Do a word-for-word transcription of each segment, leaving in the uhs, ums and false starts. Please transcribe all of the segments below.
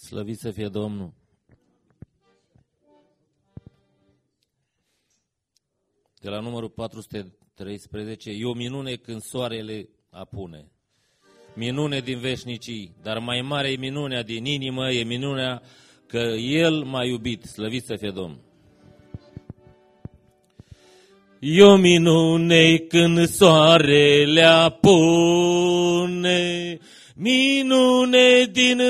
Slăvit să fie Domnul! De la numărul patru sute treisprezece, e o minune când soarele apune. Minune din veșnicii, dar mai mare e minunea din inimă, e minunea că El m-a iubit. Slăvit să fie Domnul! E o minune când soarele apune, minune din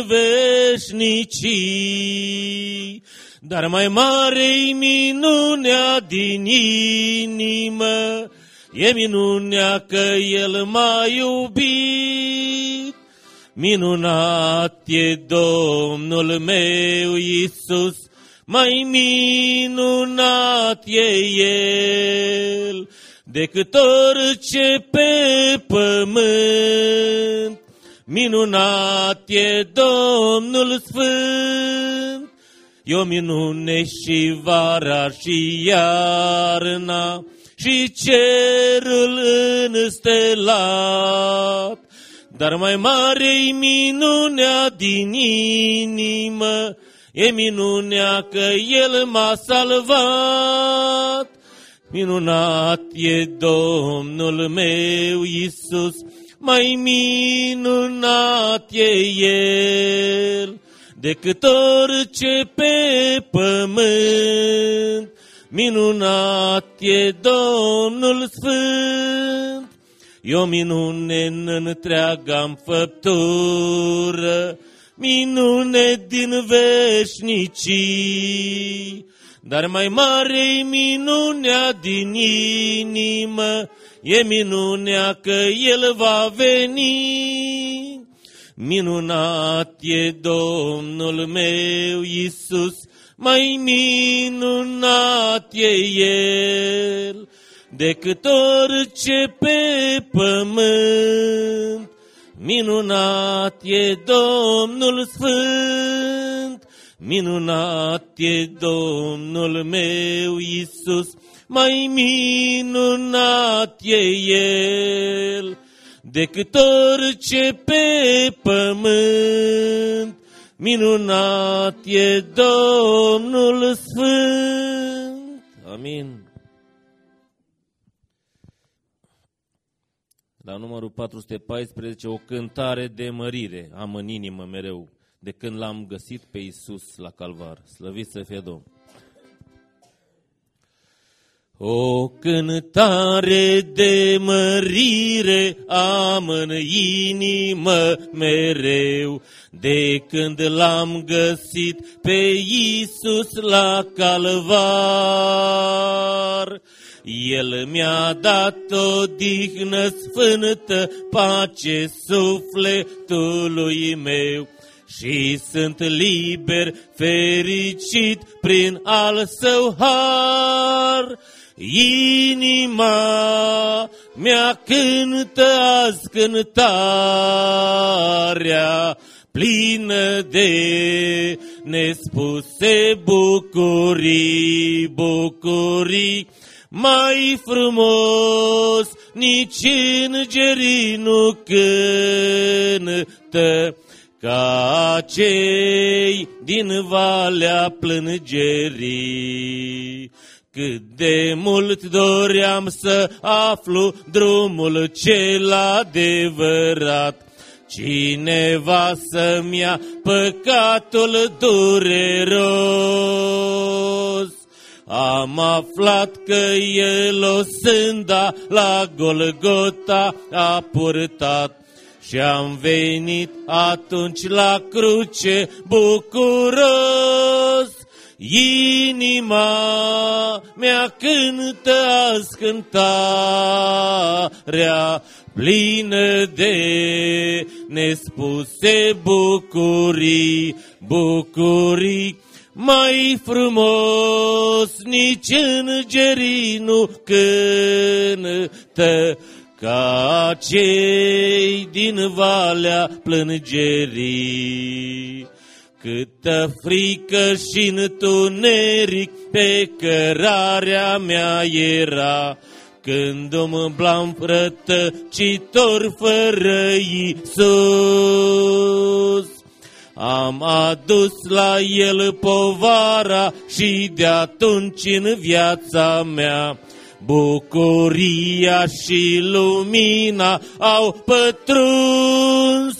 veșnicii, dar mai mare-i minunea din inimă, e minunea că El m-a iubit. Minunat e Domnul meu Iisus, mai minunat e El decât orice pe pământ. Minunat e Domnul Sfânt, e o minune și vara și iarna și cerul înstelat. Dar mai mare-i minunea din inimă, e minunea că El m-a salvat. Minunat e Domnul meu Iisus, mai minunat e El decât orice pe pământ. Minunat e Domnul Sfânt, e o minune în întreaga-mi făptură, minune din veșnicii. Dar mai mare-i minunea din inimă, e minunea că El va veni. Minunat e Domnul meu Iisus, mai minunat e El decât orice pe pământ. Minunat e Domnul Sfânt, minunat e Domnul meu Iisus, mai minunat e El decât orice pe pământ. Minunat e Domnul Sfânt. Amin. La numărul patru sute paisprezece, o cântare de mărire am în inimă mereu, de când l-am găsit pe Iisus la Calvar. Slăvit să fie Domnul! O cântare de mărire am în inimă mereu, de când l-am găsit pe Iisus la Calvar. El mi-a dat o dihnă sfântă, pace sufletului meu, și sunt liber, fericit prin al Său har. Inima mea cântă azi cântarea, plină de nespuse bucurii, bucurii. Mai frumos nici îngerii nu cântă ca cei din valea plângerii. Cât de mult doream să aflu drumul cel adevărat, cineva să-mi ia păcatul dureros. Am aflat că El o sânda la Golgota a purtat și am venit atunci la cruce bucuros. Inima mea cântă azi cântarea, plină de nespuse bucurii, bucurii. Mai frumos nici îngerii nu cântă ca cei din valea plângerii. Câtă frică și întuneric pe cărarea mea era, când umblam rătăcitor fără Iisus. Am adus la El povara și de atunci în viața mea bucuria și lumina au pătruns.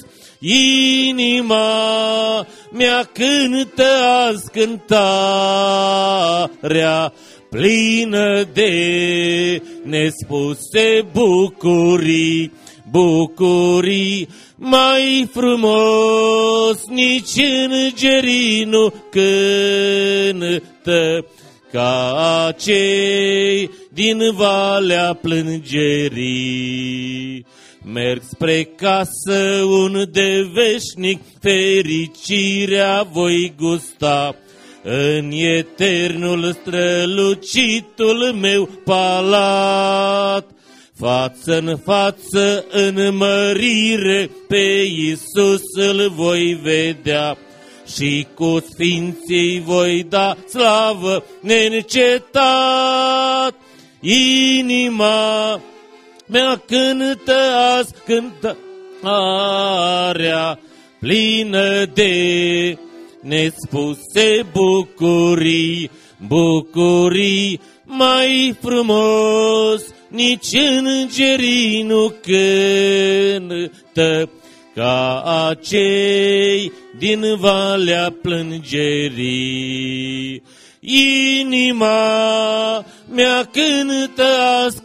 Inima mea cântă azi cântarea plină de nespuse bucurii, bucurii mai frumos nici îngerii nu cântă ca cei din valea plângerii. Merg spre casă unde veșnic fericirea voi gusta, în eternul strălucitul meu palat. Față-n față în mărire pe Iisus îl voi vedea și cu sfinții voi da slavă neîncetat. Inima mea cântă azi cântarea plină de nespuse bucurii, bucurii mai frumos nici îngerii nu cântă ca acei din valea plângerii. Inima mea cântă azi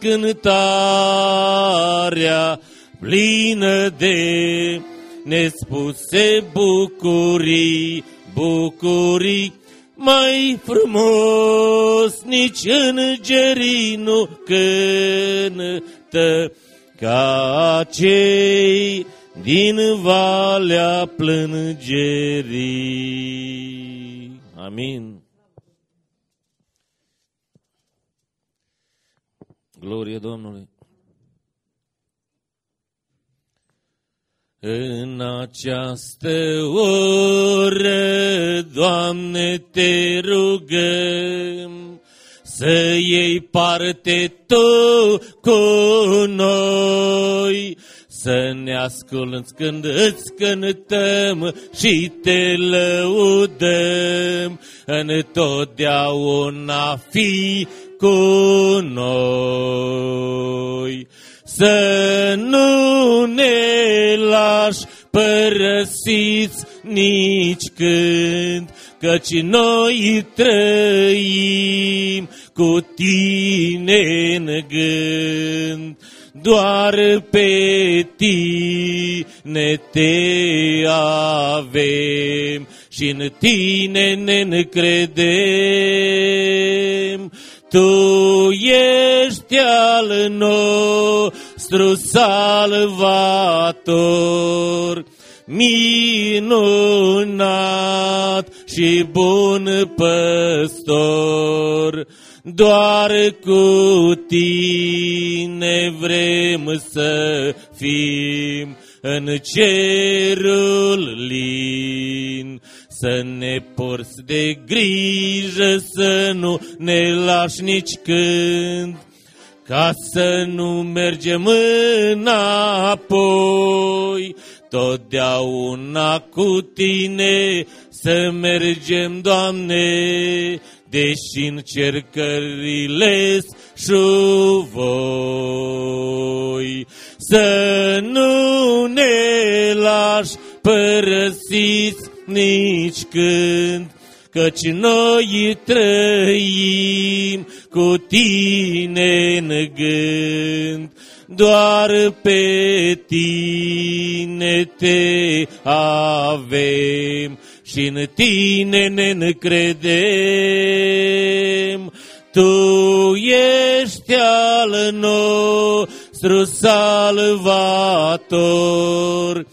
cântarea plină de nespuse bucurii, bucurii mai frumos nici îngerii nu cântă ca cei din valea plângerii. Amin. Glorie Domnului. În această oră, Doamne, Te rugăm să iei parte Tu cu noi, să ne asculți când îți cântăm și Te lăudăm, întotdeauna fi cu noi. Să nu ne lași părăsiți nici când, căci noi trăim cu Tine în gând. Doar pe Tine Te avem și în Tine ne încredem. Tu ești al nostru salvator, minunat și bun păstor. Doar cu Tine vrem să fim în cerul lin. Să ne porți de grijă, să nu ne lași nici când, ca să nu mergem înapoi. Totdeauna cu Tine să mergem, Doamne, deși încercările șuvoi. Să nu ne lași părăsiți nici când, căci noi trăim cu Tine în gând. Doar pe Tine Te avem și în Tine ne încredem. Tu ești al nostru salvator,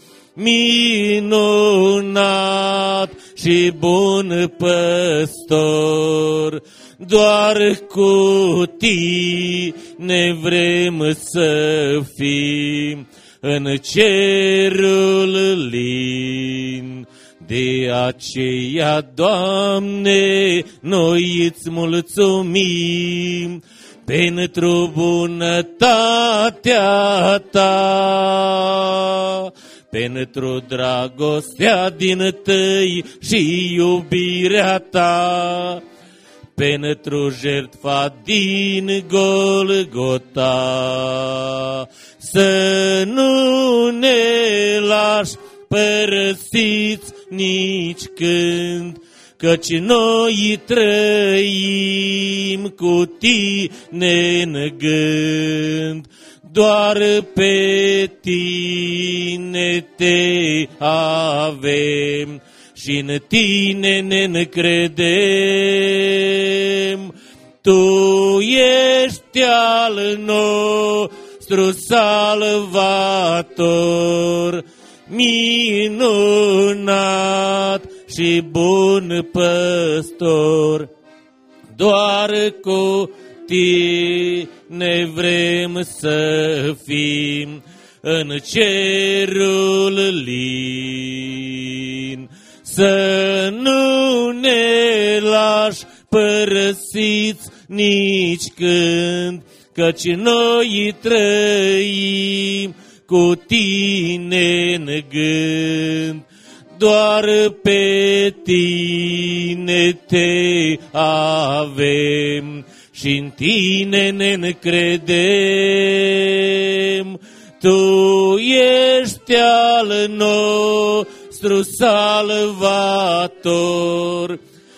minunat și bun păstor. Doar cu Tine vrem să fim în cerul lin. De aceea, Doamne, noi îți mulțumim pentru bunătatea Ta, pentru dragostea din tăi și iubirea ta, pentru jertfa din Golgota. Să nu ne lași părăsiți nici când, căci noi trăim cu tine în gând. Doar pe tine te avem și în tine ne încredem. Tu ești al nostru salvator, minunat și bun păstor. Doar cu tine vrem să fim în cerul lin. Să nu ne lași părăsiți nici când, căci noi trăim cu tine în gând. Doar pe tine te avem și în tine ne încredem. Tu ești al nostru salvator,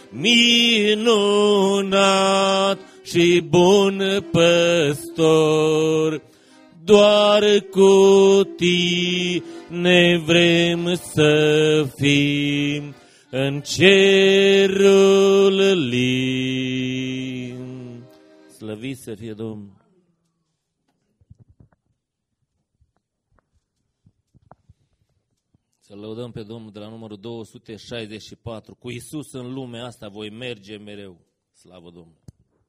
minunat și bun păstor. Doar cu tine vrem să fim în cerul lin. Slăvit să fie Domnul! Să lăudăm pe Domnul de la numărul două sute șaizeci și patru. Cu Iisus în lumea asta voi merge mereu. Slavă Domnului!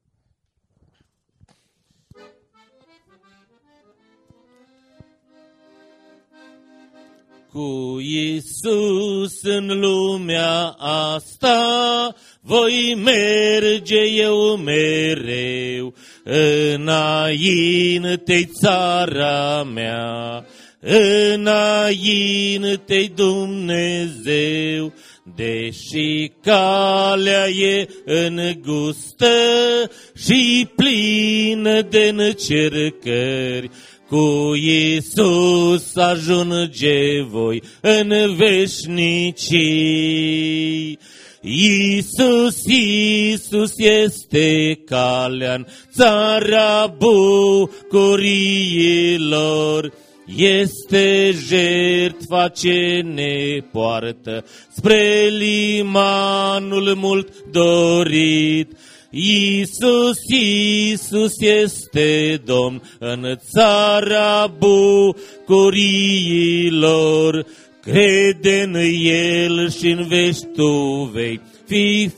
Cu Iisus în lumea asta voi merge eu mereu, înainte-i țara mea, înainte-i Dumnezeu, deși calea e îngustă și plină de încercări. Cu Iisus ajunge voi în veșnicii. Iisus, Iisus este calea-n țara bucuriilor. Este jertfa ce ne poartă spre limanul mult dorit. Iisus, Iisus este Domn în țara bucuriilor. Crede în El și în veci tu vei fi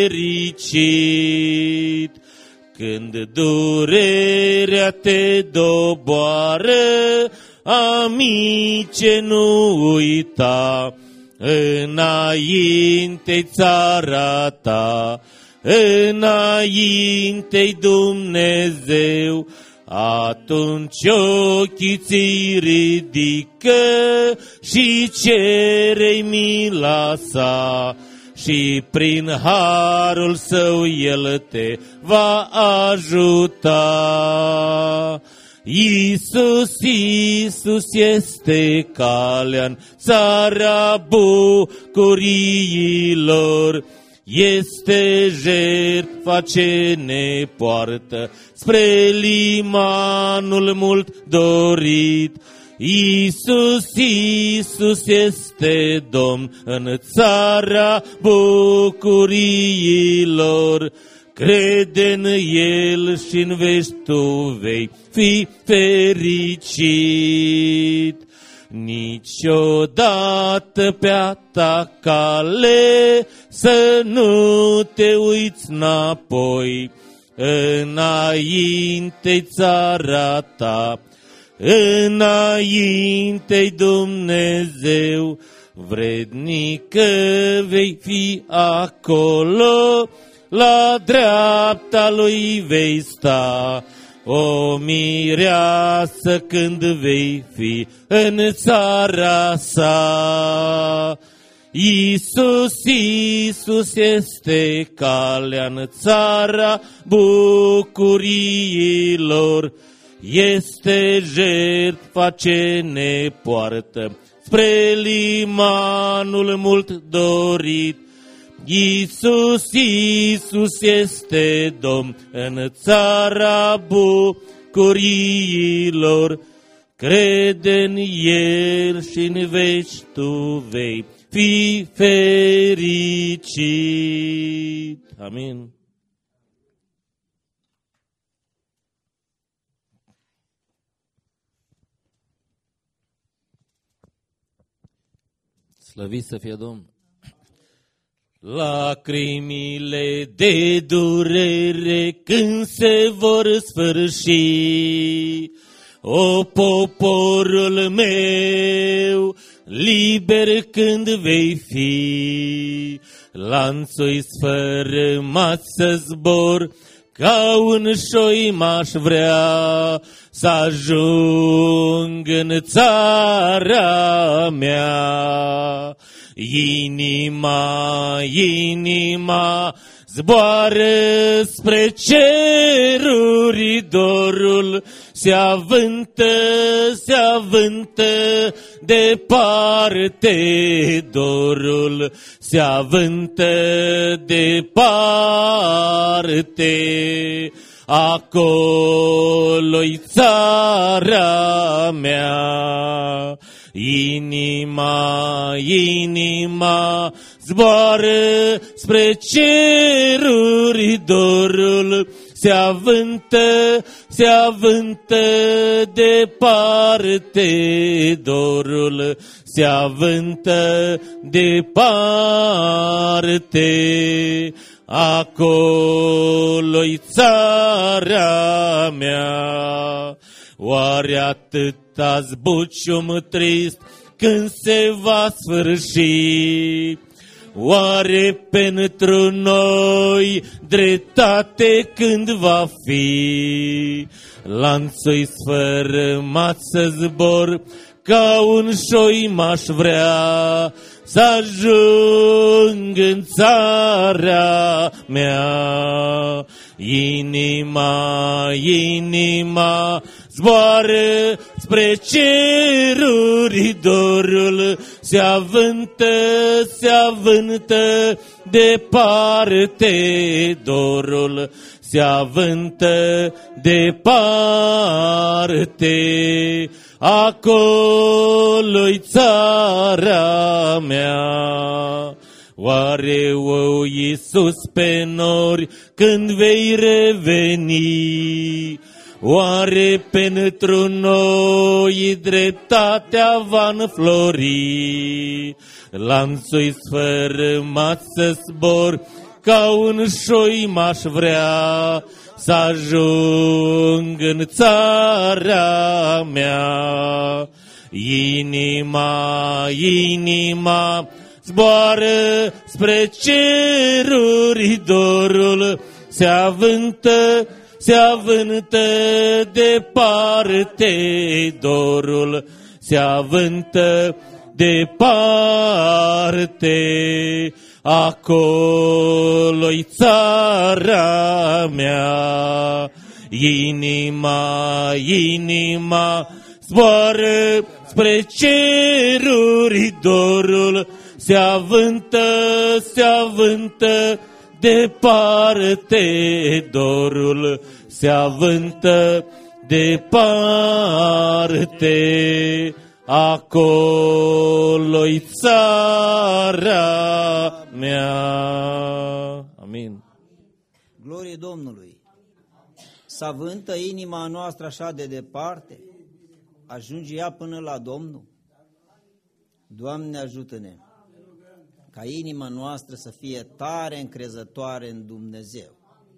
fericit. Când durerea te doboară, amice, nu uita, înainte-i țara ta, înainte-i Dumnezeu. Atunci ochii ți ridică și cere-i mila sa, și prin harul său El te va ajuta. Iisus, Iisus este calea-n țara bucuriilor. Este jertfa ce ne poartă spre limanul mult dorit. Iisus, Iisus este Domn în țara bucuriilor. Crede în El și în veci tu vei fi fericit. Niciodată pe-a ta cale să nu te uiți înapoi, înainte-i țara ta, înainte-i Dumnezeu. Vrednică vei fi acolo, la dreapta Lui vei sta, o mireasă când vei fi în țara sa. Iisus, Iisus este calea în țara bucuriilor, este jertfa ce ne poartă spre limanul mult dorit. Iisus, Iisus este Domn în țara bucuriilor, crede în El și în veci tu vei fi fericit. Amin. Slăvit să fie Domnul. Lacrimile de durere când se vor sfârși, o poporul meu, liber când vei fi, lanțul sfărâmat să zbor, ca un șoi m-aș vrea să ajung în țara mea. Inima, inima zboară spre ceruri, dorul se avântă, se avântă departe, dorul se avântă departe. Acolo-i țara mea. Inima, inima zboară spre ceruri, dorul se avântă, se avântă departe, dorul se avântă departe. Acolo-i țara mea. Oare atâta zbucium trist când se va sfârși? Oare pentru noi dreptate când va fi? Lanțul sfărâmat să zbor, ca un șoi m-aș vrea să ajung în țara mea. Inima, inima zboară spre ceruri, dorul se avântă, se avântă departe, dorul se avântă departe. Acolo-i țara mea. Oare, o Iisus, pe nori când vei reveni? Oare pentru noi dreptatea va înflori? Lanțul sfărâmat să zbor, ca un șoi m-aș vrea să ajung în țara mea. Inima, inima zboară spre ceruri, dorul se avântă, se avântă departe, dorul se avântă departe. Acolo-i țara mea. Inima, inima zboară spre ceruri, dorul se avântă, se avântă departe, dorul se avântă departe. Acolo-i țara mea. Amin. Glorie Domnului. Să avântă inima noastră așa de departe, ajunge ea până la Domnul. Doamne, ajută-ne ca inima noastră să fie tare încrezătoare în Dumnezeu.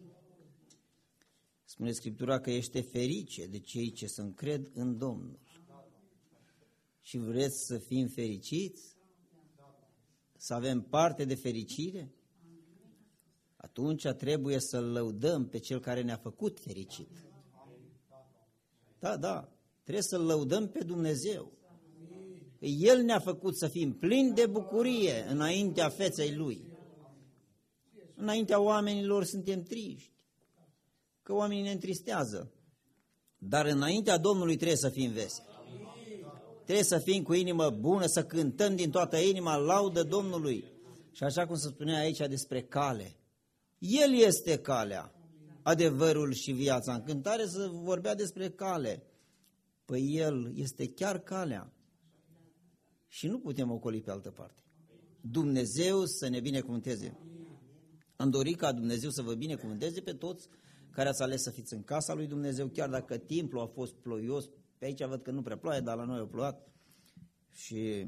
Spune Scriptura că ește ferice de cei ce se încred în Domnul. Și vreți să fim fericiți? Să avem parte de fericire? Atunci trebuie să-L lăudăm pe Cel care ne-a făcut fericit. Da, da, trebuie să-L lăudăm pe Dumnezeu. El ne-a făcut să fim plini de bucurie înaintea feței Lui. Înaintea oamenilor suntem triști, că oamenii ne întristează. Dar înaintea Domnului trebuie să fim veseli. Trebuie să fim cu inimă bună, să cântăm din toată inima laudă Domnului. Și așa cum se spunea aici despre cale, El este calea, adevărul și viața. În cântare se vorbea despre cale. Păi El este chiar calea. Și nu putem ocoli pe altă parte. Dumnezeu să ne binecuvânteze. Am dorit ca Dumnezeu să vă binecuvânteze pe toți care ați ales să fiți în casa lui Dumnezeu, chiar dacă timpul a fost ploios. Pe aici văd că nu prea ploaie, dar la noi a plouat. Și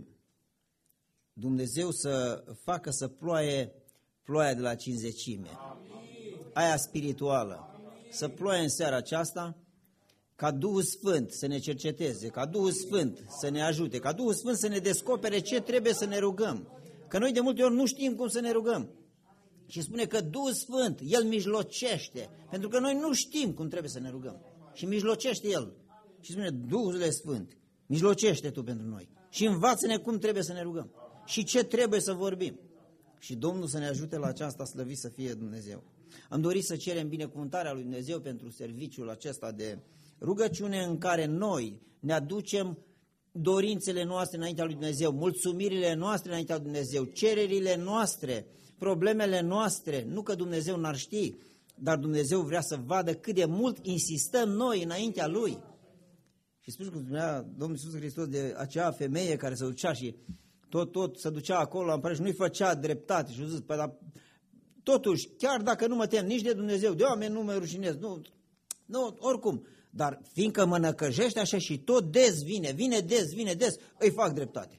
Dumnezeu să facă să ploaie ploaia de la cinzecime, aia spirituală, să ploaie în seara aceasta, ca Duhul Sfânt să ne cerceteze, ca Duhul Sfânt să ne ajute, ca Duhul Sfânt să ne descopere ce trebuie să ne rugăm. Că noi de multe ori nu știm cum să ne rugăm. Și spune că Duhul Sfânt, El mijlocește, pentru că noi nu știm cum trebuie să ne rugăm. Și mijlocește El. Și spune, Duhul Sfânt, mijlocește Tu pentru noi. Și învață-ne cum trebuie să ne rugăm. Și ce trebuie să vorbim. Și Domnul să ne ajute la aceasta, slăvit să fie Dumnezeu. Am dorit să cerem binecuvântarea lui Dumnezeu pentru serviciul acesta de rugăciune în care noi ne aducem dorințele noastre înaintea lui Dumnezeu, mulțumirile noastre înaintea lui Dumnezeu, cererile noastre, problemele noastre, nu că Dumnezeu n-ar ști, dar Dumnezeu vrea să vadă cât de mult insistăm noi înaintea Lui. Și spune cum spunea Domnul Iisus Hristos de acea femeie care se ducea și tot, tot se ducea acolo la împărăție și nu-i făcea dreptate și a zis, păi, dar, totuși, chiar dacă nu mă tem nici de Dumnezeu, de oameni nu mă rușinez, nu, nu, oricum, dar fiindcă mă năcăjește așa și tot des vine, vine des, vine des, îi fac dreptate.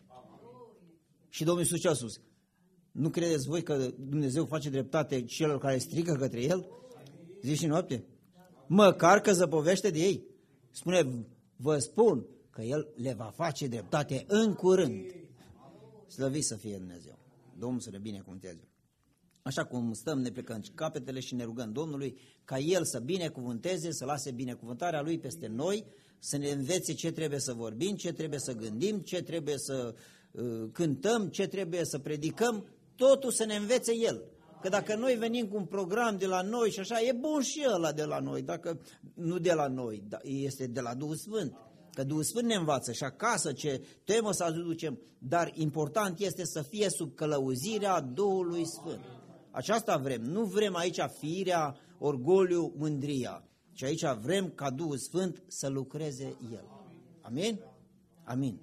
Și Domnul Iisus ce-a spus? Nu credeți voi că Dumnezeu face dreptate celor care strică către El? Zi și noapte? Măcar că zăpovește de ei. Spune, vă spun că El le va face dreptate în curând. Slăvit să fie Dumnezeu. Domnul să ne binecuvânteze. Așa cum stăm, ne plecăm capetele și ne rugăm Domnului ca El să binecuvânteze, să lase binecuvântarea Lui peste noi, să ne învețe ce trebuie să vorbim, ce trebuie să gândim, ce trebuie să uh, cântăm, ce trebuie să predicăm, totul să ne învețe El. Că dacă noi venim cu un program de la noi și așa, e bun și ăla de la noi, dacă nu de la noi, este de la Duhul Sfânt. Că Duhul Sfânt ne învață și acasă ce temă să aducem, dar important este să fie sub călăuzirea Duhului Sfânt. Aceasta vrem, nu vrem aici firea, orgoliu, mândria, ci aici vrem ca Duhul Sfânt să lucreze El. Amin? Amin.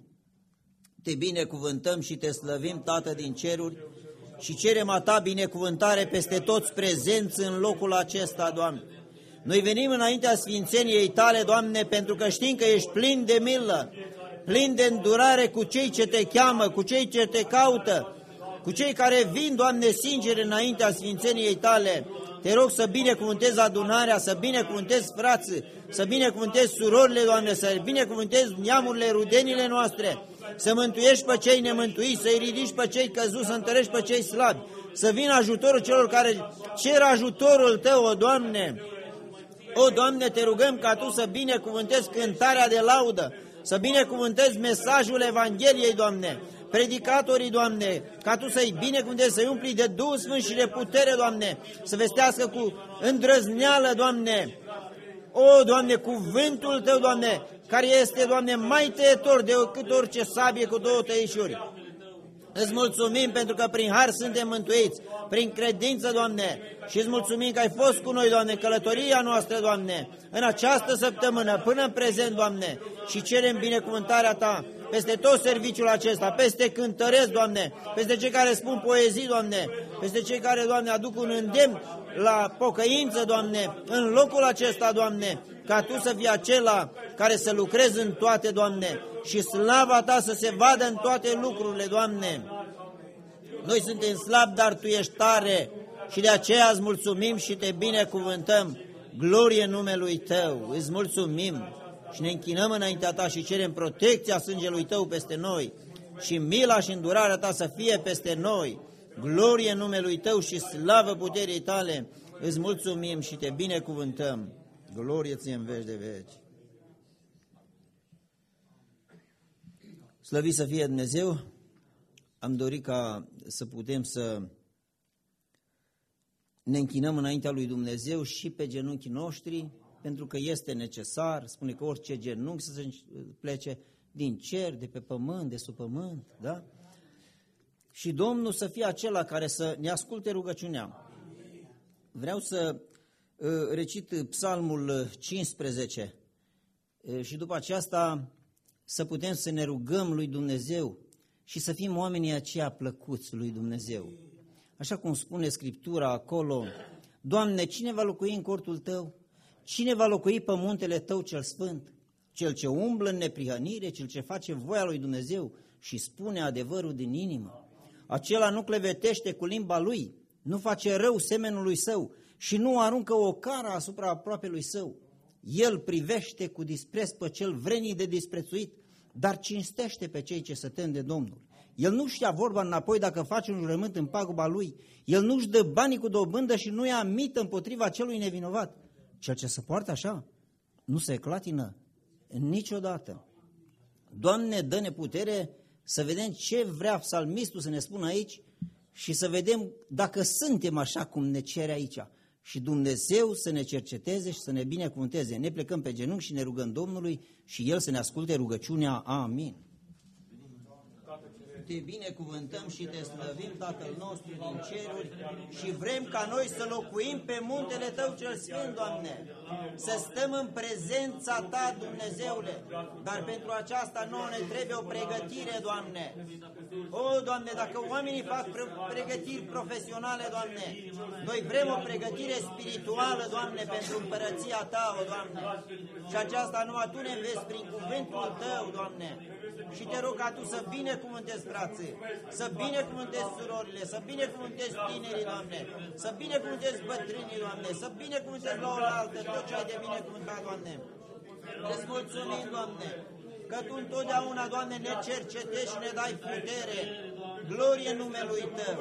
Te binecuvântăm și te slăvim, Tată din ceruri, și cerem a Ta binecuvântare peste toți prezenți în locul acesta, Doamne. Noi venim înaintea sfințeniei Tale, Doamne, pentru că știm că Ești plin de milă, plin de îndurare cu cei ce Te cheamă, cu cei ce Te caută, cu cei care vin, Doamne, sinceri înaintea sfințeniei Tale. Te rog să binecuvântezi adunarea, să binecuvântezi frații, să binecuvântezi surorile, Doamne, să binecuvântezi neamurile, rudenile noastre, să mântuiești pe cei nemântuiți, să-i ridici pe cei căzuți, să întărești pe cei slabi, să vină ajutorul celor care cer ajutorul Tău, o Doamne. O, Doamne, Te rugăm ca Tu să binecuvântezi cântarea de laudă, să binecuvântezi mesajul Evangheliei, Doamne, predicatorii, Doamne, ca Tu să-i binecuvântezi, să-i umpli de Duhul Sfânt și de putere, Doamne, să vestească cu îndrăzneală, Doamne. O, Doamne, cuvântul Tău, Doamne, care este, Doamne, mai tăietor decât orice sabie cu două tăișuri. Îți mulțumim pentru că prin har suntem mântuiți, prin credință, Doamne, și îți mulțumim că ai fost cu noi, Doamne, călătoria noastră, Doamne, în această săptămână, până în prezent, Doamne, și cerem binecuvântarea Ta peste tot serviciul acesta, peste cântăreți, Doamne, peste cei care spun poezii, Doamne, peste cei care, Doamne, aduc un îndemn la pocăință, Doamne, în locul acesta, Doamne, ca Tu să fii acela care să lucrezi în toate, Doamne, și slava Ta să se vadă în toate lucrurile, Doamne. Noi suntem slabi, dar Tu ești tare și de aceea îți mulțumim și Te binecuvântăm. Glorie numelui Tău, îți mulțumim și ne închinăm înaintea Ta și cerem protecția sângelui Tău peste noi și mila și îndurarea Ta să fie peste noi. Glorie numelui Tău și slavă puterii Tale, îți mulțumim și Te binecuvântăm. Glorie Ție în veci de veci. Slăvit să fie Dumnezeu, am dorit ca să putem să ne închinăm înaintea lui Dumnezeu și pe genunchii noștri, pentru că este necesar, spune că orice genunchi să se plece din cer, de pe pământ, de sub pământ, da? Și Domnul să fie acela care să ne asculte rugăciunea. Vreau să uh, recit Psalmul cincisprezece uh, și după aceasta să putem să ne rugăm lui Dumnezeu și să fim oamenii aceia plăcuți lui Dumnezeu. Așa cum spune Scriptura acolo, Doamne, cine va locui în cortul Tău? Cine va locui pe muntele Tău cel sfânt? Cel ce umblă în neprihănire, cel ce face voia lui Dumnezeu și spune adevărul din inimă. Acela nu clevetește cu limba lui, nu face rău semenului său și nu aruncă o cară asupra aproapelui său. El privește cu dispreț pe cel vrednic de disprețuit, dar cinstește pe cei ce se tem de Domnul. El nu-și ia vorba înapoi dacă face un jurământ în paguba lui. El nu-și dă banii cu dobândă și nu ia mită împotriva celui nevinovat. Cel ce se poartă așa nu se clatină niciodată. Doamne, dă-ne putere să vedem ce vrea psalmistul să ne spună aici și să vedem dacă suntem așa cum ne cere aici. Și Dumnezeu să ne cerceteze și să ne binecuvânteze. Ne plecăm pe genunchi și ne rugăm Domnului și El să ne asculte rugăciunea. Amin. Te binecuvântăm și te slăvim, Tatăl nostru din ceruri, și vrem ca noi să locuim pe muntele Tău cel Sfânt, Doamne, să stăm în prezența Ta, Dumnezeule, dar pentru aceasta nouă ne trebuie o pregătire, Doamne. O, Doamne, dacă oamenii fac pregătiri profesionale, Doamne, noi vrem o pregătire spirituală, Doamne, pentru împărăția Ta, o, Doamne, și aceasta numai Tu ne înveți prin cuvântul Tău, Doamne. Și te rog ca Tu să binecuvântezi frații, să binecuvântezi surorile, să binecuvântezi tinerii, Doamne, să binecuvântezi bătrânii, Doamne, să binecuvântezi la oaltă tot ce ai de binecuvântat, Doamne. Îți mulțumim, Doamne, că Tu întotdeauna, Doamne, ne cercetezi și ne dai putere, glorie numelui Tău.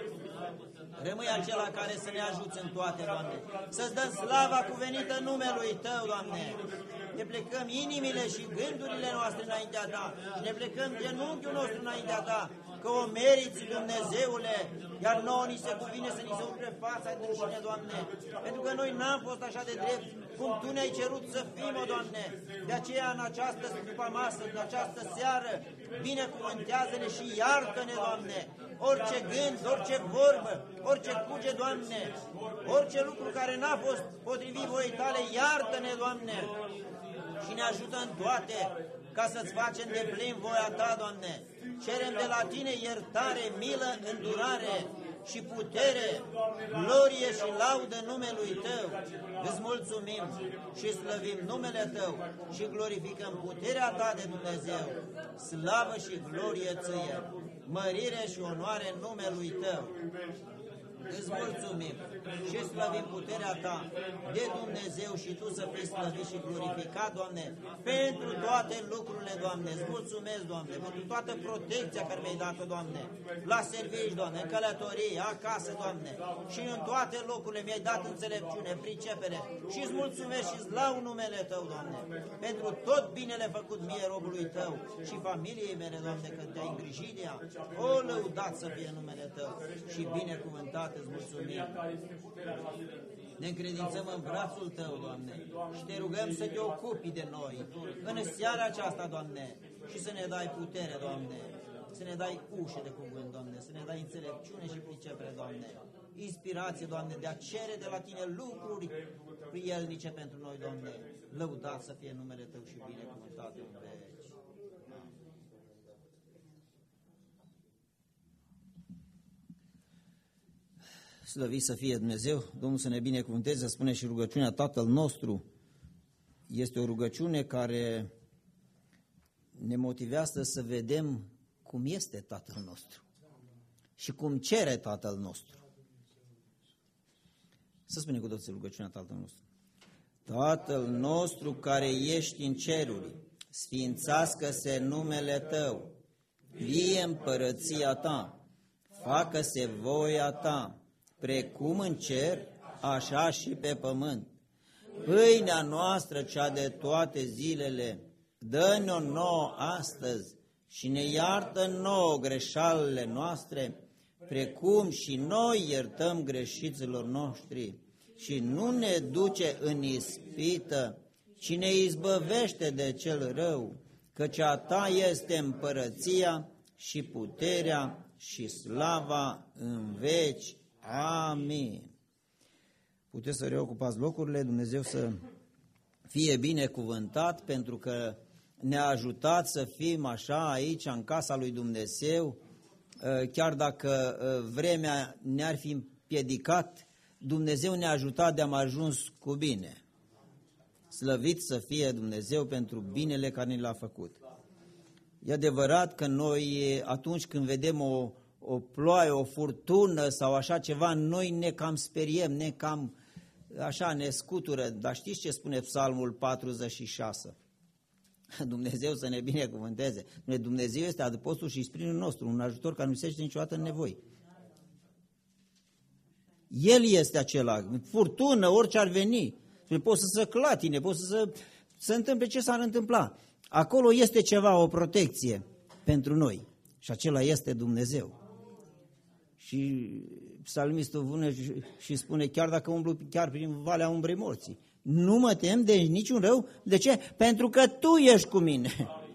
Rămâi acela care să ne ajuți în toate, Doamne, să-ți dăm slava cuvenită numelui Tău, Doamne. Ne plecăm inimile și gândurile noastre înaintea Ta și ne plecăm genunchiul nostru înaintea Ta, că o meriți, Dumnezeule, iar nouă ni se cuvine să ni se umple fața de rușine, Doamne, pentru că noi n-am fost așa de drept cum Tu ne-ai cerut să fim, o, Doamne. De aceea, în această după-masă, în această seară, binecuvântează-ne și iartă-ne, Doamne, orice gând, orice vorbă, orice cuge, Doamne, orice lucru care n-a fost potrivit voii Tale, iartă-ne, Doamne, și ne ajută în toate, ca să-ți facem de plin voia Ta, Doamne. Cerem de la Tine iertare, milă, îndurare și putere, glorie și laudă numelui Tău. Îți mulțumim și slăvim numele Tău și glorificăm puterea Ta de Dumnezeu. Slavă și glorie Ție, mărire și onoare numelui Tău. Îți mulțumim și slăvim puterea Ta de Dumnezeu și Tu să fii slăvit și glorificat, Doamne, pentru toate lucrurile, Doamne. Îți mulțumesc, Doamne, pentru toată protecția care mi-ai dat-o, Doamne, la servici, Doamne, în călătorie, acasă, Doamne, și în toate locurile mi-ai dat înțelepciune, pricepere și îți mulțumesc și îți lau numele Tău, Doamne, pentru tot binele făcut mie, robului Tău și familiei mele, Doamne, că Te-ai îngrijit de ea. O, lăudat să fie numele Tău și binecuvântat. Îți mulțumim. Ne încredințăm în brațul Tău, Doamne, și Te rugăm să Te ocupi de noi în seara aceasta, Doamne, și să ne dai putere, Doamne, să ne dai ușe de cuvânt, Doamne, să ne dai înțelepciune și pricepere, Doamne, inspirație, Doamne, de a cere de la Tine lucruri prielnice pentru noi, Doamne. Lăudat să fie numele Tău și binecuvântat în veci. Slăvit să fie Dumnezeu, Domnul să ne binecuvânteze, spune și rugăciunea Tatăl nostru. Este o rugăciune care ne motivează să vedem cum este Tatăl nostru și cum cere Tatăl nostru. Să spunem cu toții rugăciunea Tatăl nostru. Tatăl nostru care ești în ceruri, sfințească-se numele Tău, vie împărăția Ta, facă-se voia Ta, precum în cer, așa și pe pământ. Pâinea noastră, cea de toate zilele, dă-ne-o nouă astăzi și ne iartă nouă greșalele noastre, precum și noi iertăm greșiților noștri. Și nu ne duce în ispită, ci ne izbăvește de cel rău, căci a ta este împărăția și puterea și slava în veci. Amin. Puteți să reocupați locurile, Dumnezeu să fie binecuvântat, pentru că ne-a ajutat să fim așa aici, în casa lui Dumnezeu, chiar dacă vremea ne-ar fi împiedicat, Dumnezeu ne-a ajutat de am ajuns cu bine. Slăvit să fie Dumnezeu pentru binele care ne l-a făcut. E adevărat că noi, atunci când vedem o, o ploaie, o furtună sau așa ceva, noi ne cam speriem, ne cam așa ne scutură. Dar știți ce spune Psalmul patruzeci și șase? Dumnezeu să ne binecuvânteze. Dumnezeu este adăpostul și sprijinul nostru, un ajutor care nu se niciodată în nevoi. El este acela, furtună, orice ar veni. Poți să se clatine, poți să se, se întâmple ce s-ar întâmpla. Acolo este ceva, o protecție pentru noi. Și acela este Dumnezeu. Și psalmistul vine și spune, chiar dacă umblu chiar prin valea umbrei morții, nu mă tem de niciun rău. De ce? Pentru că Tu ești cu mine.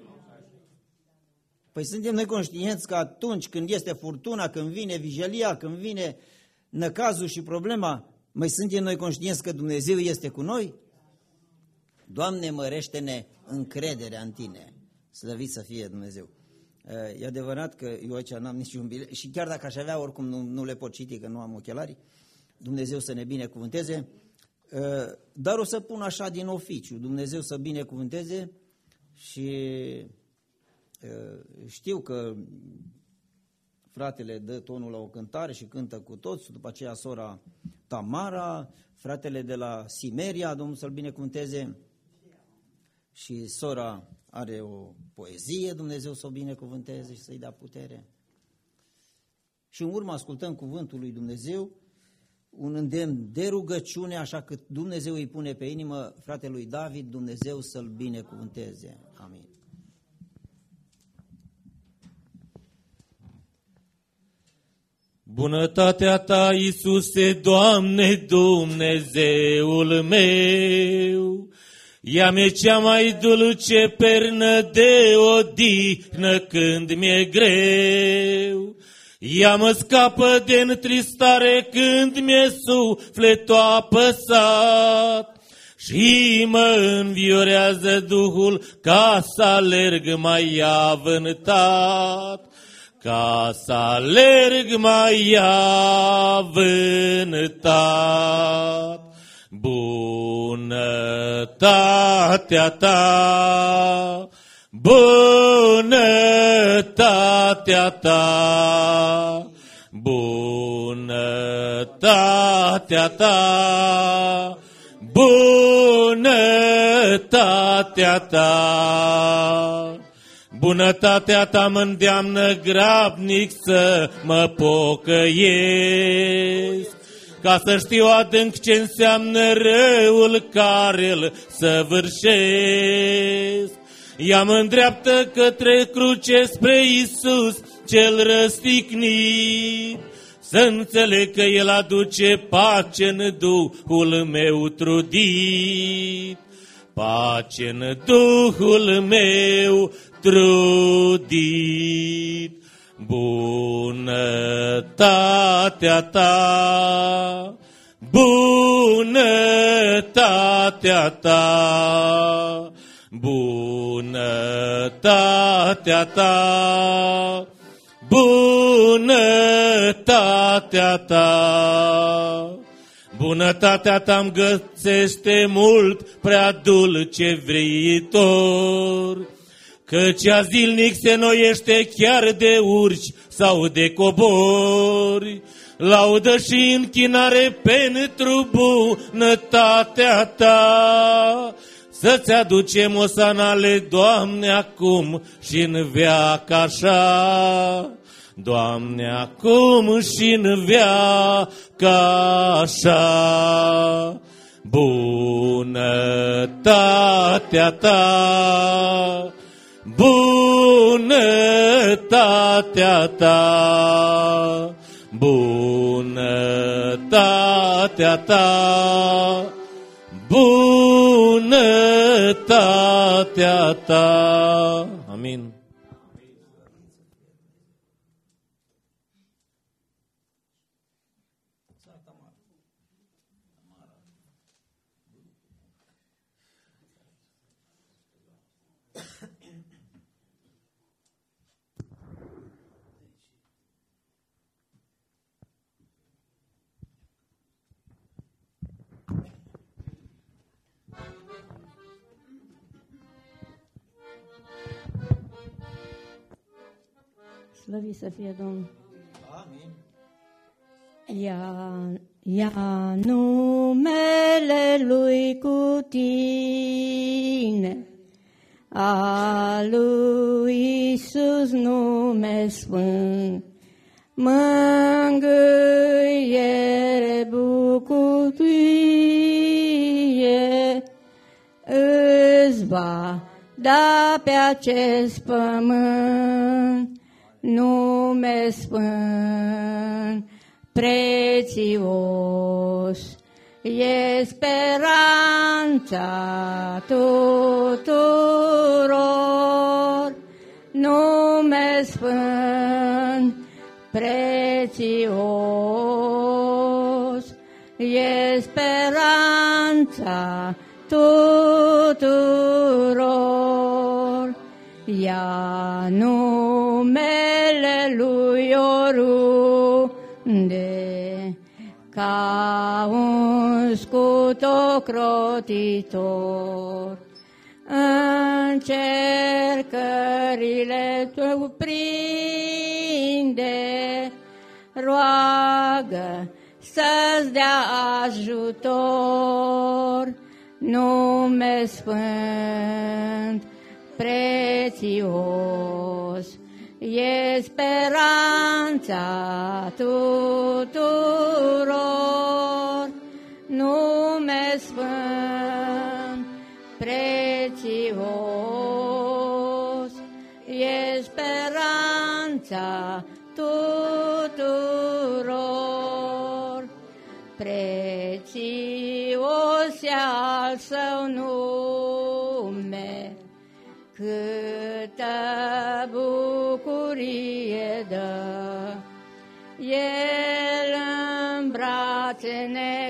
Păi suntem noi conștienți că atunci când este furtuna, când vine vijelia, când vine năcazul și problema, mai suntem noi conștienți că Dumnezeu este cu noi? Doamne, mărește-ne încrederea în Tine. Slăvit să fie Dumnezeu. E adevărat că eu aici n-am niciun bilet și chiar dacă aș avea, oricum nu, nu le pot citi, că nu am ochelari. Dumnezeu să ne binecuvânteze. Dar o să pun așa din oficiu. Dumnezeu să binecuvânteze și știu că fratele dă tonul la o cântare și cântă cu toți, după aceea sora Tamara, fratele de la Simeria, Domnul să-l binecuvânteze, și sora are o poezie, Dumnezeu să o binecuvânteze și să-i dea putere. Și în urmă ascultăm cuvântul lui Dumnezeu, un îndemn de rugăciune, așa că Dumnezeu îi pune pe inimă fratelui David, Dumnezeu să-l binecuvânteze. Amin. Bunătatea Ta, Iisuse, Doamne, Dumnezeul meu, ea-mi cea mai dulce pernă de odihnă când mi-e greu. Ea mă scapă de întristare când mi-e sufletul apăsat și mă înviorează Duhul ca să alerg mai avântat. Ca să alerg mai avântat. Bunătatea Ta, bunătatea Ta, bunătatea Ta, bunătatea Ta. Bunătatea Ta mă îndeamnă grabnic să mă pocăiesc, ca să știu adânc ce înseamnă răul care îl săvârșesc. Ea mă îndreaptă către cruce spre Iisus cel răstignit, să înțeleg că El aduce pace în Duhul meu trudit. Pace în Duhul meu trudit. Bunătatea Ta, bunătatea Ta, bunătatea Ta, bunătatea Ta. Bunătatea Ta-mi găsește mult prea dulce viitor, căci a zilnic se noiește chiar de urci sau de cobori. Laudă și închinare pentru bunătatea Ta, să-ți aducem osanale, Doamne, acum și în veac așa. Doamne, acum și în veac așa. Bunătatea Ta, bunătatea bunătatea ta, bunătatea ta, bunătatea ta. Amin. Slăvit să fie Domnul. Amin. Ia, ia numele Lui cu tine, a Lui Iisus nume sfânt, mângâiere, bucurie, îți va da pe acest pământ, nume sfânt, prețios, e speranța tuturor, nume sfânt, prețios, e speranța tuturor. Ia numele Lui oriunde, ca un scut ocrotitor. Încercările tu prinde, roagă să-ți dea ajutor, nume sfânt, prețios, e speranța tuturor, nume sfânt, prețios, e speranța tuturor, prețios e al său nume, câtă bucurie dă, El în brațe ne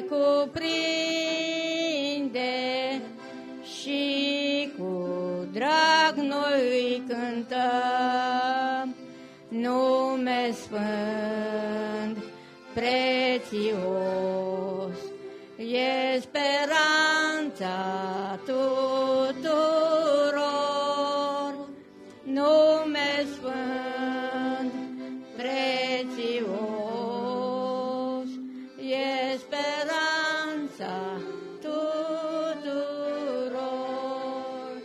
cuprinde și cu drag noi îi cântăm, nume sfânt, prețios, e speranța tuturor, nume sfânt, prețios, e speranța tuturor.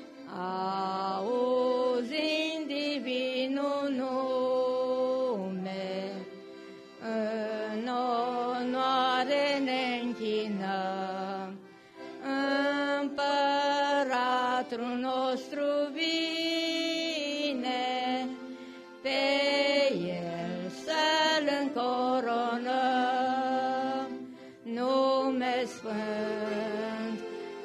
Auzind divinul nume, în onoare ne închinăm, Împăratul nostru vine, pe El să-L încoronăm, nume sfânt,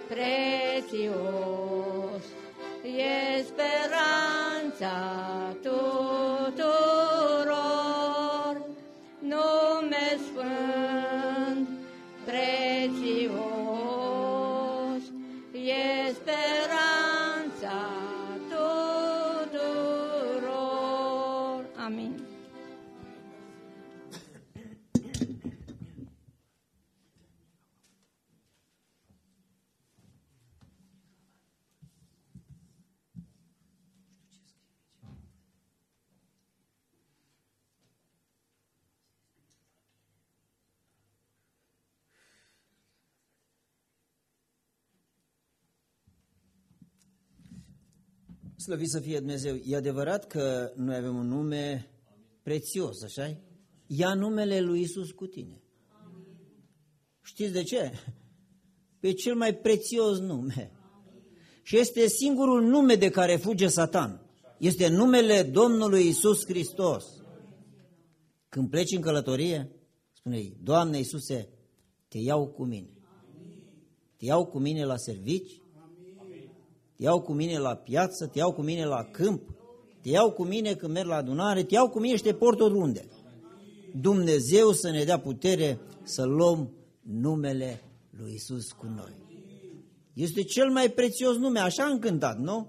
prețios, e speranța tuturor, nume sfânt, prețios, e speranța tuturor. Amin. Slăvit să fie Dumnezeu. E adevărat că noi avem un nume prețios, așa-i? Ia numele lui Iisus cu tine. Amin. Știți de ce? Pe cel mai prețios nume. Și este singurul nume de care fuge Satan. Este numele Domnului Iisus Hristos. Când pleci în călătorie, spune-i, Doamne Iisuse, te iau cu mine. Te iau cu mine la servici, te iau cu mine la piață, te iau cu mine la câmp, te iau cu mine când merg la adunare, te iau cu mine și te port oriunde. Dumnezeu să ne dea putere să luăm numele lui Iisus cu noi. Este cel mai prețios nume, așa am cântat, nu?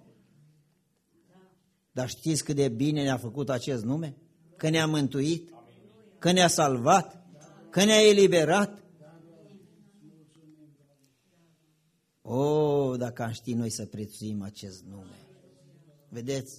Dar știți cât de bine ne-a făcut acest nume? Că ne-a mântuit, că ne-a salvat, că ne-a eliberat. O, dacă am ști noi să prețuim acest nume. Vedeți?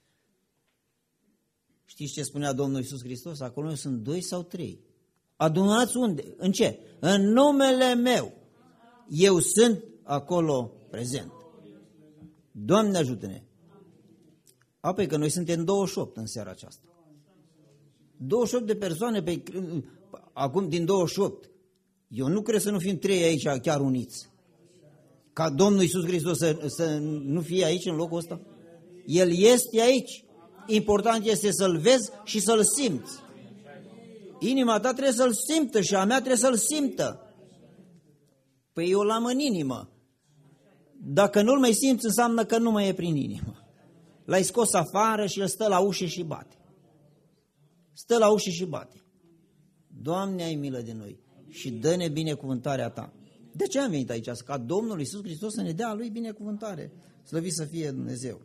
Știți ce spunea Domnul Iisus Hristos? Acolo sunt doi sau trei. Adunați unde? În ce? În numele meu. Eu sunt acolo prezent. Doamne ajută-ne! Apoi că noi suntem douăzeci și opt în seara aceasta. douăzeci și opt de persoane pe, acum din douăzeci și opt. Eu nu cred să nu fim trei aici chiar uniți. Ca Domnul Iisus Hristos să, să nu fie aici în locul ăsta. El este aici. Important este să-L vezi și să-L simți. Inima ta trebuie să-L simtă și a mea trebuie să-L simtă. Păi eu l-am în inimă. Dacă nu-L mai simți, înseamnă că nu mai e prin inimă. L-ai scos afară și El stă la ușă și bate. Stă la ușă și bate. Doamne, ai milă de noi și dă-ne binecuvântarea Ta. De ce am venit aici? Ca Domnul Iisus Hristos să ne dea a Lui binecuvântare. Slăvit să fie Dumnezeu.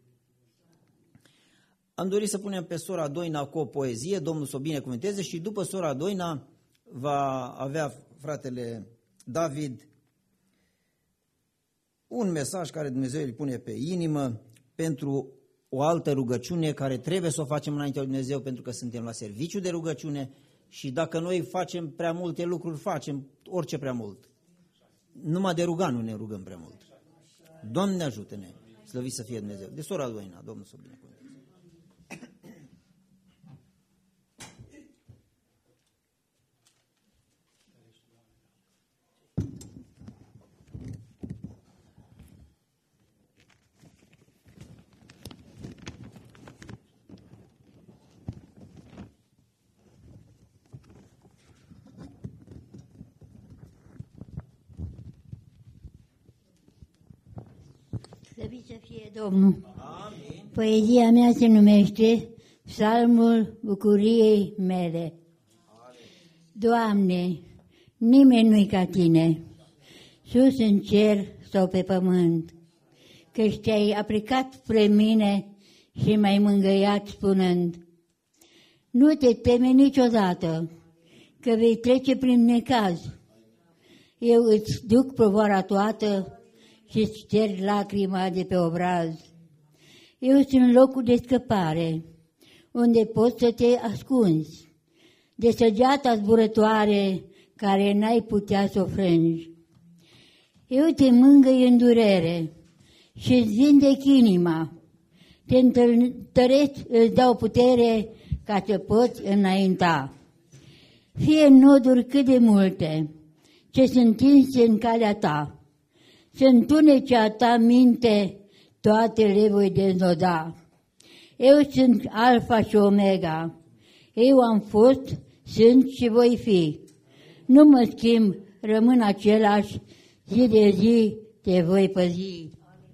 Am dorit să punem pe sora Doina cu o poezie, Domnul să o binecuvânteze, și după sora Doina va avea fratele David un mesaj care Dumnezeu îl pune pe inimă pentru o altă rugăciune care trebuie să o facem înaintea lui Dumnezeu, pentru că suntem la serviciu de rugăciune și dacă noi facem prea multe lucruri, facem orice prea mult. Numai de ruga nu ne rugăm prea mult. Doamne ajută-ne, slăvit să fie Dumnezeu. De sora Doina, Domnul să o binecuvânteze. Slăvit să fie Domnul. Amin. Poezia mea se numește Psalmul bucuriei mele. Amin. Doamne, nimeni nu-i ca Tine, sus în cer sau pe pământ, căci Te-ai aplicat spre mine și m-ai mângâiat spunând, nu te teme niciodată, că vei trece prin necaz. Eu îți duc povara toată și șterg lacrima de pe obraz. Eu sunt locul de scăpare, unde poți să te ascunzi, de săgeata zburătoare care n-ai putea să o frângi. Eu te mângâi în durere și îți vindec inima, te întăresc, îți dau putere ca să poți înainta. Fie noduri cât de multe ce sunt tinse în calea ta, să întunece a ta minte, toate le voi deznoda. Eu sunt Alfa și Omega, eu am fost, sunt și voi fi. Nu mă schimb, rămân același, zi de zi te voi păzi.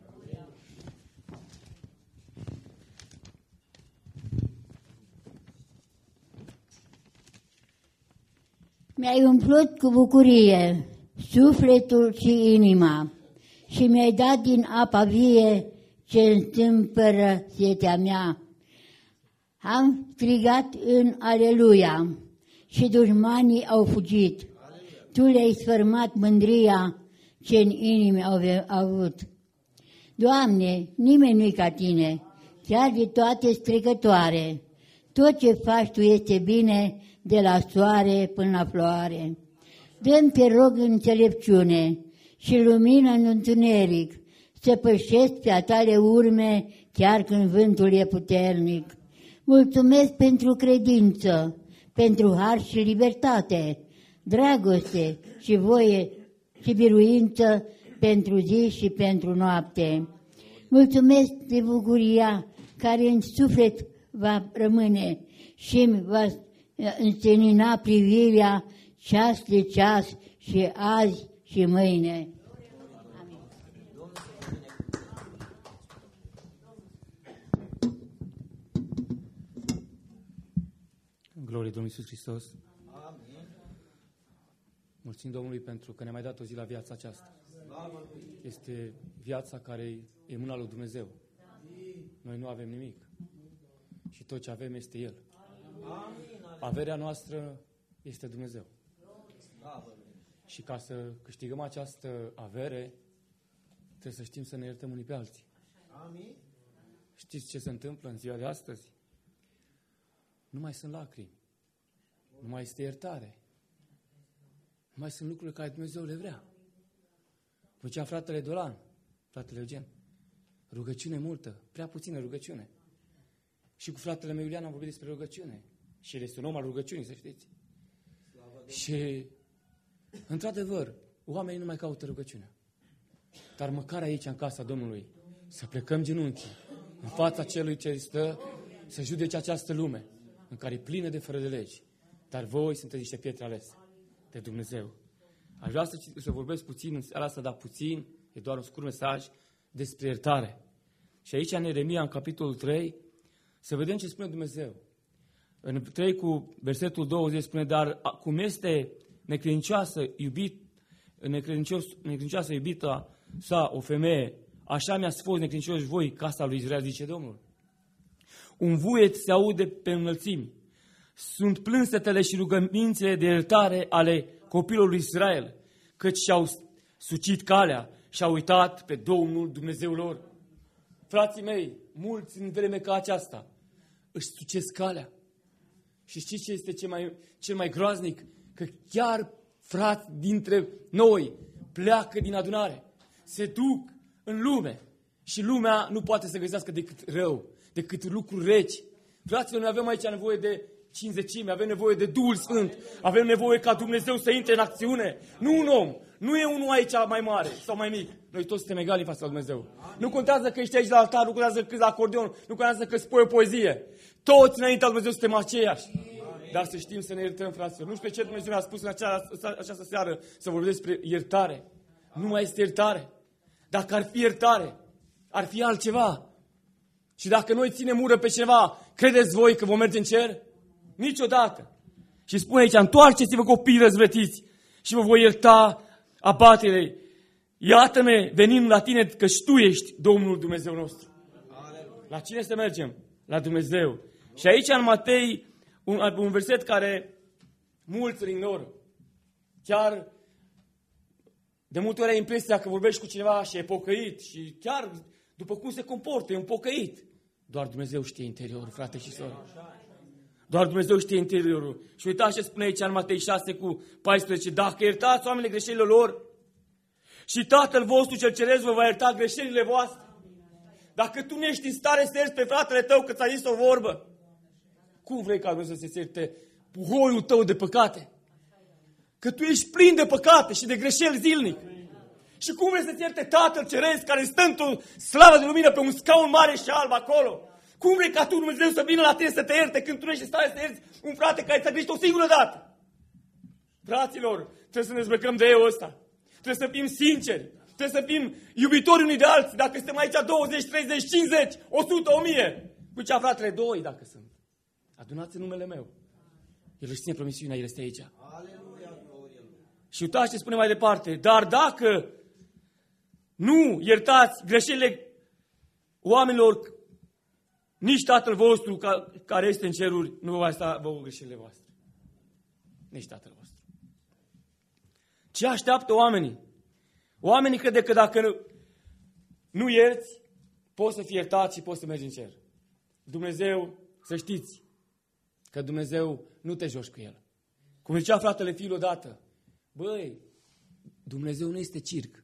Mi-ai umplut cu bucurie sufletul și inima și mi-ai dat din apa vie ce înstâmpără setea mea. Am strigat în aleluia și dușmanii au fugit. Tu le-ai sfărmat mândria ce în inimi au avut. Doamne, nimeni nu-i ca Tine, chiar de toate strecătoare. Tot ce faci Tu este bine, de la soare până la floare. Dă-mi, te rog, înțelepciune și lumină în întuneric, să pășesc pe a Tale urme, chiar când vântul e puternic. Mulțumesc pentru credință, pentru har și libertate, dragoste și voie și biruință pentru zi și pentru noapte. Mulțumesc de bucuria care în suflet va rămâne și îmi va însenina privirea ceas de ceas și azi și mâine. Amin. Glorie Domnului Iisus Hristos. Amin. Mulțumim Domnului pentru că ne-a mai dat o zi la viața aceasta. Este viața care e în mâna lui Dumnezeu. Noi nu avem nimic. Și tot ce avem este El. Averea noastră este Dumnezeu. Și ca să câștigăm această avere, trebuie să știm să ne iertăm unii pe alții. Știți ce se întâmplă în ziua de astăzi? Nu mai sunt lacrimi. Nu mai este iertare. Nu mai sunt lucruri care Dumnezeu le vrea. Făcea fratele Dolan, fratele Eugen, rugăciune multă, prea puțină rugăciune. Și cu fratele meu Iulian am vorbit despre rugăciune. Și el este un om al rugăciunii, să știți. Și, într-adevăr, oamenii nu mai caută rugăciunea. Dar măcar aici, în casa Domnului, să plecăm genunchii în fața celui ce stă să judece această lume, în care e plină de fără de legi. Dar voi sunteți niște pietre alese de Dumnezeu. Aș vrea să, să vorbesc puțin în seara asta, dar puțin, e doar un scurt mesaj, despre iertare. Și aici, în Ieremia, în capitolul trei, să vedem ce spune Dumnezeu. În trei cu versetul douăzeci spune, dar cum este necredincioasă, iubit, necredincioasă iubita sa o femeie, așa mi-ați fost necredincioși voi, casa lui Israel, zice Domnul. Un vuiet se aude pe înălțimi. Sunt plânsetele și rugămințele de iertare ale copilului lui Israel, căci și-au sucit calea și-au uitat pe Domnul Dumnezeul lor. Frații mei, mulți în vreme ca aceasta își sucesc calea. Și știți ce este cel mai, cel mai groaznic? Că chiar frați dintre noi pleacă din adunare, se duc în lume și lumea nu poate să găsească decât rău, decât lucruri reci. Fraților, noi avem aici nevoie de cinzecime, avem nevoie de Duhul Sfânt, avem nevoie ca Dumnezeu să intre în acțiune. Nu un om, nu e unul aici mai mare sau mai mic. Noi toți suntem egali în fața lui Dumnezeu. Nu contează că ești aici la altar, nu contează că ești la acordeon, nu contează că spui o poezie. Toți înaintea lui Dumnezeu suntem aceiași. Dar să știm să ne iertăm, fraților. Nu știu pe ce Dumnezeu mi-a spus în această, această seară să vorbesc despre iertare. Nu mai este iertare. Dacă ar fi iertare, ar fi altceva. Și dacă noi ținem ură pe cineva, credeți voi că vom merge în cer? Niciodată. Și spune aici, întoarceți-vă copiii răzvrătiți și vă voi ierta abaterei. Iată-ne, venim la tine, că și tu ești Domnul Dumnezeu nostru. La cine să mergem? La Dumnezeu. Și aici în Matei, un, un verset care mulți îl ignoră. Chiar de multe ori ai impresia că vorbești cu cineva și e pocăit și chiar după cum se comportă, e un pocăit. Doar Dumnezeu știe interiorul, frate și soră. Doar Dumnezeu știe interiorul. Și uitați ce spune aici în Matei șase cu paisprezece. Dacă iertați oamenii greșelile lor și Tatăl vostru cel ceresc vă va ierta greșelile voastre. Dacă tu nu ești în stare să ierți pe fratele tău că ți-a zis o vorbă, cum vrei ca Dumnezeu să-ți ierte puhoiul tău de păcate? Că tu ești plin de păcate și de greșeli zilnic. Și cum vrei să-ți ierte Tatăl ceresc care stă într-o slavă de lumină pe un scaun mare și alb acolo? Cum vrei ca tu, Dumnezeu, să vină la tine să te ierte când tu nu ești în stare să ierți un frate care ți-a greșit o singură dată? Fraților, trebuie să ne dezbrăcăm de eu ăsta. Trebuie să fim sinceri. Trebuie să fim iubitori unii de alții. Dacă suntem aici douăzeci, treizeci, cincizeci, o sută, o mie. Cu cea fratele doi, dacă sunt. Adunați în numele meu. El își ține promisiunea, El este aici. Aleluia, glorie. Și uitați ce spune mai departe. Dar dacă nu iertați greșelile oamenilor, nici Tatăl vostru care este în ceruri nu vă va sta vouă greșelile voastre. Nici Tatăl vostru. Ce așteaptă oamenii? Oamenii crede că dacă nu, nu ierți, poți să fii iertat și poți să mergi în cer. Dumnezeu, să știți că Dumnezeu nu te joci cu El. Cum zicea fratele Fiul odată, băi, Dumnezeu nu este circ.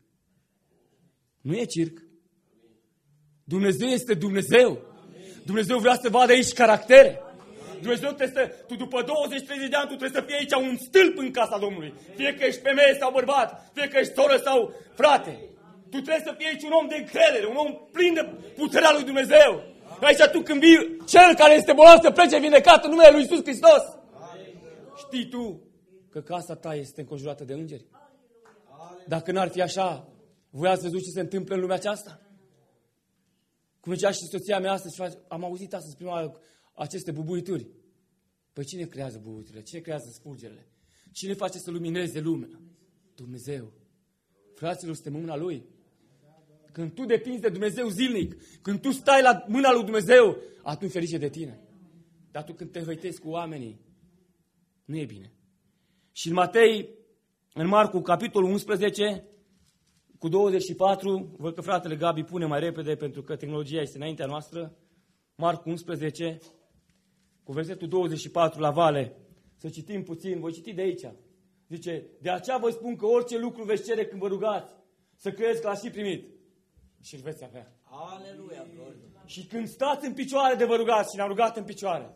Nu e circ. Dumnezeu este Dumnezeu. Dumnezeu vrea să vadă aici caractere. Dumnezeu trebuie să, tu după douăzeci treizeci de ani, tu trebuie să fii aici un stâlp în casa Domnului. Fie că ești femeie sau bărbat, fie că ești soră sau frate. Tu trebuie să fii aici un om de încredere, un om plin de puterea lui Dumnezeu. Aici tu când vii, cel care este bolnav să plece vindecat în numele lui Iisus Hristos. Știi tu că casa ta este înconjurată de îngeri? Dacă n-ar fi așa, voi ați văzut ce se întâmplă în lumea aceasta? Cum zicea și soția mea astăzi, am auzit astăzi prima oară aceste bubuituri. Păi cine creează bubuiturile? Cine creează spulgerele? Cine face să lumineze lumea? Dumnezeu. Fraților, suntem în mâna Lui. Când tu depinzi de Dumnezeu zilnic, când tu stai la mâna lui Dumnezeu, atunci ferice de tine. Dar tu când te hăitezi cu oamenii, nu e bine. Și în Matei, în Marcu, capitolul unsprezece, cu douăzeci și patru, văd că fratele Gabi pune mai repede pentru că tehnologia este înaintea noastră. Marcu unsprezece, cu versetul douăzeci și patru la vale. Să citim puțin, voi citi de aici. Zice, de aceea vă spun că orice lucru veți cere când vă rugați, să credeți că l-ați și primit. Și îl veți avea. Aleluia, glorie. Și când stați în picioare de vă rugați, și ne-am rugat în picioare.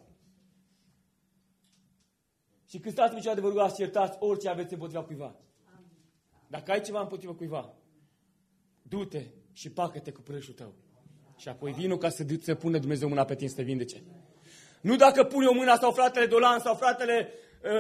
Și când stați în picioare de vă rugați și iertați orice aveți împotriva cuiva. Dacă ai ceva împotriva cuiva, du-te și pacă-te cu prășul tău. Și apoi vino ca să, să pună Dumnezeu mâna pe tine să te vindece. Nu dacă pune o mână sau fratele Dolan sau fratele,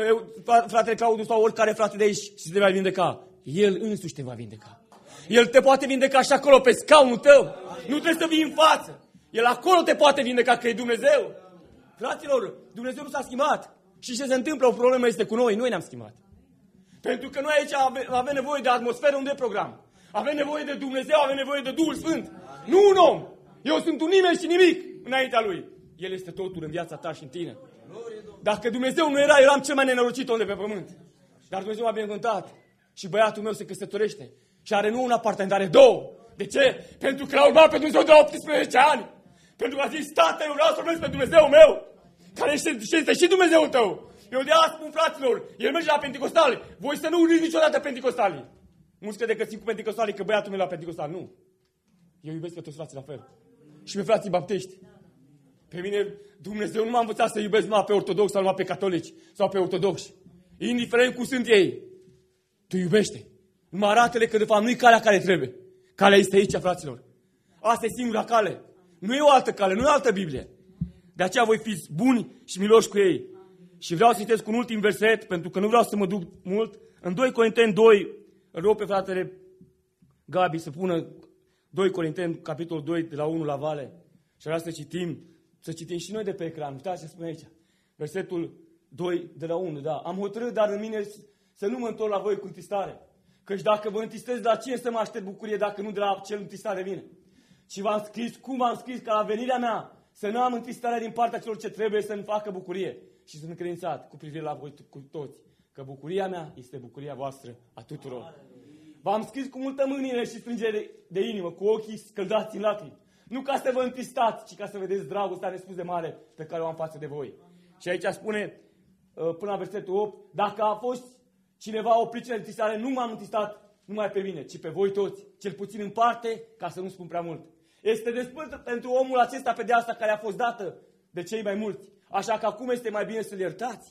uh, fratele Claudiu sau oricare frate de aici și te va vindeca. El însuși te va vindeca. El te poate vindeca și acolo pe scaunul tău. Nu trebuie să vii în față. El acolo te poate vindeca că e Dumnezeu. Fraților, Dumnezeu nu s-a schimbat. Și ce se întâmplă, o problemă este cu noi. Noi ne-am schimbat. Pentru că noi aici avem, avem nevoie de atmosferă unde e program. Avem nevoie de Dumnezeu, avem nevoie de Duhul Sfânt. Nu un om. Eu sunt un nimeni și nimic înaintea Lui. El este totul în viața ta și în tine. Dacă Dumnezeu nu era, eram cel mai nenorocit om de pe pământ. Dar Dumnezeu m-a binecuvântat. Și băiatul meu se căsătorește. Și are nu un apartament, are două. De ce? Pentru că l-a urmat pe Dumnezeu de la optsprezece ani. Pentru că a zis, tată, eu vreau să urmez pe Dumnezeu meu. Care este, este și Dumnezeul tău. Eu de azi spun, fraților, el merge la Pentecostale. Voi să nu uniți niciodată Pentecostalii. Mulți crede că țin cu Pentecostalii, că băiatul meu la Pentecostal. Nu. Eu iubesc pe toți frații la fel. Și pe frații baptiști. Pe mine Dumnezeu nu m-a învățat să iubesc numai pe ortodoxi sau numai pe catolici sau pe ortodoxi. Indiferent cum sunt ei. Tu iubește. Numai arată-le că de fapt nu e calea care trebuie. Calea este aici, fraților. Asta e singura cale. Nu e o altă cale, nu e o altă Biblie. De aceea voi fiți buni și miloși cu ei. Și vreau să citesc un ultim verset, pentru că nu vreau să mă duc mult. În doi Corinteni doi, îl rog pe fratele Gabi să pună doi Corinteni, capitolul doi, de la unu la vale. Și vreau să citim, să citim și noi de pe ecran. Uitați ce spune aici. Versetul doi, de la unu, da. Am hotărât, dar în mine să nu mă întorc la voi cu întristare. Căci dacă vă întristez, la cine să mă aștept bucurie dacă nu de la cel întristare vine? Și v-am scris, cum v-am scris, ca la venirea mea, să nu am întristare din partea celor ce trebuie să-mi facă bucurie. Și sunt încredințat cu privire la voi cu toți, că bucuria mea este bucuria voastră a tuturor. V-am scris cu multă mânie și strângere de, de inimă, cu ochii scăldați în lacrimi. Nu ca să vă întristați, ci ca să vedeți dragostea nespus de mare pe care o am față de voi. Și aici spune, până la versetul opt, dacă a fost cineva o pricină de întristare, nu m-am întristat numai pe mine, ci pe voi toți, cel puțin în parte, ca să nu spun prea mult. Este despărtă pentru omul acesta pedeapsa care a fost dată de cei mai mulți. Așa că acum este mai bine să-l iertați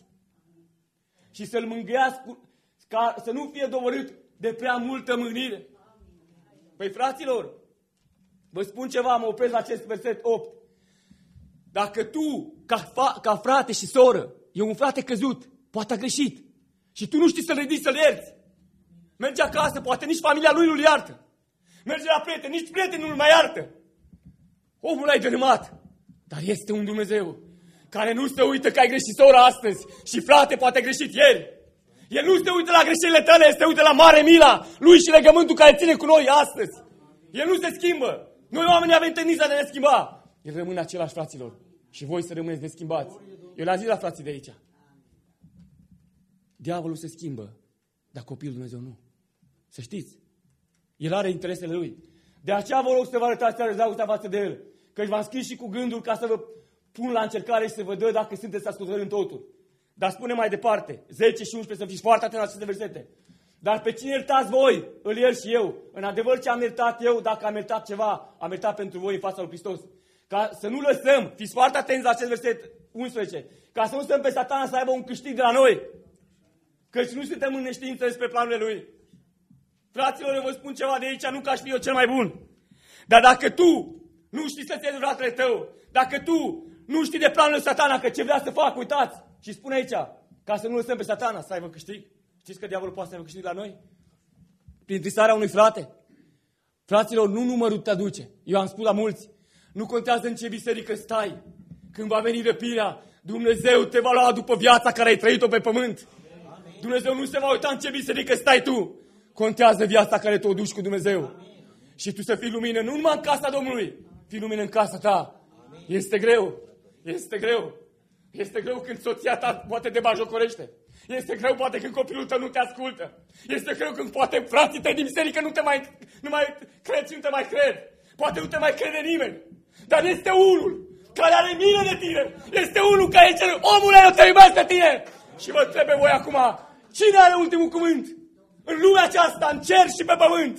și să-l mângâiați ca să nu fie doborât de prea multă mâhnire. Păi fraților, vă spun ceva, mă opresc la acest verset opt. Dacă tu, ca, fa, ca frate și soră, e un frate căzut, poate a greșit, și tu nu știi să-l ridici, să-l ierți, mergi acasă, poate nici familia lui nu-l iartă. Mergi la prieten, nici prietenul nu-l mai iartă. Omul l-ai dărâmat. Dar este un Dumnezeu care nu se uită că ai greșit sora astăzi și frate poate a greșit ieri. El nu se uită la greșelile tale, el se uită la mare mila lui și legământul care ține cu noi astăzi. El nu se schimbă. Noi oamenii avem tendința de a ne schimba. El rămâne același, fraților. Și voi să rămâneți neschimbați. Eu le-am zis la frații de aici. Diavolul se schimbă, dar copilul Dumnezeu nu. Să știți. El are interesele lui. De aceea vă rog să vă arătați dragostea față de el. Căci v-am scris și cu gândul ca să vă pun la încercare și să vă dă dacă sunteți ascultători în totul. Dar spune mai departe, zece și unsprezece, să fiți foarte atenți la aceste versete. Dar pe cine iertați voi, îl iert și eu. În adevăr ce am iertat eu, dacă am iertat ceva, am iertat pentru voi în fața lui Hristos. Ca să nu lăsăm, fiți foarte atenți la acest verset unsprezece, ca să nu stăm pe Satana să aibă un câștig de la noi. Căci nu suntem în neștiință despre planurile lui. Fraților, eu vă spun ceva de aici, nu că aș fi eu cel mai bun. Dar dacă tu Nu știi să-ți iei fratele tău. Dacă tu nu știi de planul lui Satana, că ce vrea să facă, uitați. Și spune aici, ca să nu lăsăm pe Satana să aibă câștig. Știți că diavolul poate să aibă câștig la noi? Prin trisarea unui frate. Fraților, nu numărul te aduce. Eu am spus la mulți, nu contează în ce biserică stai. Când va veni răpirea, Dumnezeu te va lua după viața care ai trăit-o pe pământ. Dumnezeu nu se va uita în ce biserică stai tu. Contează viața care te-o duci cu Dumnezeu. Și tu să fii lumină, nu numai în casa Domnului, fii lumină în casa ta. Este greu, este greu. Este greu când soția ta poate te bajocorește. Este greu poate când copilul tău nu te ascultă. Este greu când poate frații tăi din biserică nu te mai, nu mai cred și nu te mai cred. Poate nu te mai crede nimeni. Dar este unul care are milă de tine. Este unul care zice, omule, eu te iubesc pe tine. Și vă întreb voi acum, cine are ultimul cuvânt? În lumea aceasta, în cer și pe pământ.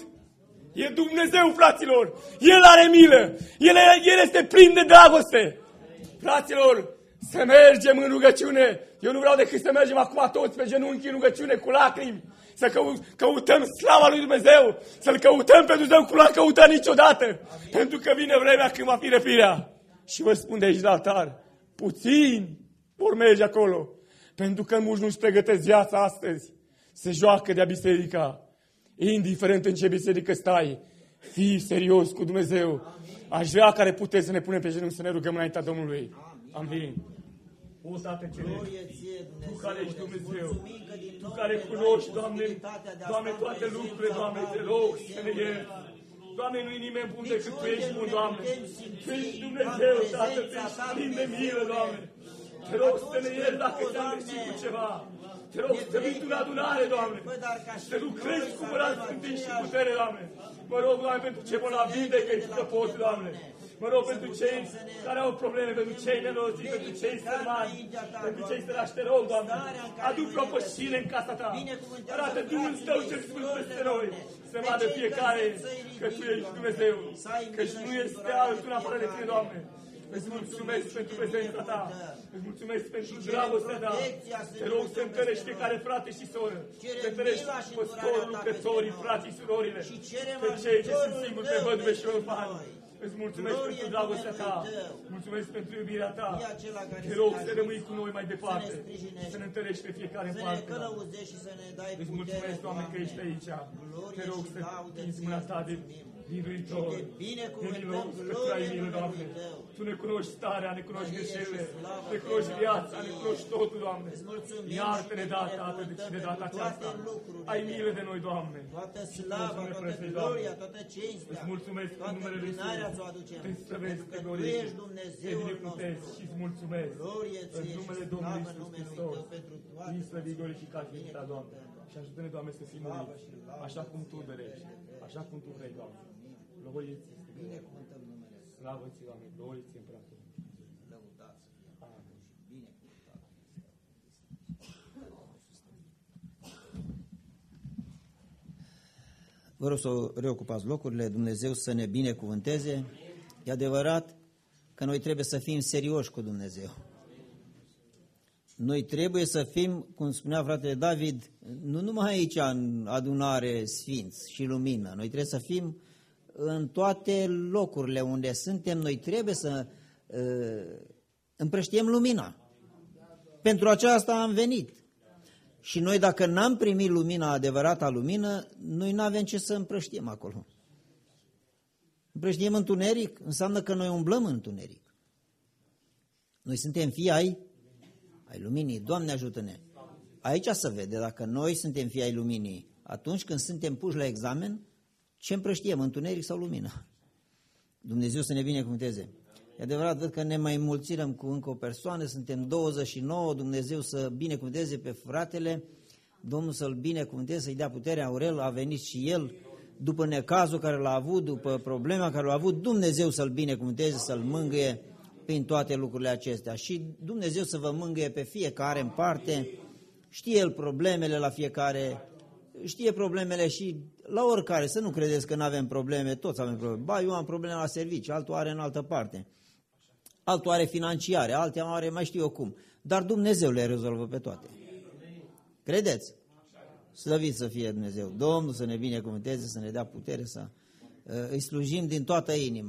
E Dumnezeu, fraților. El are milă. El, el este plin de dragoste. Fraților, să mergem în rugăciune. Eu nu vreau decât să mergem acum toți pe genunchi în rugăciune cu lacrimi. Să cău- căutăm slava lui Dumnezeu. Să-L căutăm pe Dumnezeu cum l-am căutat niciodată. Pentru că vine vremea când va fi răpirea. Și vă spun de aici la altar, puțini vor merge acolo. Pentru că mulți nu-și pregătesc viața astăzi. Se joacă de-a biserica. Indiferent în ce biserică stai, fii serios cu Dumnezeu. Aș vrea care puteți să ne punem pe genunchi să ne rugăm înaintea Domnului. Amin. O, Tată Ceresc, Tu care ești Dumnezeu, Tu care cunoști, Doamne, Doamne, toate lucrurile, Doamne, te rog să ne ierți. Doamne, nu-i nimeni bun decât Tu ești bun, Doamne. Tu ești Dumnezeu, Tată, Tu ești plin de milă, Doamne. Te rog să ne ierți dacă ți-am greșit cu ceva. Te rog să vii Tu în adunare, Doamne. Să lucrezi cu mâna sfântii și putere, Doamne. Mă rog, Doamne, pentru ce bolnavi vindecă și să poți, Doamne. Mă rog pentru cei care au probleme, pentru cei nenorociți, pentru cei sărmani, pentru cei sărași, te rog, Doamne, adu propășire în casa Ta. Arată Duhul Tău cel Sfânt peste noi, să vadă fiecare că Tu ești Dumnezeu, că nu este altul în afară de Tine, Doamne. Îți mulțumesc pentru prezența Ta, îți mulțumesc pentru dragostea Ta. Te rog să întărești fiecare frate și soră, să întărești păstorul, lucrătorii, frații și surorile, pe cei ce sunt singuri pe văduve și orfani. Îți mulțumesc pentru dragostea Ta, mulțumesc pentru iubirea Ta. Te rog să rămâi cu noi mai departe, să ne întărești pe fiecare în parte. Îți mulțumesc, Doamne, că ești aici. Te rog să tinzi mâna Ta de miluitor, de milos, că Tu ai milă, Doamne. Tu ne cunoști starea, ne cunoști greșelile, ne cunoști viața, ne cunoști totul, Doamne. Iartă-ne, da, Tată, și de data aceasta. Ai milă de noi, Doamne. Toată slava, toată gloria, toată cinstea, îți mulțumesc în numele Lui Iisus. Te slăvesc, te glorific, te binecuvântez și îți mulțumesc. În numele Domnului Iisus Hristos. Fii slăvit, glorificat, fiind Ta, Doamne. Și ajută-ne, Doamne, să fim uniți, așa cum Tu dorești, așa cum Tu vrei, Doamne. Lăvăieți, binecuvântăm numele Sfânt. slavă Ți, Doamne, gloriți împreună. Lăudați să fie. Amin. Binecuvântat. Vă rog să reocupați locurile, Dumnezeu să ne binecuvânteze. E adevărat că noi trebuie să fim serioși cu Dumnezeu. Noi trebuie să fim, cum spunea fratele David, nu numai aici în adunare sfinți și lumină, noi trebuie să fim în toate locurile unde suntem, noi trebuie să uh, împrăștiem lumina. Pentru aceasta am venit. Și noi dacă n-am primit lumina, adevărata lumină, noi n-avem ce să împrăștiem acolo. Împrăștiem întuneric, înseamnă că noi umblăm în întuneric. Noi suntem fii ai, ai luminii. Doamne ajută-ne! Aici se vede dacă noi suntem fii ai luminii. Atunci când suntem puși la examen, ce împrăștiem, întuneric sau lumină? Dumnezeu să ne binecuvânteze. E adevărat, văd că ne mai înmulțirăm cu încă o persoană, suntem douăzeci și nouă, Dumnezeu să binecuvânteze pe fratele, Domnul să-l binecuvânteze, să-i dea puterea. Aurel a venit și el după necazul care l-a avut, după problema care l-a avut, Dumnezeu să-l binecuvânteze, să-l mângâie prin toate lucrurile acestea. Și Dumnezeu să vă mângâie pe fiecare în parte, știe El problemele la fiecare, știe problemele și la oricare, să nu credeți că nu avem probleme, toți avem probleme. Ba, eu am probleme la serviciu, altul are în altă parte, altul are financiare, altul are mai știu eu cum, dar Dumnezeu le rezolvă pe toate. Credeți? Slăvit să fie Dumnezeu, Domnul să ne binecuvânteze, să ne dea putere, să uh, îi slujim din toată inima.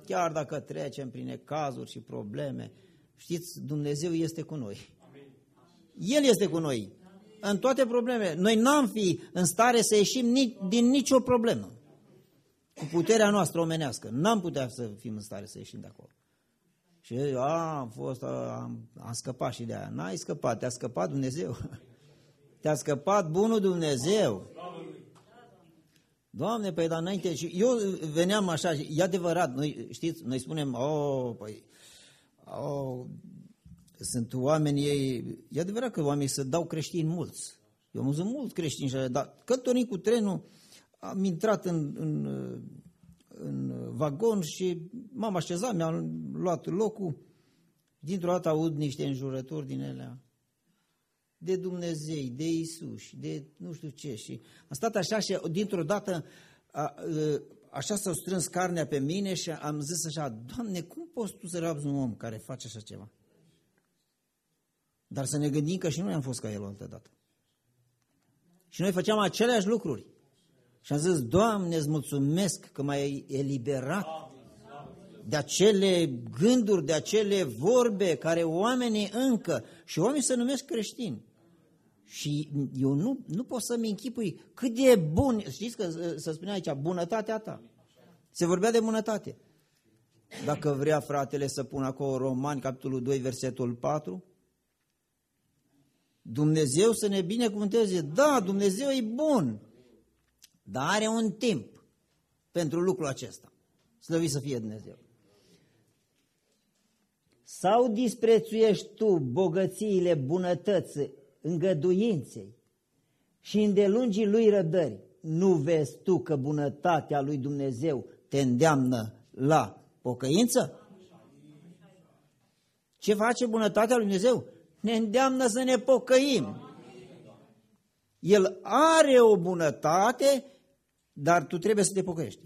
chiar dacă trecem prin necazuri și probleme, știți, Dumnezeu este cu noi. El este cu noi în toate problemele. Noi n-am fi în stare să ieșim ni, din nicio problemă. Cu puterea noastră omenească. N-am putea să fim în stare să ieșim de acolo. Și a, am fost, a, am, am scăpat și de aia. N-ai scăpat, te-a scăpat Dumnezeu. Te-a scăpat bunul Dumnezeu. Doamne, păi, dar înainte, și eu veneam așa, e adevărat, noi, știți, noi spunem, oh, păi, oh, sunt oameni, ei, e adevărat că oamenii se dau creștini mulți. Eu am văzut mulți creștini, dar călătorind cu trenul, am intrat în, în, în vagon și m-am așezat, mi-am luat locul, dintr-o dată aud niște înjurături din elea. De Dumnezei, de Iisus, de nu știu ce. Și am stat așa și dintr-o dată a, a, așa s-a strâns carnea pe mine și am zis așa, Doamne, cum poți Tu să rabzi un om care face așa ceva? Dar să ne gândim că și noi am fost ca el o altă dată. Și noi făceam aceleași lucruri. Și am zis, Doamne, îți mulțumesc că m-ai eliberat de acele gânduri, de acele vorbe care oamenii încă, și oamenii se numesc creștini. Și eu nu, nu pot să-mi închipui cât de bun, știți că se spunea aici, bunătatea ta. Se vorbea de bunătate. Dacă vrea fratele să pună acolo Romani, capitolul doi, versetul patru, Dumnezeu să ne binecuvânteze. Da, Dumnezeu e bun, dar are un timp pentru lucrul acesta. Slăvit să fie Dumnezeu. Sau disprețuiești tu bogățiile bunătății, îngăduinței și îndelungii lui răbdări, nu vezi tu că bunătatea lui Dumnezeu te îndeamnă la pocăință? Ce face bunătatea lui Dumnezeu? Ne îndeamnă să ne pocăim. El are o bunătate, dar tu trebuie să te pocăiești.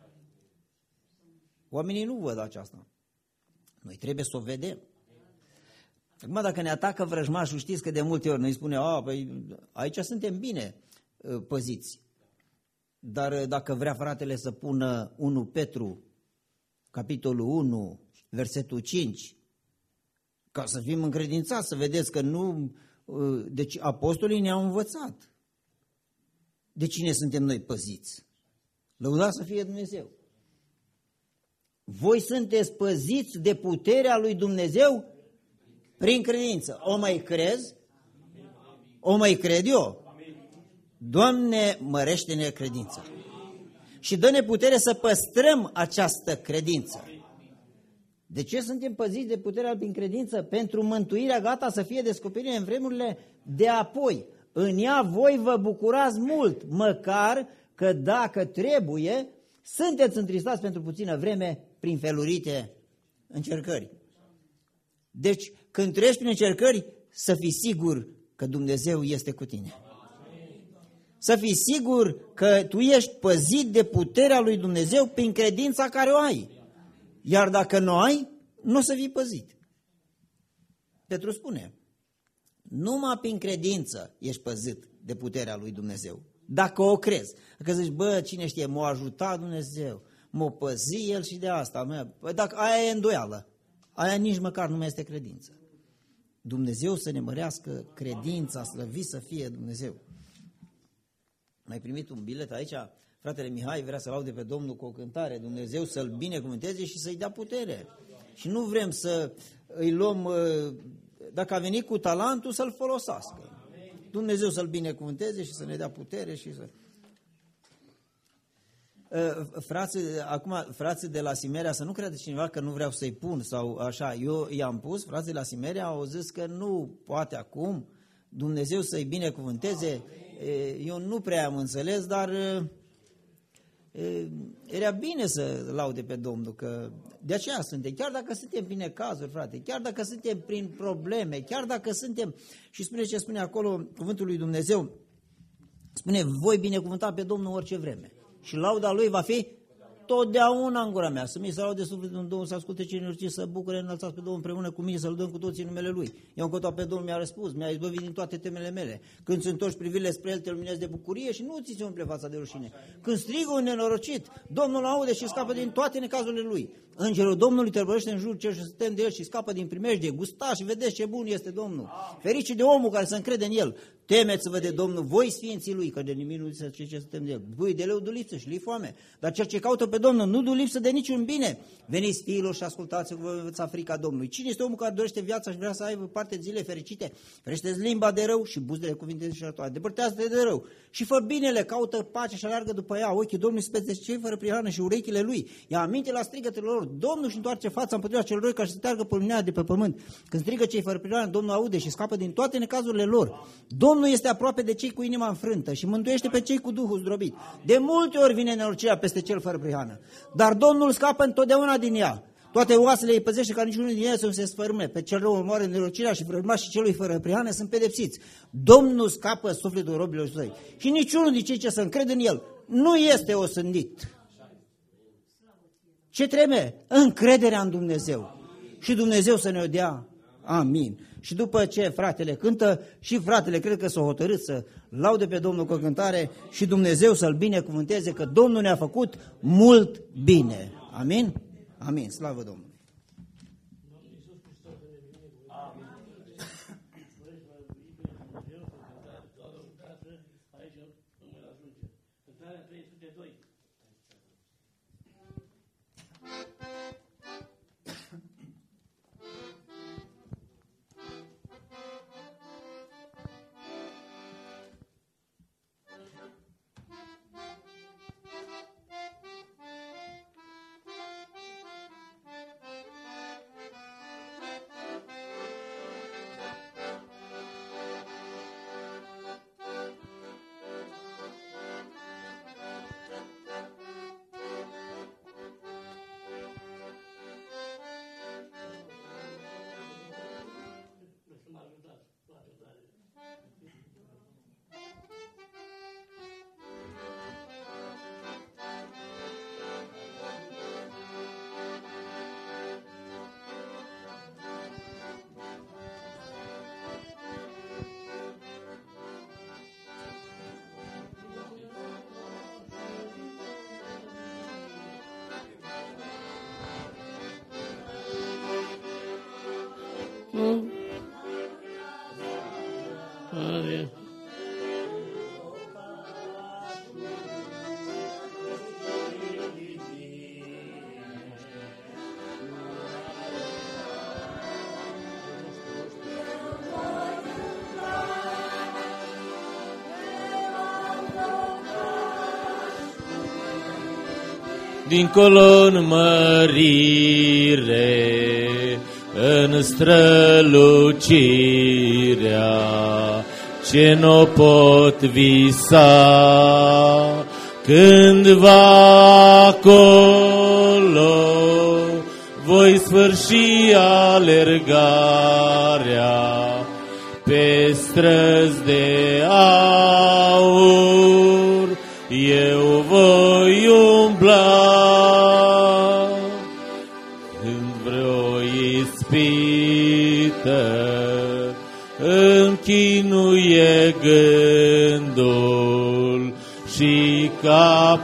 Oamenii nu văd aceasta. Noi trebuie să o vedem. Acum, dacă ne atacă vrăjmașul, știți că de multe ori noi spune, a, păi, aici suntem bine păziți. Dar dacă vrea fratele să pună unu Petru, capitolul unu, versetul cinci, ca să fim încredințați, să vedeți că nu... Deci apostolii ne-au învățat. De cine suntem noi păziți? Lăudați să fie Dumnezeu. Voi sunteți păziți de puterea lui Dumnezeu prin credință. O mai crezi? O mai cred eu? Doamne, mărește-ne credința. Și dă-ne putere să păstrăm această credință. De ce suntem păziți de puterea prin credință? Pentru mântuirea gata să fie descoperită în vremurile de apoi. În ea voi vă bucurați mult, măcar că dacă trebuie, sunteți întristați pentru puțină vreme prin felurite încercări. Deci, când treci prin încercări, să fii sigur că Dumnezeu este cu tine. Să fii sigur că tu ești păzit de puterea lui Dumnezeu prin credința care o ai. Iar dacă nu ai, nu o să fii păzit. Petru spune, numai prin credință ești păzit de puterea lui Dumnezeu. Dacă o crezi. Dacă zici, bă, cine știe, m-a ajutat Dumnezeu, m-a păzit El și de asta. Păi dacă aia e îndoială, aia nici măcar nu mai este credință. Dumnezeu să ne mărească credința, slăvit să fie Dumnezeu. Ai primit un bilet aici? Fratele Mihai vrea să laude pe Domnul cu o cântare, Dumnezeu să-l binecuvânteze și să-i dea putere. Și nu vrem să îi luăm, dacă a venit cu talentul, să-l folosească. Dumnezeu să-l binecuvânteze și să ne dea putere și să... Frații, acum, frații de la Simeria, să nu crede cineva că nu vreau să-i pun sau așa, eu i-am pus, frații de la Simeria au zis că nu poate acum, Dumnezeu să-i binecuvânteze, eu nu prea am înțeles, dar era bine să laude pe Domnul, că de aceea suntem, chiar dacă suntem prin necazuri, frate, chiar dacă suntem prin probleme, chiar dacă suntem, și spune ce spune acolo cuvântul lui Dumnezeu, spune, voi binecuvânta pe Domnul orice vreme și lauda lui va fi totdeauna în gura mea. Să mi se laude sufletul în Domnul, să asculte cine urci, să bucure, înălțați pe Domnul împreună cu mine, să-L dăm cu toții în numele Lui. Eu încă tot pe Domnul mi-a răspuns, mi-a izbăvit din toate temele mele. Când îți întorci privirile spre El, te luminezi de bucurie și nu ți se umple fața de rușine. Când strigă un nenorocit, Domnul aude și scapă din toate necazurile Lui. Îngerul Domnului tărbărește în jur cel și se tem de El și scapă din primejdie. Gustați și vedeți ce bun este Domnul. Fericit de omul care se încrede în El. Temeți-vă de Domnul, voi sfinții Lui, că de nimic nu se ce se tem de El. Voi de leu du lipsă și li foame. Dar cel ce caută pe Domnul nu du lipsă de niciun bine. Veniți fiilor și ascultați-vă, vă învăța frica Domnului. Cine este omul care dorește viața și vrea să aibă parte de zile fericite? Ferește-ți limba de rău și buzele cuvinte înșelătoare. Depărtează-te de rău și fă binele, caută pace și alergă după ea. Ochii Domnului spețe cei fără prihană și urechile Lui. Ia aminte la strigătele lor. Domnul și întoarce fața împotriva celor răi ca să teargă pălunea de pe pământ. Când strigă cei fără prihană, Domnul aude și scapă din toate necazurile lor. Domnul este aproape de cei cu inima înfrântă și mântuiește pe cei cu Duhul zdrobit. De multe ori vine nenorocirea peste cel fără prihană, dar Domnul scapă întotdeauna din ea. Toate oasele îi păzește ca niciunul din ele să nu se sfărâme. Pe cel rău omoară nenorocirea și vrăjmașii celui fără prihană sunt pedepsiți. Domnul scapă sufletul robilor săi și niciunul din cei ce se încred în El nu este osândit. Ce trebuie? Încrederea în Dumnezeu. Și Dumnezeu să ne-o dea. Amin. Și după ce fratele cântă, și fratele cred că s-a hotărât să laude pe Domnul cu cântare și Dumnezeu să-L binecuvânteze, că Domnul ne-a făcut mult bine. Amin? Amin. Slavă Domnului. Are. Dincolo în mărire, în strălucirea ce n-o pot visa, cândva acolo voi sfârși alergarea pe străzi de aur, eu voi umbla. Închinuie gândul și ca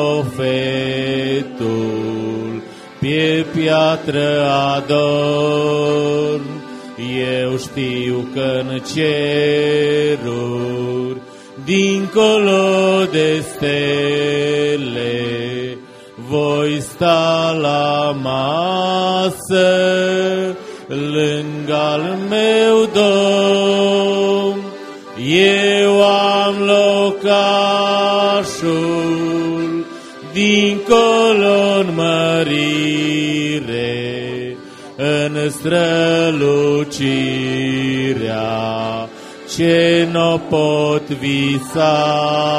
profetul pe piatră adorm. Eu știu că-n ceruri, dincolo de stele, voi sta la masă lângă-al meu Domn. Eu am locașul dincolo-n mărire, în strălucirea ce n-o pot visa,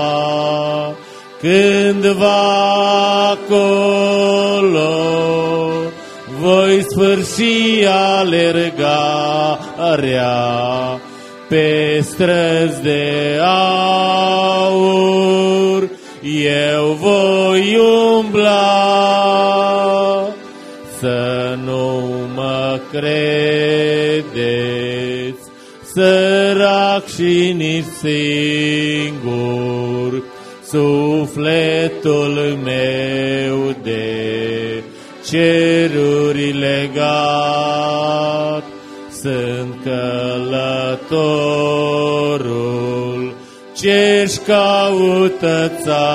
cândva acolo voi sfârși alergarea pe străzi de aur, eu voi umbla. să nu mă credeți sărac și nici singur, sufletul meu de ceruri legat. Sunt călătorul ce-și caută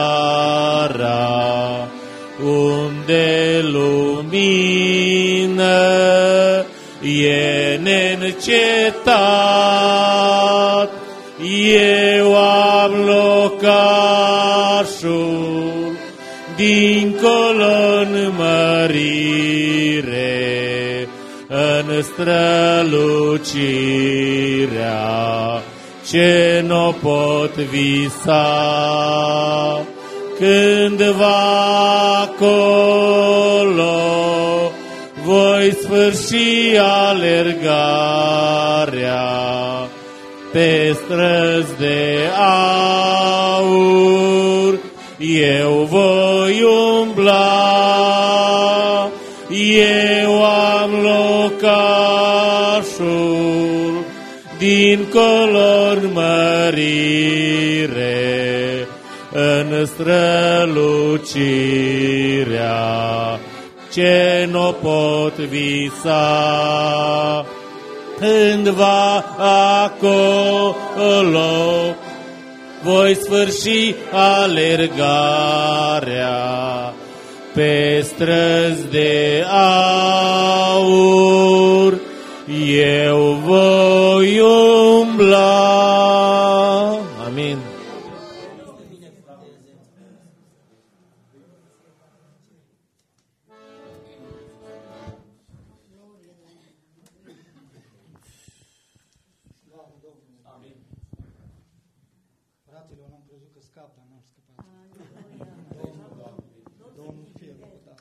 țara, unde lumină e neîncetat. Eu am locașul dincolo-n mărire, în strălucirea ce n-o pot visa. Cândva acolo voi sfârși alergarea, pe străzi de aur eu voi umbla. Eu am locașul dincolo-n mărire, în strălucirea ce n-o pot visa. Cândva acolo voi sfârși alergarea, pe străzi de aur eu voi umbla. Amin. Fraților, n-am crezut că scap, dar n-am scăpat. Domnul fie lăudat.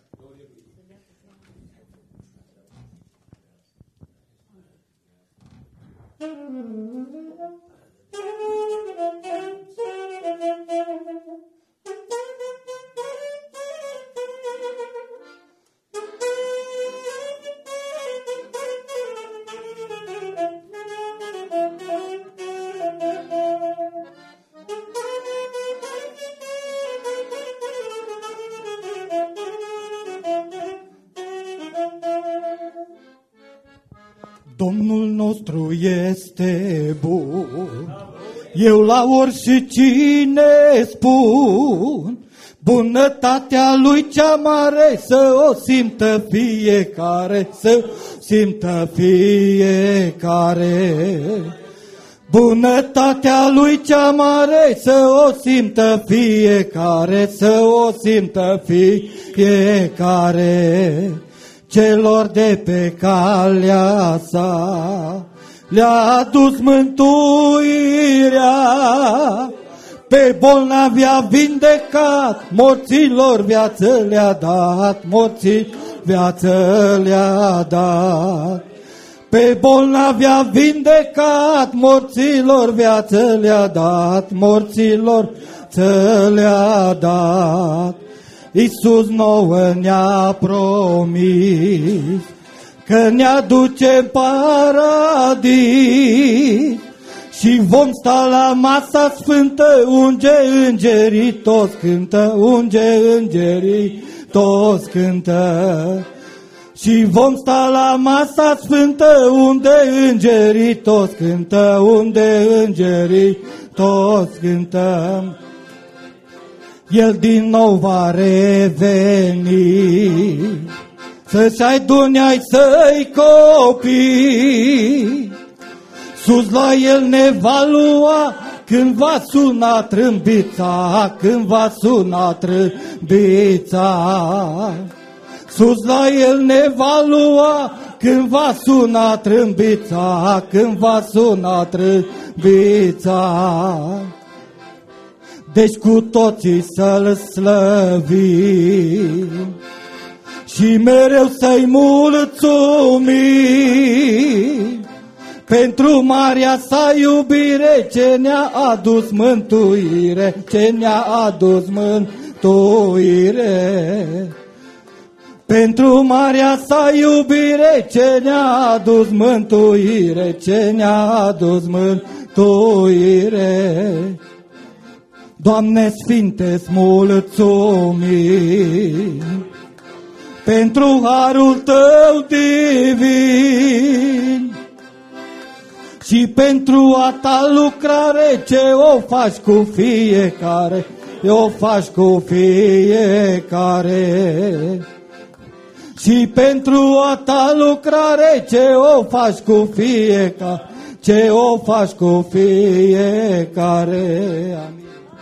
Domnul nostru este bun, eu la oricine spun, bunătatea lui cea mare să o simtă fiecare, să simtă fiecare. Bunătatea lui cea mare să o simtă fiecare, să o simtă fiecare. Celor de pe calea sa le-a adus mântuirea, pe bolnavi a vindecat, morților viață le-a dat, morții viață le-a dat. Pe bolnavi a vindecat, morților viață le-a dat, morților viață le-a dat. Iisus nouă ne-a promis că ne duce în paradis și vom sta la masa sfântă, unde îngerii toți cântă, unde îngerii toți cântă. Și vom sta la masa sfântă, unde îngerii toți cântă, unde îngerii toți cântă. El din nou va reveni, să-și adune ai săi copii. Sus la el ne va lua, când va suna trâmbița, când va suna trâmbița. Sus la el ne va lua, când va suna trâmbița, când va suna trâmbița. Deci cu toții să-L slăvim și mereu să-i mulțumim pentru marea sa iubire, ce ne-a adus mântuire, ce ne-a adus mântuire. Pentru marea sa iubire ce ne-a adus mântuire, ce ne-a adus mântuire. Doamne Sfinte-ți mulțumim pentru harul Tău divin și pentru a Ta lucrare ce o faci cu fiecare, o faci cu fiecare. Și pentru a Ta lucrare ce o faci cu fiecare, ce o faci cu fiecare. Amin.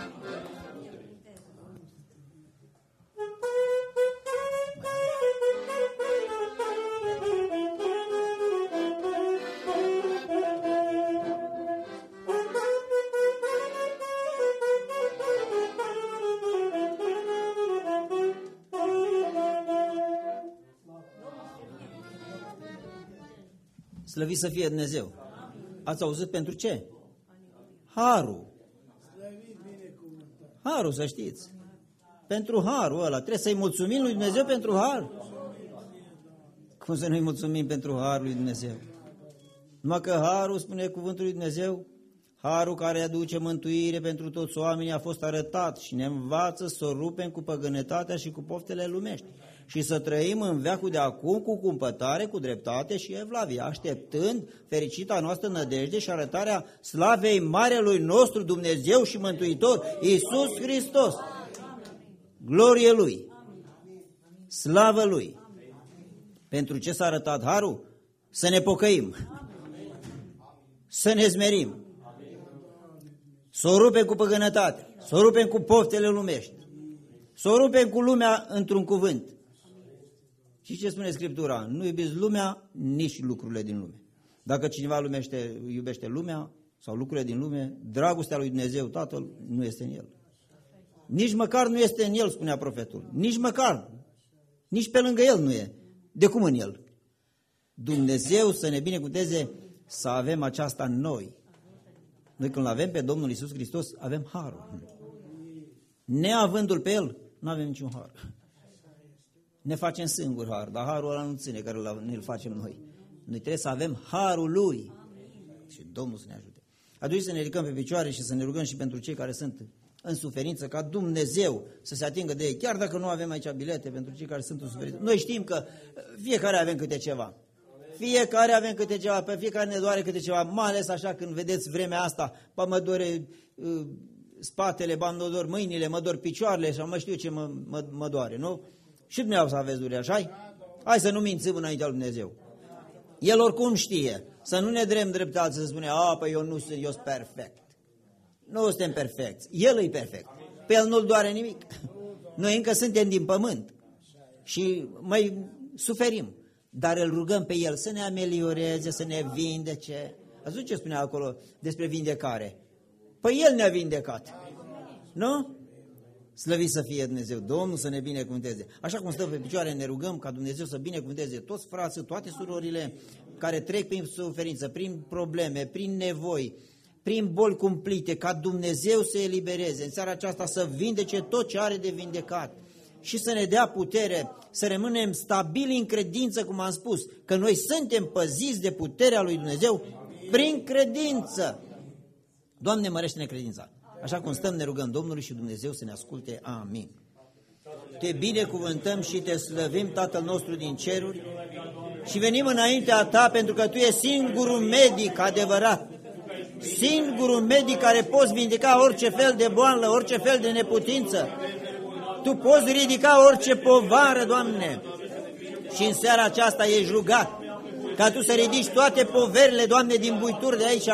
Slăvit să fie Dumnezeu. Ați auzit pentru ce? Harul. Harul, să știți. Pentru harul ăla. Trebuie să-i mulțumim lui Dumnezeu pentru har. Cum să nu-i mulțumim pentru harul lui Dumnezeu? Numai că harul, spune cuvântul lui Dumnezeu, harul care aduce mântuire pentru toți oamenii a fost arătat și ne învață să o rupem cu păgânătatea și cu poftele lumești și să trăim în veacul de acum cu cumpătare, cu dreptate și evlavie, așteptând fericita noastră nădejde și arătarea slavei marelui nostru Dumnezeu și Mântuitor, Iisus Hristos. Glorie Lui! Slavă Lui! Pentru ce s-a arătat harul? Să ne pocăim, să ne smerim, să o rupem cu păgânătate, să o rupem cu poftele lumești, să o rupem cu lumea într-un cuvânt. Și ce spune Scriptura? Nu iubiți lumea, nici lucrurile din lume. Dacă cineva lumește, iubește lumea sau lucrurile din lume, dragostea lui Dumnezeu Tatăl nu este în el. Nici măcar nu este în el, spunea profetul. Nici măcar. Nici pe lângă el nu e. De cum în el? Dumnezeu să ne binecuvânteze să avem aceasta în noi. Noi când avem pe Domnul Iisus Hristos, avem harul. Neavându-l pe el, nu avem niciun har. Ne facem singur har, dar harul ăla nu ține, care ne-l facem noi. Noi trebuie să avem harul lui. Și Domnul să ne ajute. Atunci să ne ridicăm pe picioare și să ne rugăm și pentru cei care sunt în suferință, ca Dumnezeu să se atingă de ei. Chiar dacă nu avem aici bilete pentru cei care sunt în suferință. Noi știm că fiecare avem câte ceva. Fiecare avem câte ceva, pe fiecare ne doare câte ceva, mai ales așa când vedeți vremea asta, ba mă doare uh, spatele, ba mă dor mâinile, mă dor picioarele sau mă știu ce mă, mă, mă doare, nu? Și dumneavoastră aveți durere, așa-i? Hai să nu mințim înaintea lui Dumnezeu. El oricum știe, să nu ne drem dreptate, să spune, a, păi eu nu sunt, eu sunt perfect. Nu suntem perfecți, El e perfect. Pe El nu-l doare nimic. Noi încă suntem din pământ și mai suferim. Dar îl rugăm pe El să ne amelioreze, să ne vindece. Ați văzut ce spunea acolo despre vindecare? Păi El ne-a vindecat. Nu? Slăvit să fie Dumnezeu, Domnul să ne binecuvânteze. Așa cum stăm pe picioare, ne rugăm ca Dumnezeu să binecuvânteze toți frații, toate surorile care trec prin suferință, prin probleme, prin nevoi, prin boli cumplite, ca Dumnezeu să elibereze. În seara aceasta să vindece tot ce are de vindecat. Și să ne dea putere să rămânem stabili în credință, cum am spus, că noi suntem păziți de puterea lui Dumnezeu prin credință. Doamne, mărește-ne credința. Așa cum stăm, ne rugăm Domnului și Dumnezeu să ne asculte. Amin. Te binecuvântăm și te slăvim, Tatăl nostru din ceruri, și venim înaintea Ta pentru că Tu ești singurul medic adevărat, singurul medic care poți vindeca orice fel de boală, orice fel de neputință. Tu poți ridica orice povară, Doamne, și în seara aceasta ești rugat ca Tu să ridici toate poverile, Doamne, din buituri de aici,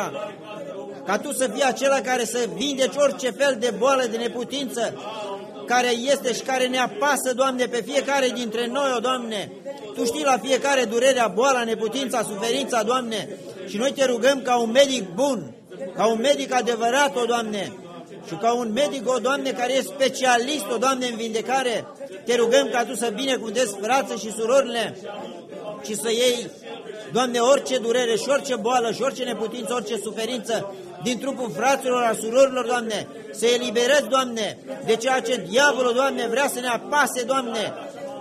ca Tu să fii acela care să vindeci orice fel de boală, de neputință, care este și care ne apasă, Doamne, pe fiecare dintre noi, o Doamne. Tu știi la fiecare durerea, boala, neputința, suferința, Doamne, și noi Te rugăm ca un medic bun, ca un medic adevărat, o Doamne, și ca un medic, o Doamne, care e specialist, o Doamne, în vindecare, Te rugăm ca Tu să binecuvântezi frații și surorile și să iei, Doamne, orice durere și orice boală și orice neputință, orice suferință din trupul fraților, a surorilor, Doamne, să eliberezi, Doamne, de ceea ce diavolul, Doamne, vrea să ne apase, Doamne,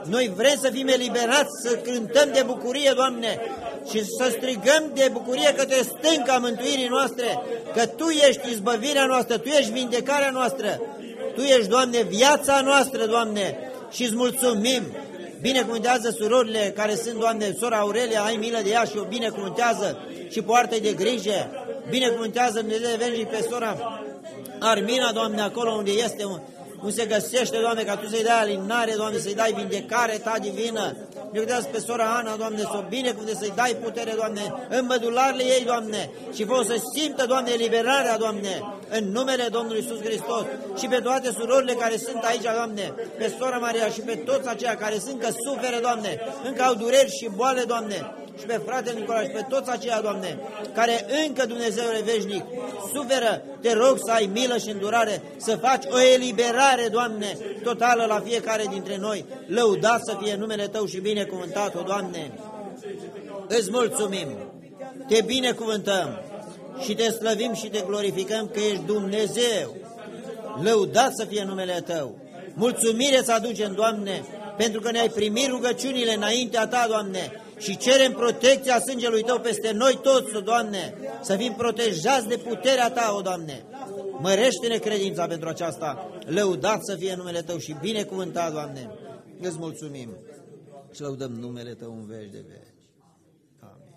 Noi vrem să fim eliberați, să cântăm de bucurie, Doamne, și să strigăm de bucurie către stânca mântuirii noastre, că Tu ești izbăvirea noastră, Tu ești vindecarea noastră, Tu ești, Doamne, viața noastră, Doamne, și îți mulțumim. Binecuvântează surorile care sunt, Doamne, sora Aurelia, ai milă de ea și o binecuvântează și poartă-i de grijă. Binecuvântează Dumnezeu veșnic pe sora Armina, Doamne, acolo unde este, unde se găsește, Doamne, ca Tu să-i dai alinare, Doamne, să-i dai vindecare Ta divină. Binecuvântează pe sora Ana, Doamne, să o binecuvântezi, să-i dai putere, Doamne, în mădularele ei, Doamne, și fă să simtă, Doamne, eliberarea, Doamne, în numele Domnului Iisus Hristos, și pe toate surorile care sunt aici, Doamne, pe sora Maria și pe toți aceia care sunt că suferă, Doamne, încă au dureri și boale, Doamne, și pe fratele Nicolae și pe toți aceia, Doamne, care încă, Dumnezeule veșnic, suferă, Te rog să ai milă și îndurare, să faci o eliberare, Doamne, totală la fiecare dintre noi. Lăudat să fie numele Tău și binecuvântat-o, Doamne. Îți mulțumim, Te binecuvântăm și Te slăvim și Te glorificăm că ești Dumnezeu. Lăudat să fie numele Tău. Mulțumire să aducem, Doamne, pentru că ne-ai primit rugăciunile înaintea Ta, Doamne, și cerem protecția sângelui Tău peste noi toți, Doamne, să fim protejați de puterea Ta, o Doamne. Mărește-ne credința pentru aceasta, lăudat să fie numele Tău și binecuvântat, Doamne. Îți mulțumim și lăudăm numele Tău în veci de veci. Amin.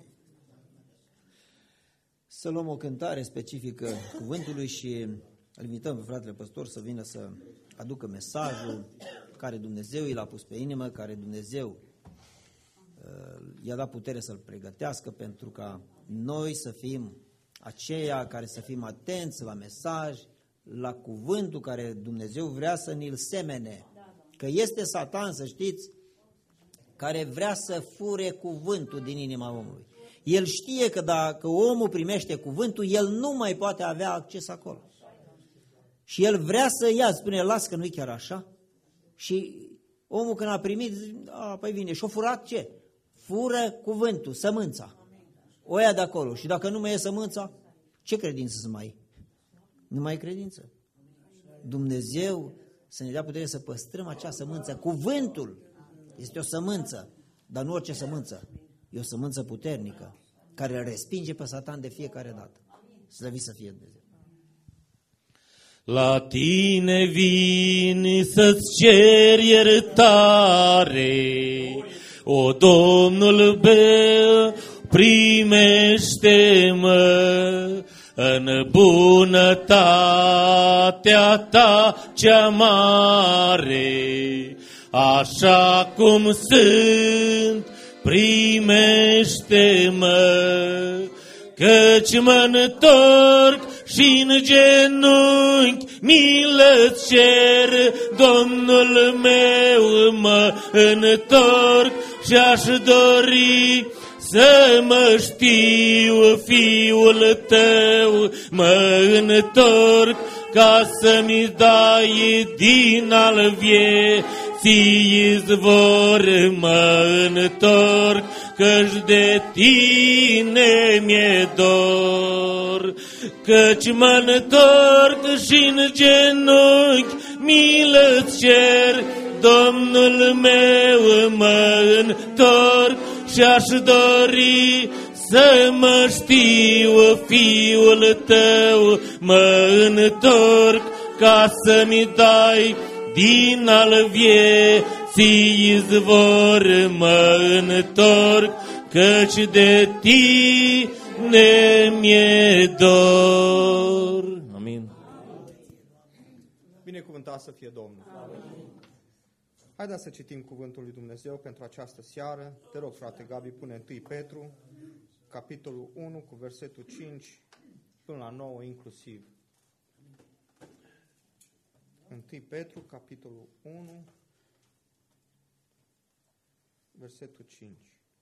Să luăm o cântare specifică cuvântului și îl invităm pe fratele păstor să vină să aducă mesajul care Dumnezeu i l-a pus pe inimă, care Dumnezeu i-a dat putere să-l pregătească pentru ca noi să fim aceia care să fim atenți la mesaj, la cuvântul care Dumnezeu vrea să ni-l semene. Că este Satan, să știți, care vrea să fure cuvântul din inima omului. El știe că dacă omul primește cuvântul, el nu mai poate avea acces acolo. Și el vrea să ia, spune, las că nu-i chiar așa. Și omul când a primit, a, păi vine, și-a furat ce? Fură cuvântul, sămânța. O ia de acolo. Și dacă nu mai e sămânța, ce credință să mai ai? Nu mai e credință. Dumnezeu să ne dea putere să păstrăm acea sămânță. Cuvântul este o sămânță, dar nu orice sămânță. E o sămânță puternică, care îl respinge pe Satan de fiecare dată. Slăvit să fie Dumnezeu. La Tine vin să-ți cer iertare, o Domnul meu, primește-mă în bunătatea Ta cea mare, așa cum sunt, primește-mă, căci mă-ntorc și-n genunchi milă-ți cer, Domnul meu, mă întorc și-aș dori să mă știu, Fiul Tău, mă întorc ca să-mi dai din al vieții izvor, mă întorc căci de Tine mi-e dor. Căci mă întorc și-n genunchi milă-ți cer, Domnul meu, mă întorc și-aș dori să mă știu, Fiul Tău, mă întorc ca să-mi dai din al vieții izvor, mă întorc căci de Tine mi-e dor. Amin. Binecuvântat să fie Domnul. Haideți să citim cuvântul lui Dumnezeu pentru această seară. Te rog, frate Gabi, pune întâi Petru, capitolul unu, cu versetul cinci până la nouă inclusiv. întâi Petru, capitolul unu, versetul cinci.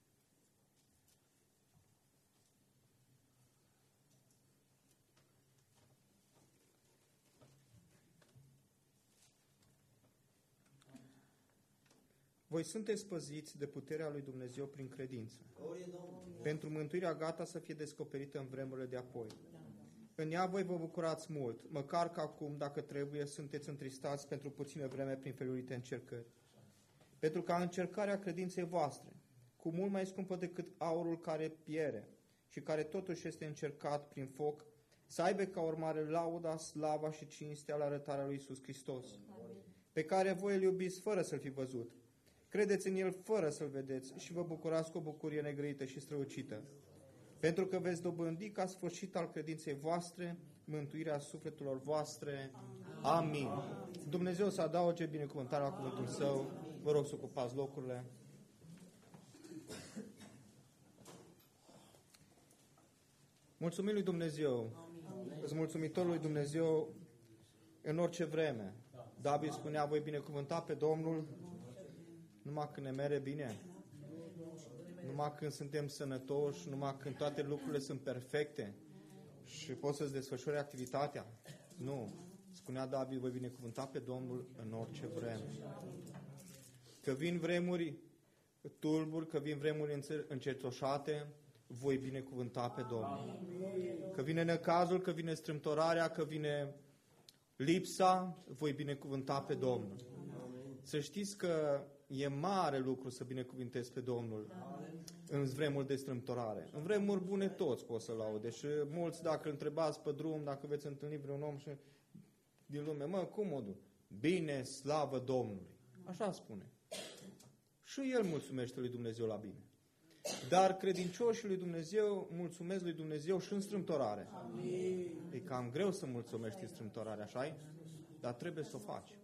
Voi sunteți păziți de puterea lui Dumnezeu prin credință, pentru mântuirea gata să fie descoperită în vremurile de apoi. În ea voi vă bucurați mult, măcar că acum, dacă trebuie, sunteți întristați pentru puțină vreme prin felurite încercări. pentru ca încercarea credinței voastre, cu mult mai scumpă decât aurul care piere și care totuși este încercat prin foc, să aibă ca urmare lauda, slava și cinstea la arătarea lui Iisus Hristos, pe care voi îl iubiți fără să-L fi văzut. Credeți în El fără să-L vedeți și vă bucurați cu o bucurie negrăită și strălucită, pentru că veți dobândi ca sfârșit al credinței voastre mântuirea sufletelor voastre. Amin. Dumnezeu să adauge binecuvântarea la cuvântul Său. Vă rog să ocupați locurile. Mulțumim lui Dumnezeu. Îți mulțumitor lui Dumnezeu în orice vreme. David spunea, voi binecuvânta pe Domnul numai când ne mere bine, numai când suntem sănătoși, numai când toate lucrurile sunt perfecte și poți să-ți desfășori activitatea. Nu. Spunea David, voi binecuvânta pe Domnul în orice vreme. Că vin vremuri tulburi, că vin vremuri încertoșate, voi binecuvânta pe Domnul. Că vine necazul, că vine strâmtorarea, că vine lipsa, voi binecuvânta pe Domnul. Să știți că e mare lucru să binecuvintezi pe Domnul în vremuri de strâmtorare. În vremuri bune toți pot să laude și mulți, dacă îl întrebați pe drum, dacă veți întâlni vreun om și din lume, mă, cum o duc? Bine, slavă Domnului. Așa spune. Și el mulțumește lui Dumnezeu la bine. Dar credincioșii lui Dumnezeu mulțumesc lui Dumnezeu și în strâmtorare. E cam greu să mulțumești în strâmtorare, așa-i? Dar trebuie să o faci.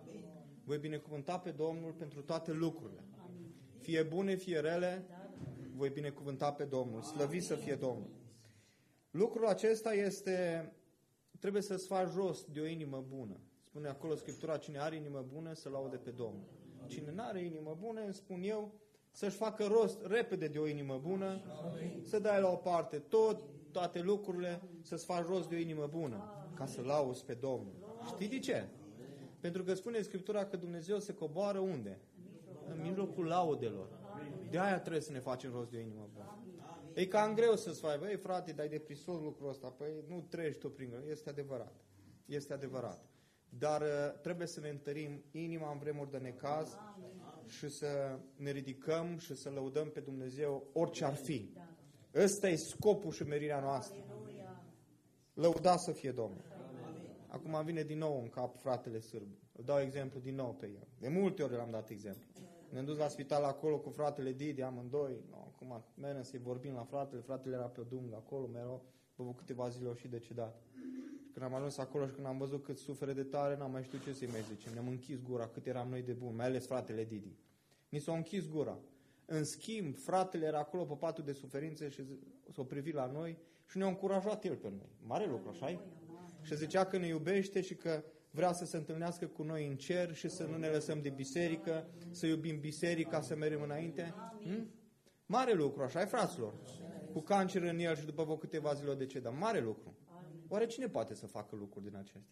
Voi binecuvânta pe Domnul pentru toate lucrurile. Fie bune, fie rele, voi binecuvânta pe Domnul. Slăvit să fie Domnul. Lucrul acesta este, trebuie să-ți faci rost de o inimă bună. Spune acolo Scriptura, cine are inimă bună să laude pe Domnul. Cine nu are inimă bună, îmi spun eu, să-și facă rost repede de o inimă bună, să dai la o parte tot, toate lucrurile, să-ți faci rost de o inimă bună, ca să lauzi pe Domnul. Știi de ce? Pentru că spune Scriptura că Dumnezeu se coboară unde? În mijlocul laudelor. De aia trebuie să ne facem rost de o inimă bună. E cam greu să-ți faci, băi frate, dai de prisos lucrul ăsta, păi nu treci tu prin greu. Este adevărat. Este adevărat. Dar trebuie să ne întărim inima în vremuri de necaz și să ne ridicăm și să lăudăm pe Dumnezeu orice ar fi. Ăsta e scopul și merirea noastră. Lăuda să fie Domnul. Acum vine din nou în cap fratele Sârbu. Îl dau exemplu din nou pe el. De multe ori l-am dat exemplu. Ne-am dus la spital acolo cu fratele Didi, amândoi. No, acum merem să-i vorbim la fratele. Fratele era pe o dungă acolo, mereu. După câteva zile au și decedat. Și când am ajuns acolo și când am văzut cât sufere de tare, n-am mai știut ce să-i mai zicem. Ne-am închis gura cât eram noi de buni, mai ales fratele Didi. Ni s-a închis gura. În schimb, fratele era acolo pe patul de suferințe și s-a privit la noi și ne-a încurajat el pe noi. Mare lucru, așa-i? Și zicea că ne iubește și că vrea să se întâlnească cu noi în cer și să nu ne lăsăm de biserică, să iubim biserica, să mergem înainte. Hm? Mare lucru, așa-i, fraților? Cu cancer în el și după vă câteva zile o decedat. Mare lucru. Oare cine poate să facă lucruri din acestea?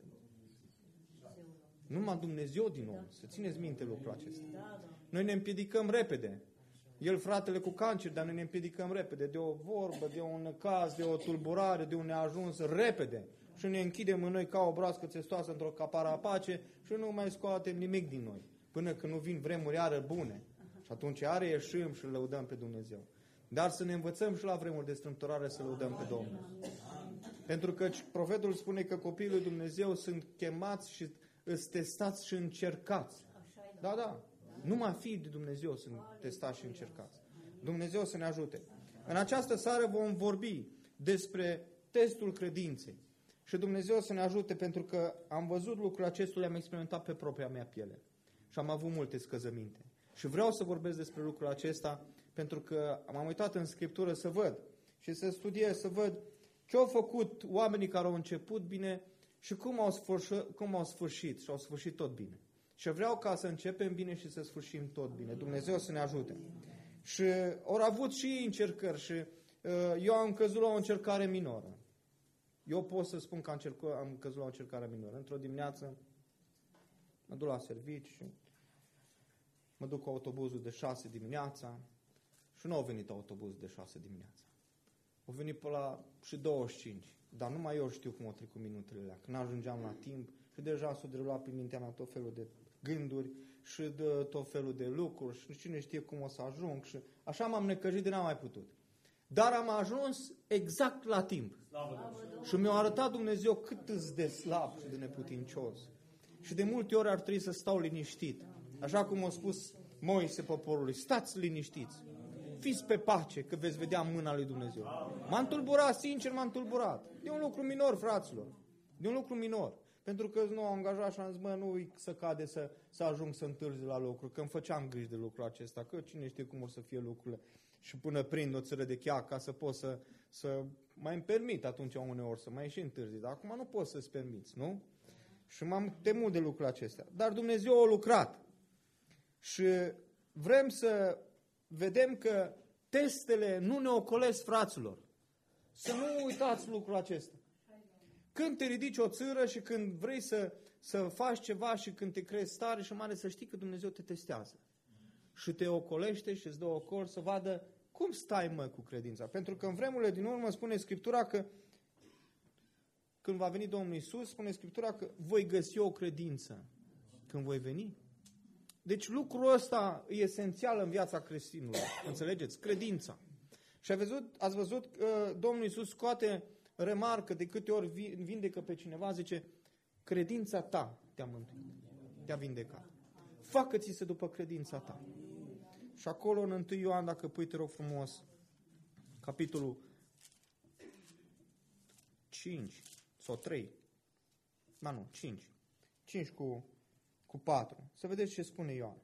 Numai Dumnezeu din nou. Să țineți minte lucrul acesta. Noi ne împiedicăm repede. El, fratele, cu cancer, dar noi ne împiedicăm repede. De o vorbă, de un caz, de o tulburare, de un neajuns, repede. Și ne închidem în noi ca o broască țestoasă într-o capară apace și nu mai scoatem nimic din noi. Până când nu vin vremuri iară bune. Și atunci iară ieșim și îl lăudăm pe Dumnezeu. Dar să ne învățăm și la vremuri de strâmtorare să lăudăm pe Domnul. Pentru că profetul spune că copiii lui Dumnezeu sunt chemați și îți testați și încercați. Da, da. Numai fiii de Dumnezeu sunt testați și încercați. Dumnezeu să ne ajute. În această seară vom vorbi despre testul credinței. Și Dumnezeu să ne ajute pentru că am văzut lucrul acestul, le-am experimentat pe propria mea piele. Și am avut multe scăzăminte. Și vreau să vorbesc despre lucrul acesta pentru că m-am uitat în Scriptură să văd și să studiez, să văd ce au făcut oamenii care au început bine și cum au sfârșit, cum au sfârșit și au sfârșit tot bine. Și vreau ca să începem bine și să sfârșim tot bine. Dumnezeu să ne ajute. Și au avut și încercări și uh, eu am căzut la o încercare minoră. Eu pot să spun că am, cercă, am căzut la o încercare minoră. Într-o dimineață mă duc la servici și mă duc cu autobuzul de șase dimineața și nu au venit autobuzul de șase dimineața. Au venit pe la și douăzeci și cinci. Dar numai eu știu cum au trecut minutele alea. Când ajungeam la timp și deja s-au derulat prin mintea mea tot felul de gânduri și de tot felul de lucruri și cine știe cum o să ajung și așa m-am necăjit de n-am mai putut. Dar am ajuns exact la timp. Și mi-a arătat Dumnezeu cât îți de slab și de neputincios. Și de multe ori ar trebui să stau liniștit. Așa cum a spus Moise poporului, stați liniștiți. Fiți pe pace, că veți vedea mâna lui Dumnezeu. M-am tulburat, sincer m-am tulburat. E un lucru minor, fraților. E un lucru minor. Pentru că nu am angajat și am zis, mă, nu să cade să, să ajung să întârzi la lucru, că îmi făceam griji de lucrul acesta, că cine știe cum o să fie lucrurile. Și până prind o țără de cheac ca să pot să, să mai îmi permit atunci uneori să mai și întârzi. Dar acum nu poți să-ți permiți, nu? Și m-am temut de lucrul acesta. Dar Dumnezeu a lucrat. Și vrem să vedem că testele nu ne ocolesc, fraților. Să nu uitați lucrul acesta. Când te ridici o țără și când vrei să, să faci ceva și când te crezi tare și mare, să știi că Dumnezeu te testează. Și te ocolește și îți dă ocol să vadă cum stai, mă, cu credința. Pentru că în vremurile din urmă spune Scriptura că când va veni Domnul Iisus, spune Scriptura că voi găsi o credință când voi veni. Deci lucrul ăsta e esențial în viața creștinului. Înțelegeți? Credința. Și ați văzut, ați văzut că Domnul Iisus scoate remarcă de câte ori vindecă pe cineva, zice, credința ta te-a mântuit, te-a vindecat. Facă-ți-se după credința ta. Și acolo în întâi Ioan, dacă pui, te rog frumos, capitolul cinci sau trei, ba nu, cinci, cinci cu, cu patru. Să vedeți ce spune Ioan.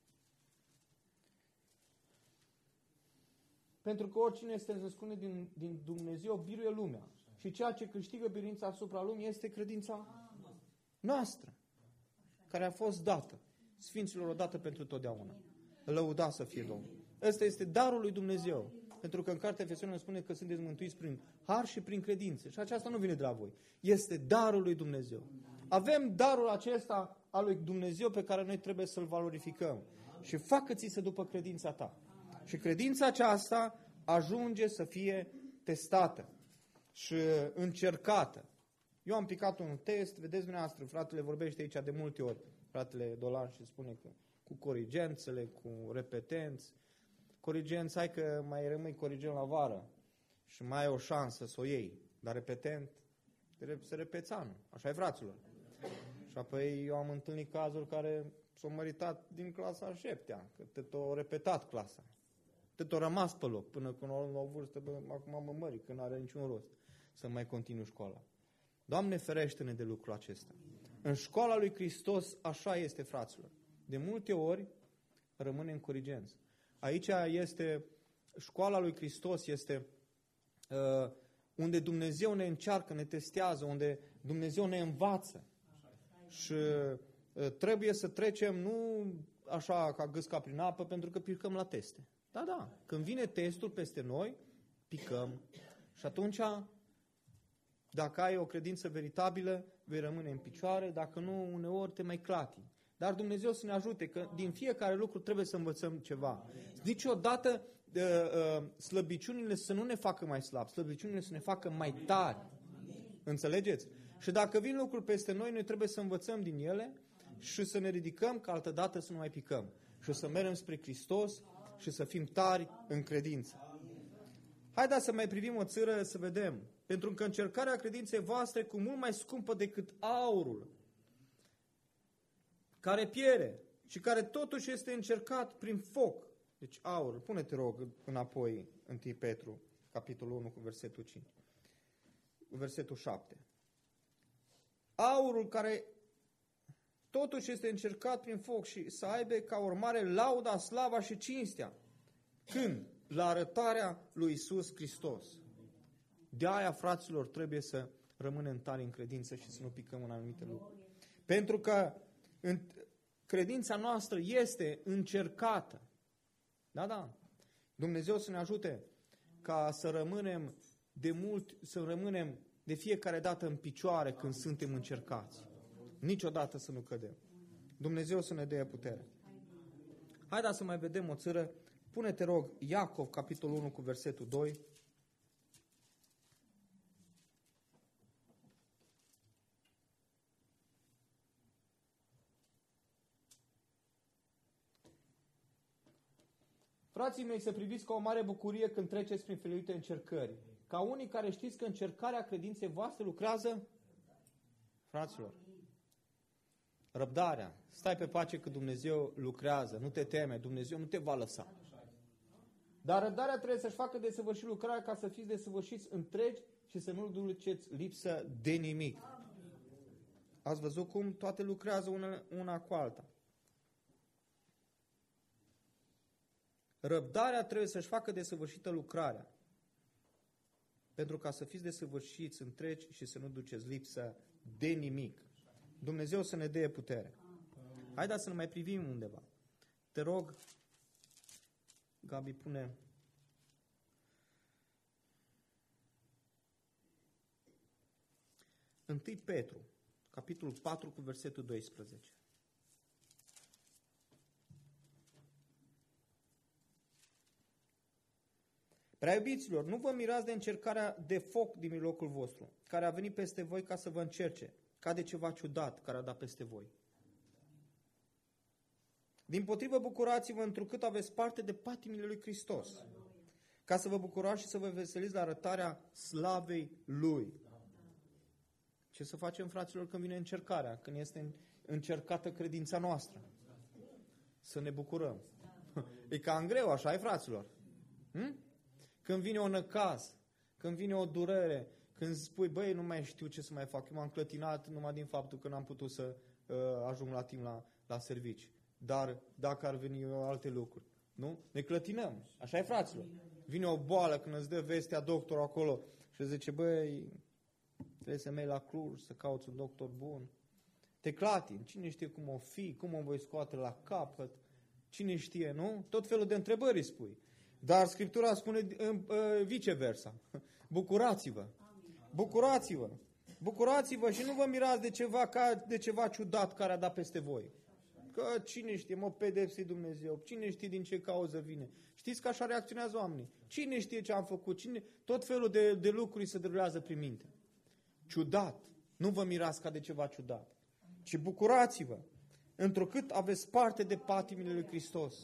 Pentru că oricine este născut din, din Dumnezeu biruie lumea. Și ceea ce câștigă biruința asupra lumii este credința noastră, care a fost dată Sfinților odată pentru totdeauna. Lăuda să fie Domnul. Ăsta este darul lui Dumnezeu. Pentru că în cartea Efesenilor spune că sunteți mântuiți prin har și prin credință. Și aceasta nu vine de la voi. Este darul lui Dumnezeu. Avem darul acesta al lui Dumnezeu pe care noi trebuie să-l valorificăm. Și facă-ți-se după credința ta. Și credința aceasta ajunge să fie testată și încercată. Eu am picat un test, vedeți dumneavoastră, fratele vorbește aici de multe ori, fratele Dolan, și spune că cu corigențele, cu repetenți. Corigenți, hai că mai rămâi corigent la vară și mai ai o șansă să o iei, dar repetent, se repeți anul. Așa e, fraților. Și apoi eu am întâlnit cazuri care s-au măritat din clasa a șaptea, că tot au repetat clasa. Tot au rămas pe loc, până când au o vârstă, bă, acum mă mări, că nu are niciun rost să mai continui școala. Doamne, ferește-ne de lucrul acesta. În școala lui Hristos așa este, fraților. De multe ori rămânem corigenți. Aici este, școala lui Hristos este uh, unde Dumnezeu ne încearcă, ne testează, unde Dumnezeu ne învață. Și uh, trebuie să trecem nu așa ca gâsca prin apă, pentru că picăm la teste. Da, da, când vine testul peste noi, picăm. Și atunci, dacă ai o credință veritabilă, vei rămâne în picioare, dacă nu, uneori te mai clati. Dar Dumnezeu să ne ajute, că din fiecare lucru trebuie să învățăm ceva. Niciodată uh, uh, slăbiciunile să nu ne facă mai slab, slăbiciunile să ne facă mai tari. Înțelegeți? Și dacă vin lucruri peste noi, noi trebuie să învățăm din ele și să ne ridicăm, ca altădată să nu mai picăm. Și să mergem spre Hristos și să fim tari în credință. Haideți să mai privim o țără să vedem. Pentru că încercarea credinței voastre cu mult mai scumpă decât aurul, care piere și care totuși este încercat prin foc. Deci aur, pune-te rog înapoi întâi Petru, capitolul unu cu versetul cinci. Versetul șapte. Aurul care totuși este încercat prin foc și să aibă ca urmare lauda, slava și cinstea. Când? La arătarea lui Iisus Hristos. De aia, fraților, trebuie să rămânem tari în credință și să nu picăm în anumite lucruri. Pentru că în, credința noastră este încercată. Da, da. Dumnezeu să ne ajute ca să rămânem de mult, să rămânem de fiecare dată în picioare când suntem încercați. Niciodată să nu cădem. Dumnezeu să ne dea putere. Haideți să mai vedem o țără. Pune-te rog Iacov, capitolul unu cu versetul doi. Frații mei, să priviți ca o mare bucurie când treceți prin felurite încercări. Ca unii care știți că încercarea credinței voastre lucrează, fraților, răbdarea. Stai pe pace că Dumnezeu lucrează. Nu te teme, Dumnezeu nu te va lăsa. Dar răbdarea trebuie să-și facă desăvârșit lucrarea ca să fiți desăvârșiți întregi și să nu duceți lipsă de nimic. Ați văzut cum toate lucrează una, una cu alta. Răbdarea trebuie să-și facă desăvârșită lucrarea. Pentru ca să fiți desăvârșiți întregi și să nu duceți lipsă de nimic. Dumnezeu să ne dea putere. Haideți să ne mai privim undeva. Te rog, Gabi, pune... întâi Petru, capitolul patru cu versetul doisprezece. Prea iubiților, nu vă mirați de încercarea de foc din mijlocul vostru, care a venit peste voi ca să vă încerce, ca de ceva ciudat care a dat peste voi. Dimpotrivă, bucurați-vă întrucât aveți parte de patimile lui Hristos, ca să vă bucurați și să vă veseliți la arătarea slavei Lui. Ce să facem, fraților, când vine încercarea, când este încercată credința noastră? Să ne bucurăm. E cam greu, așa e, fraților? Hm? Când vine o năcaz, când vine o durere, când spui, băi, nu mai știu ce să mai fac, eu m-am clătinat numai din faptul că n-am putut să uh, ajung la timp la, la servici. Dar dacă ar veni alte lucruri, nu? Ne clătinăm. Așa e, fraților. Vine o boală când îți dă vestea doctorul acolo și zice, băi, trebuie să mergi la Cluj, să cauți un doctor bun. Te clatini. Cine știe cum o fi, cum o voi scoate la capăt, cine știe, nu? Tot felul de întrebări îi spui. Dar Scriptura spune viceversa. Bucurați-vă. Bucurați-vă. Bucurați-vă și nu vă mirați de ceva, ca de ceva ciudat care a dat peste voi. Că cine știe, mă pedepsi Dumnezeu, cine știe din ce cauză vine. Știți că așa reacționează oamenii. Cine știe ce am făcut, cine... tot felul de, de lucruri se derulează prin minte. Ciudat. Nu vă mirați ca de ceva ciudat, ci bucurați-vă, întrucât aveți parte de patimile lui Hristos.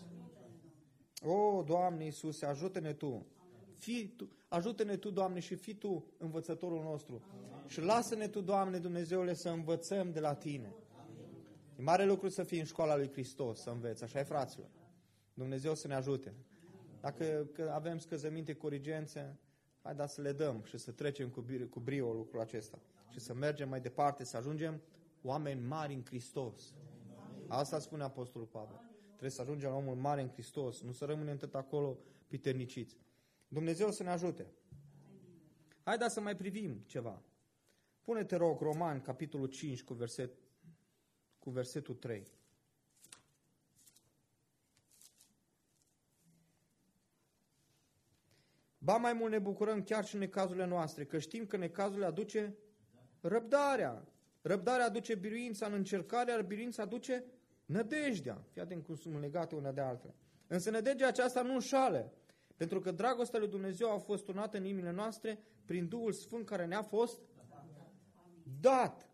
O, Doamne Iisuse, ajută-ne Tu. Fii tu, ajută-ne Tu, Doamne, și fii Tu învățătorul nostru. Amin. Și lasă-ne Tu, Doamne Dumnezeule, să învățăm de la Tine. Amin. E mare lucru să fii în școala lui Hristos, să înveți. Așa e, fraților. Dumnezeu să ne ajute. Dacă avem scăzăminte, corigențe, haideți să le dăm și să trecem cu, cu brio lucrul acesta. Și să mergem mai departe, să ajungem oameni mari în Hristos. Asta spune Apostolul Pavel. Trebuie să ajungem la omul mare în Hristos, nu să rămânem tot acolo piterniciți. Dumnezeu să ne ajute. Haideți să mai privim ceva. Pune-te, rog, Romani, capitolul cinci, cu, verset, cu versetul trei. Ba mai mult ne bucurăm chiar și în necazurile noastre, că știm că necazurile aduce răbdarea. Răbdarea aduce biruința în încercare, iar biruința aduce nădejdea. Fii atent cum sunt legate una de alta. Însă nădejdea aceasta nu înșală, pentru că dragostea lui Dumnezeu a fost turnată în inimile noastre prin Duhul Sfânt care ne-a fost dat.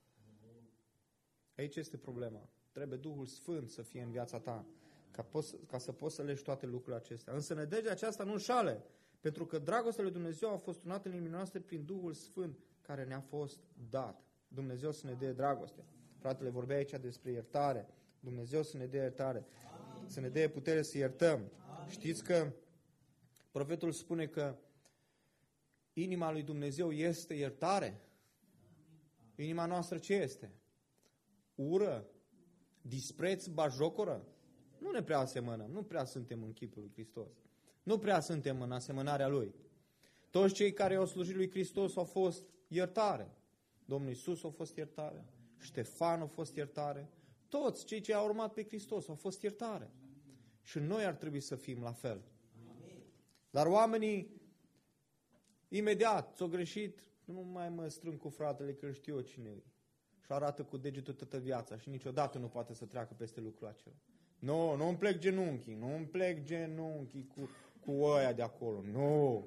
Aici este problema. Trebuie Duhul Sfânt să fie în viața ta, ca, poți, ca să poți să legi toate lucrurile acestea. Însă nădejdea aceasta nu înșală, pentru că dragostea lui Dumnezeu a fost turnată în inimile noastre prin Duhul Sfânt care ne-a fost dat. Dumnezeu să ne dea dragoste. Fratele vorbea aici despre iertare. Dumnezeu să ne dea iertare. Amin. Să ne dea putere să iertăm. Amin. Știți că profetul spune că inima lui Dumnezeu este iertare? Inima noastră ce este? Ură? Dispreț? Bajocoră? Nu ne prea asemănăm. Nu prea suntem în chipul lui Hristos. Nu prea suntem în asemănarea Lui. Toți cei care au slujit lui Hristos au fost iertare. Domnul Iisus a fost iertare. Ștefan a fost iertare. Toți cei ce au urmat pe Hristos au fost iertare. Și noi ar trebui să fim la fel. Dar oamenii imediat s-au greșit, nu mai mă strâng cu fratele că știu eu cine e. Și arată cu degetul toată viața și niciodată nu poate să treacă peste lucrul acela. Nu, nu îmi plec genunchii, nu îmi plec genunchii cu, cu ăia de acolo. Nu.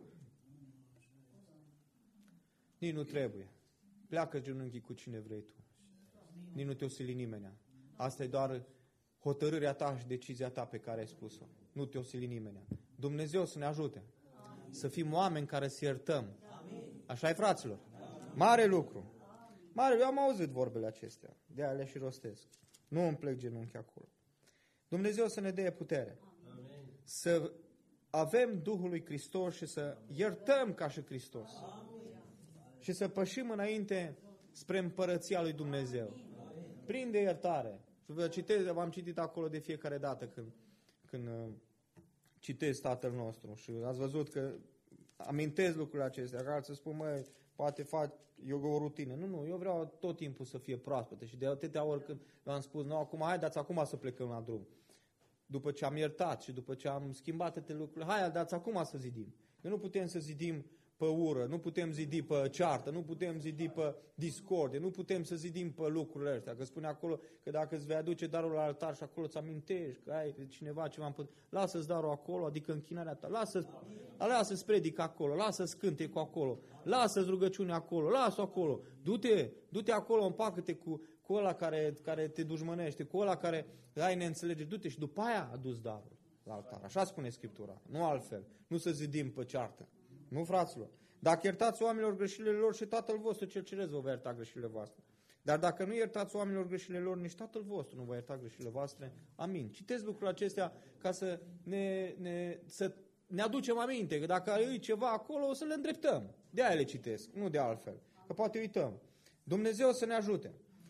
Nici nu trebuie. Pleacă genunchii cu cine vrei tu. Nici nu te-o sili nimenea. Asta e doar hotărârea ta și decizia ta pe care ai spus-o. nu te-o sili nimeni. Dumnezeu să ne ajute să fim oameni care să iertăm. Așa e, fraților? Mare lucru. Mare, eu am auzit vorbele acestea, de aia le și rostesc. Nu îmi plec genunchi acolo. Dumnezeu să ne dea putere. Să avem Duhul lui Hristos și să iertăm ca și Hristos. Și să pășim înainte spre împărăția lui Dumnezeu. Prin de iertare. Vă citez, v-am citit acolo de fiecare dată când, când uh, citesc Tatăl nostru. Și ați văzut că amintesc lucrurile acestea. Că alții spun, măi, poate fac eu o rutină. Nu, nu, eu vreau tot timpul să fie proaspătă. Și de atâtea ori când v-am spus, nu, acum, haideți acum să plecăm la drum. După ce am iertat și după ce am schimbat toate lucrurile, hai, dați acum să zidim. Că nu putem să zidim pe ură, nu putem zidi pe ceartă, nu putem zidi pe discordie, nu putem să zidim pe lucrurile astea. Că spune acolo că dacă îți vei aduce darul la altar și acolo îți amintești că ai cineva ceva împăt, lasă-ți darul acolo, adică închinarea ta, lasă, lasă-ți predică acolo, lasă-ți cânte cu acolo, lasă-ți rugăciune acolo, lasă acolo, du-te, du-te acolo, împacă-te cu, cu ăla care, care te dușmănește, cu ăla care ai neînțelegeri, du-te și după aia adu-ți darul la altar. Așa spune Scriptura, nu altfel, nu să zidim pe ceartă. Nu, fraților. Dacă iertați oamenilor greșelile lor, și Tatăl vostru cel ceresc vă va ierta greșelile voastre. Dar dacă nu iertați oamenilor greșelile lor, nici Tatăl vostru nu va ierta greșelile voastre. Amin. Citesc lucrurile acestea ca să ne, ne, să ne aducem aminte, că dacă e ceva acolo, o să le îndreptăm. De aia le citesc, nu de altfel. Că poate uităm. Dumnezeu să ne ajute.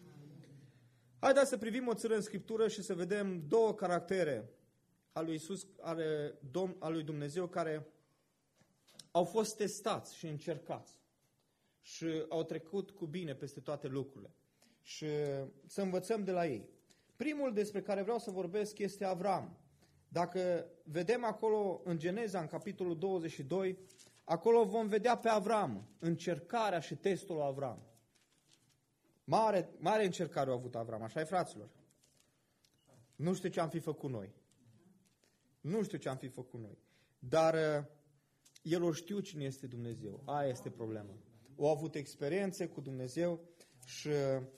Haideți să privim o țără în Scriptură și să vedem două caractere al lui Iisus, ale, Domn, al lui Dumnezeu, care au fost testați și încercați și au trecut cu bine peste toate lucrurile și să învățăm de la ei. Primul despre care vreau să vorbesc este Avram. Dacă vedem acolo în Geneza, în capitolul douăzeci și doi, acolo vom vedea pe Avram, încercarea și testul lui Avram. Mare, mare încercare a avut Avram, așa e, fraților? Nu știu ce am fi făcut noi. Nu știu ce am fi făcut noi. Dar el o știu cine este Dumnezeu. Aia este problema. O avut experiențe cu Dumnezeu și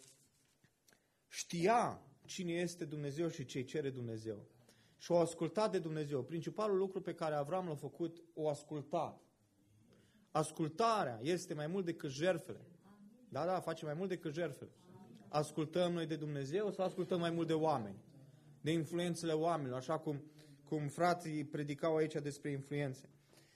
știa cine este Dumnezeu și ce cere Dumnezeu. Și o ascultat de Dumnezeu. Principalul lucru pe care Avram l-a făcut, o ascultat. Ascultarea este mai mult decât jertfele. Da, da, face mai mult decât jertfele. Ascultăm noi de Dumnezeu sau ascultăm mai mult de oameni? De influențele oamenilor, așa cum, cum frații predicau aici despre influențe.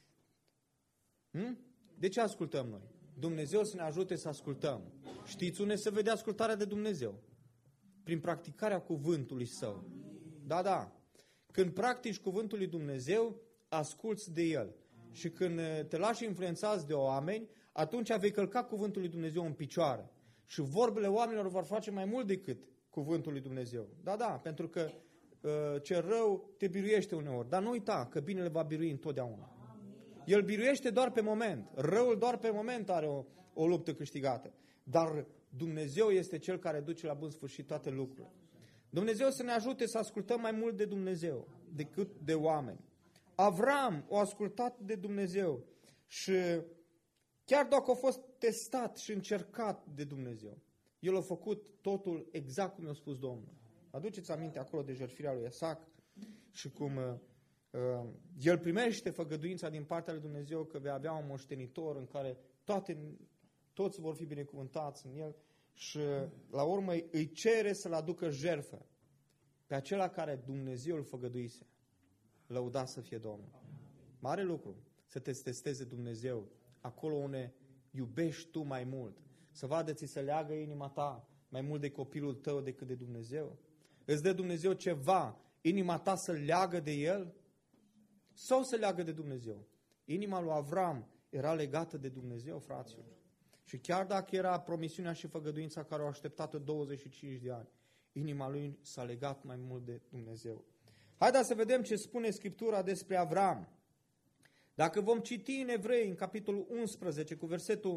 Hmm? De ce ascultăm noi? Dumnezeu să ne ajute să ascultăm. Știți unde se vede ascultarea de Dumnezeu? Prin practicarea cuvântului Său. Da, da. Când practici cuvântul lui Dumnezeu, asculți de El. Și când te lași influențați de oameni, atunci vei călca cuvântul lui Dumnezeu în picioare. Și vorbele oamenilor vor face mai mult decât cuvântul lui Dumnezeu. Da, da, pentru că uh, ce rău te biruiește uneori. Dar nu uita că binele va birui întotdeauna. El biruiește doar pe moment. Răul doar pe moment are o, o luptă câștigată. Dar Dumnezeu este Cel care duce la bun sfârșit toate lucrurile. Dumnezeu să ne ajute să ascultăm mai mult de Dumnezeu decât de oameni. Avram a ascultat de Dumnezeu și chiar dacă a fost testat și încercat de Dumnezeu, el a făcut totul exact cum i-a spus Domnul. Aduceți aminte acolo de jertfirea lui Isaac și cum uh, uh, el primește făgăduința din partea lui Dumnezeu că vei avea un moștenitor în care toate, toți vor fi binecuvântați în el și la urmă îi cere să-l aducă jertfă pe acela care Dumnezeu îl făgăduise. Lăudat să fie Domnul. Mare lucru să te testeze Dumnezeu acolo unde iubești tu mai mult. Să vadă ți se leagă inima ta mai mult de copilul tău decât de Dumnezeu. Îți dă Dumnezeu ceva, inima ta să leagă de El sau să leagă de Dumnezeu. Inima lui Avram era legată de Dumnezeu, fraților. Și chiar dacă era promisiunea și făgăduința care o așteptată douăzeci și cinci de ani, inima lui s-a legat mai mult de Dumnezeu. Haideți să vedem ce spune Scriptura despre Avram. Dacă vom citi în Evrei, în capitolul unsprezece, cu versetul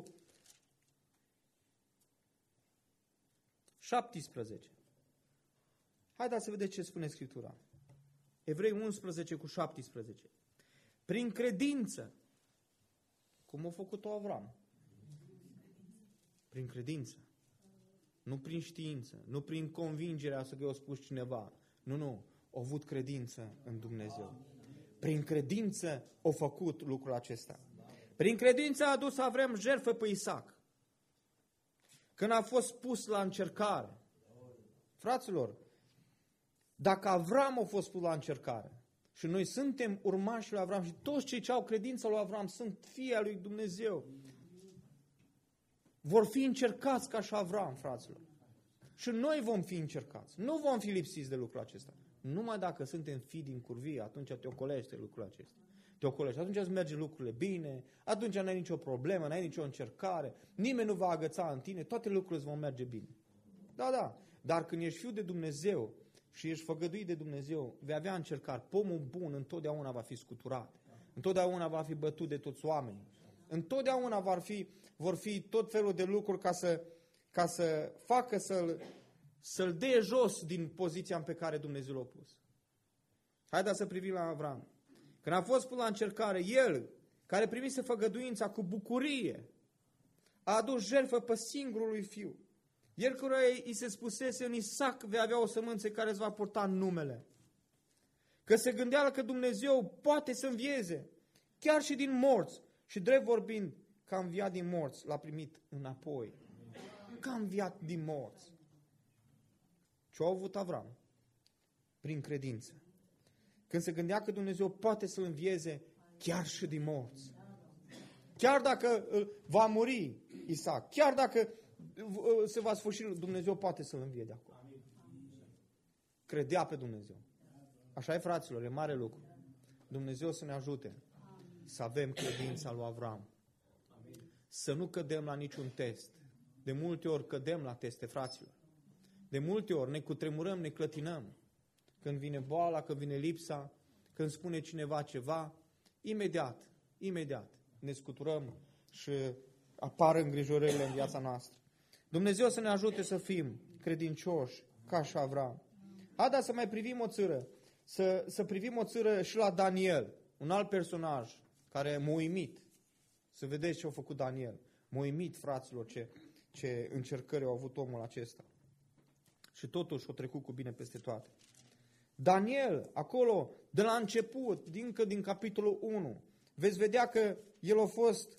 șaptesprezece. Haideți să vedem ce spune Scriptura. Evrei unsprezece cu șaptesprezece. Prin credință, cum a făcut-o Avram? Prin credință. Nu prin știință, nu prin convingerea să că i-a spus cineva. Nu, nu. Au avut credință în Dumnezeu. Prin credință a făcut lucrul acesta. Prin credință a adus Avram jertfă pe Isaac. Când a fost pus la încercare. Fraților, dacă Avram a fost pus la încercare și noi suntem urmașii lui Avram și toți cei ce au credința lui Avram sunt fii al lui Dumnezeu, vor fi încercați ca și Avram, fraților. Și noi vom fi încercați. Nu vom fi lipsiți de lucrul acesta. Numai dacă suntem fii din curvie, atunci te ocolește lucrul acesta. Te ocolește. Atunci îți merge lucrurile bine, atunci n-ai nicio problemă, n-ai nicio încercare, nimeni nu va agăța în tine, toate lucrurile îți vom merge bine. Da, da. Dar când ești fiu de Dumnezeu și ești făgăduit de Dumnezeu, vei avea încercare. Pomul bun întotdeauna va fi scuturat. Întotdeauna va fi bătut de toți oamenii. Întotdeauna vor fi, vor fi tot felul de lucruri ca să, ca să facă să-l, să-l dea jos din poziția în pe care Dumnezeu l-a pus. Haideți să privim la Avram. Când a fost pus la încercare, el, care primise făgăduința cu bucurie, a adus jertfă pe singurul lui fiu. El căruia îi se spusese în Isaac vei avea o sămânță care îți va purta numele. Că se gândea că Dumnezeu poate să învieze, chiar și din morți. Și drept vorbind, că a înviat din morți, l-a primit înapoi. Că a înviat din morți. Ce-a avut Avram? Prin credință. Când se gândea că Dumnezeu poate să-l învieze chiar și din morți. Chiar dacă va muri Isaac, chiar dacă se va sfârși, Dumnezeu poate să-l învie de acolo. Credea pe Dumnezeu. Așa e, fraților, e mare lucru. Dumnezeu să ne ajute să avem credința lui Avram. Să nu cădem la niciun test. De multe ori cădem la teste, fraților. De multe ori ne cutremurăm, ne clătinăm. Când vine boala, când vine lipsa, când spune cineva ceva, imediat, imediat ne scuturăm și apar îngrijorările în viața noastră. Dumnezeu să ne ajute să fim credincioși ca și Avram. Haideți să mai privim o țără, să, să privim o țără și la Daniel, un alt personaj care m-a uimit. Să vedeți ce a făcut Daniel. M-a uimit, fraților, ce, ce încercări au avut omul acesta. Și totuși a trecut cu bine peste toate. Daniel, acolo, de la început, dincă din capitolul unu, veți vedea că el a fost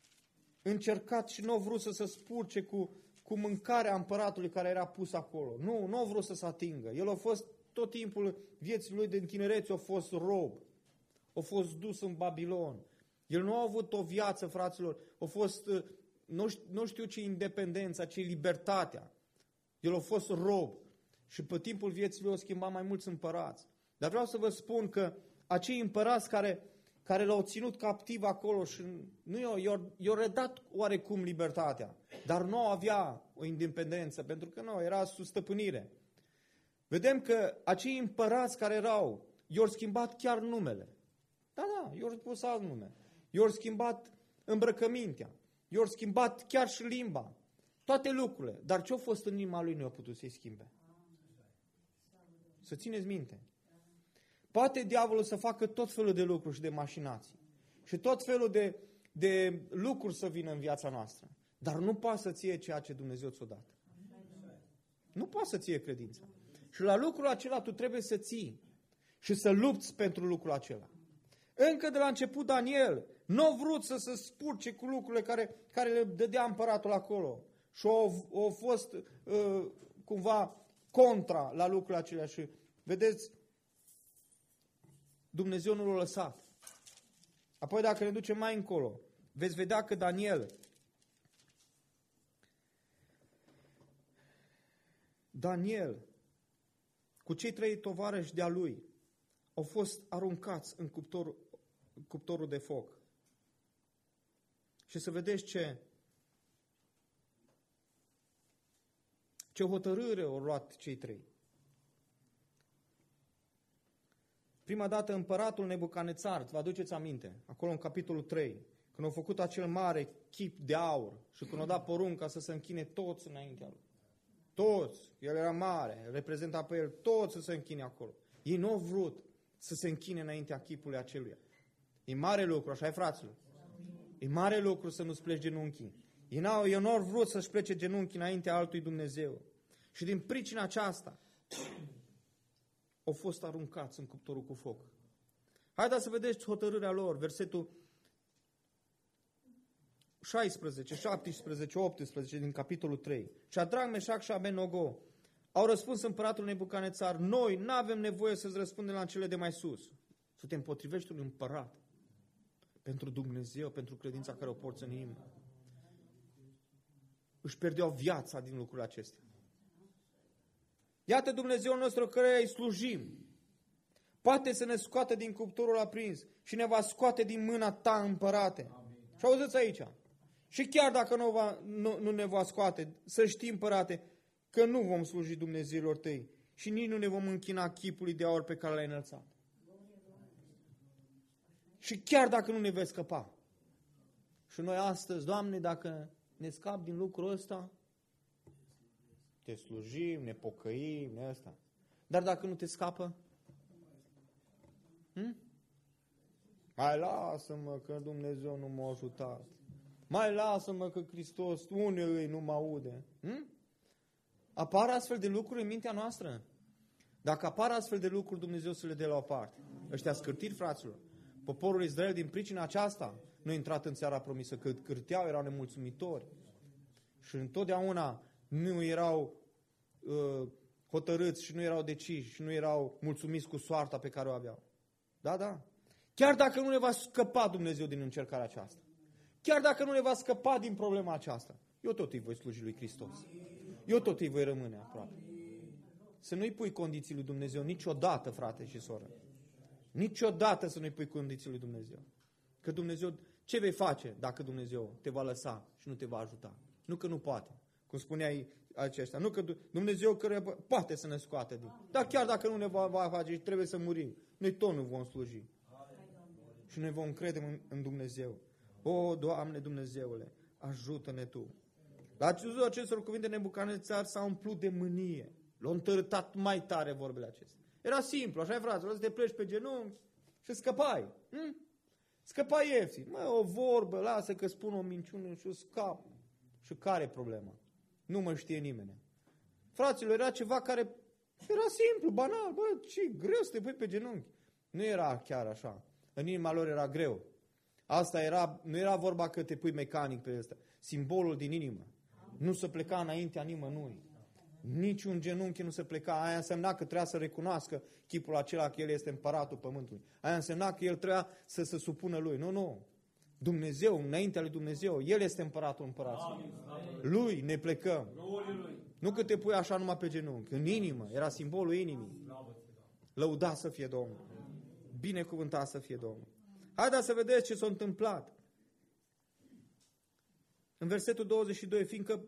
încercat și nu a vrut să se spurce cu, cu mâncarea împăratului care era pus acolo. Nu, nu a vrut să se atingă. El a fost tot timpul vieții lui din tinerețe, a fost rob. A fost dus în Babilon. El nu a avut o viață, fraților, a fost, nu știu, nu știu ce independența, ce libertatea. El a fost rob. Și pe timpul vieții lui a schimbat mai mulți împărați. Dar vreau să vă spun că acei împărați care, care l-au ținut captiv acolo și nu i-au, i-au, i-au redat oarecum libertatea, dar nu avea o independență, pentru că nu, era sub stăpânire. Vedem că acei împărați care erau, i-au schimbat chiar numele. Da, da, i-au pus alt nume. I-au schimbat îmbrăcămintea. I-au schimbat chiar și limba. Toate lucrurile. Dar ce-a fost în inima lui nu a putut să-i schimbe. Să țineți minte. Poate diavolul să facă tot felul de lucruri și de mașinații. Și tot felul de, de lucruri să vină în viața noastră. Dar nu poate să ție ceea ce Dumnezeu ți-a dat. Nu poate să ție credința. Și la lucrul acela tu trebuie să ții. Și să lupți pentru lucrul acela. Încă de la început Daniel nu a vrut să se spurce cu lucrurile care, care le dădea împăratul acolo. Și au, au fost uh, cumva contra la lucrurile acelea. Și vedeți, Dumnezeu nu l-a lăsat. Apoi dacă ne ducem mai încolo, veți vedea că Daniel Daniel cu cei trei tovarăși de-a lui au fost aruncați în cuptorul, cuptorul de foc. Și să vedeți ce ce hotărâre au luat cei trei. Prima dată împăratul Nebucanețar, vă aduceți aminte, acolo în capitolul trei, când au făcut acel mare chip de aur și când au dat porunca să se închine toți înaintea lui. Toți, el era mare, reprezenta pe el, toți să se închine acolo. Ei nu au vrut să se închine înaintea chipului aceluia. E mare lucru, așa e, fraților? E mare lucru să nu-ți pleci genunchii. Ei n-au, ei n-au vrut să-și plece genunchii înaintea altui Dumnezeu. Și din pricina aceasta au fost aruncați în cuptorul cu foc. Haideți să vedeți hotărârea lor, versetul șaisprezece, șaptesprezece, optsprezece din capitolul trei. Șadrach, Meșac și Abednego au răspuns împăratul Nebucanețar: noi nu avem nevoie să-ți răspundem la cele de mai sus. Să te împotrivești un împărat pentru Dumnezeu, pentru credința care o porți în inimă. Își pierdeau viața din lucrurile acestea. Iată Dumnezeul nostru căreia îi slujim. Poate să ne scoate din cuptorul aprins și ne va scoate din mâna ta, împărate. Și auziți aici. Și chiar dacă nu, va, nu, nu ne va scoate, să știi, împărate, că nu vom sluji Dumnezeilor tăi și nici nu ne vom închina chipului de aur pe care l-ai înălțat. Și chiar dacă nu ne vei scăpa. Și noi astăzi, Doamne, dacă ne scap din lucrul ăsta, te slujim, ne pocăim, ne ăsta. Dar dacă nu te scapă? Hm? Mai lasă-mă că Dumnezeu nu m-a ajutat. Mai lasă-mă că Hristos unele nu mă aude. Hm? Apar astfel de lucruri în mintea noastră? Dacă apar astfel de lucruri, Dumnezeu să le dea la o parte. Ăștia scârtiri, fraților. Poporul Israel din pricina aceasta nu a intrat în țara promisă, că cârteau, erau nemulțumitori. Și întotdeauna nu erau uh, hotărâți și nu erau deciși și nu erau mulțumiți cu soarta pe care o aveau. Da, da. Chiar dacă nu ne va scăpa Dumnezeu din încercarea aceasta, chiar dacă nu ne va scăpa din problema aceasta, eu tot îi voi sluji lui Hristos. Eu tot îi voi rămâne aproape. Să nu-i pui condiții lui Dumnezeu niciodată, frate și soră. Niciodată să nu-i pui condiții lui Dumnezeu. Că Dumnezeu, ce vei face dacă Dumnezeu te va lăsa și nu te va ajuta? Nu că nu poate, cum spuneai aceștia. Nu că Dumnezeu care poate să ne scoate din. Dar chiar dacă nu ne va, va face și trebuie să murim, noi tot nu vom sluji. Și noi vom crede în, în Dumnezeu. O, Doamne Dumnezeule, ajută-ne Tu. La auzul acestor cuvinte, Nebucanețar s-a umplut de mânie. L-a întărâtat mai tare vorbele acestea. Era simplu, așa e, fraților, să te pleci pe genunchi și scăpai. Hm? Scăpai ieftin. Mă, o vorbă, lasă că spun o minciună și scap. Și care e problema? Nu mă știe nimeni. Fraților, era ceva care era simplu, banal. Bă, ce greu să te pui pe genunchi. Nu era chiar așa. În inima lor era greu. Asta era, nu era vorba că te pui mecanic pe ăsta. Simbolul din inimă. Nu se pleca înaintea nimănui. Niciun genunchi nu se pleca. Aia însemna că trebuia să recunoască chipul acela că El este împăratul pământului. Aia însemna că El trebuia să se supună Lui. Nu, nu. Dumnezeu, înaintea lui Dumnezeu, El este împăratul împăraților. Lui ne plecăm. Nu că te pui așa numai pe genunchi. În inimă. Era simbolul inimii. Lăudat să fie Domnul. Binecuvântat să fie Domnul. Haideți să vedeți ce s-a întâmplat. În versetul douăzeci și doi, fiindcă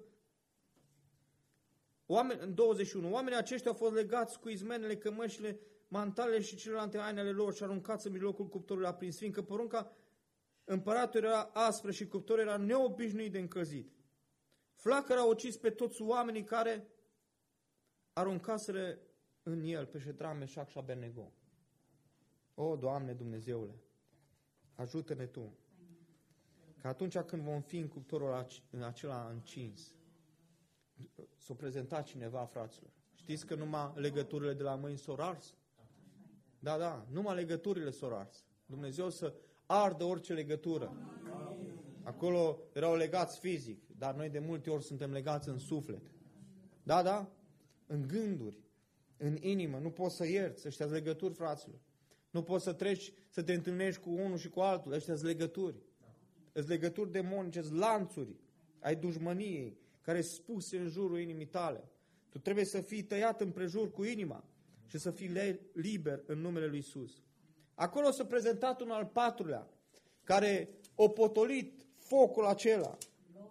oameni, în douăzeci și unu, oamenii aceștia au fost legați cu izmenele, cămășile, mantalele și celelalte hainele lor și aruncați în mijlocul cuptorului aprins, fiindcă porunca împăratul era aspră și cuptorul era neobișnuit de încălzit. Flacăra a ucis pe toți oamenii care aruncaseră în el pe Ședrach, Meșac și Abednego. O, Doamne Dumnezeule, ajută-ne Tu, că atunci când vom fi în cuptorul acela încins, s-o prezenta cineva, fraților. Știți că numai legăturile de la mâini s-o ars? Da, da, numai legăturile s-o ars. Dumnezeu să ardă orice legătură. Acolo erau legați fizic, dar noi de multe ori suntem legați în suflet. Da, da, în gânduri, în inimă, nu poți să ierți, ăștia-s legături, fraților. Nu poți să treci, să te întâlnești cu unul și cu altul, ăștia-s legături. Îți legături demonice, îți lanțuri ai dușmăniei, care sunt spuse în jurul inimii tale. Tu trebuie să fii tăiat împrejur cu inima și să fii liber în numele lui Iisus. Acolo s-a prezentat un al patrulea, care a potolit focul acela.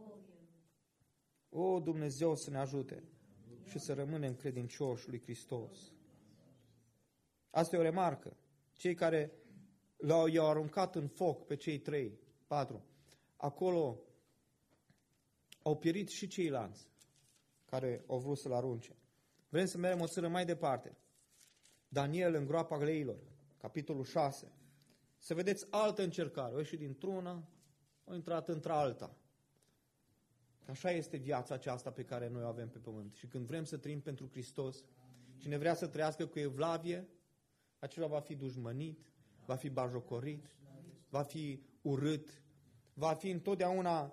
O, Dumnezeu să ne ajute și să rămânem credincioși lui Hristos. Asta e o remarcă. Cei care l-au, i-au aruncat în foc pe cei trei, patru, acolo au pierit și ceilalți care au vrut să-l arunce. Vrem să mergem o țără mai departe. Daniel în groapa leilor, capitolul șase. Să vedeți altă încercare. O ieșit dintr-una, o intrat într-alta. Așa este viața aceasta pe care noi o avem pe pământ. Și când vrem să trăim pentru Hristos, cine vrea să trăiască cu evlavie, acela va fi dușmănit, va fi bajocorit, va fi urât, va fi întotdeauna,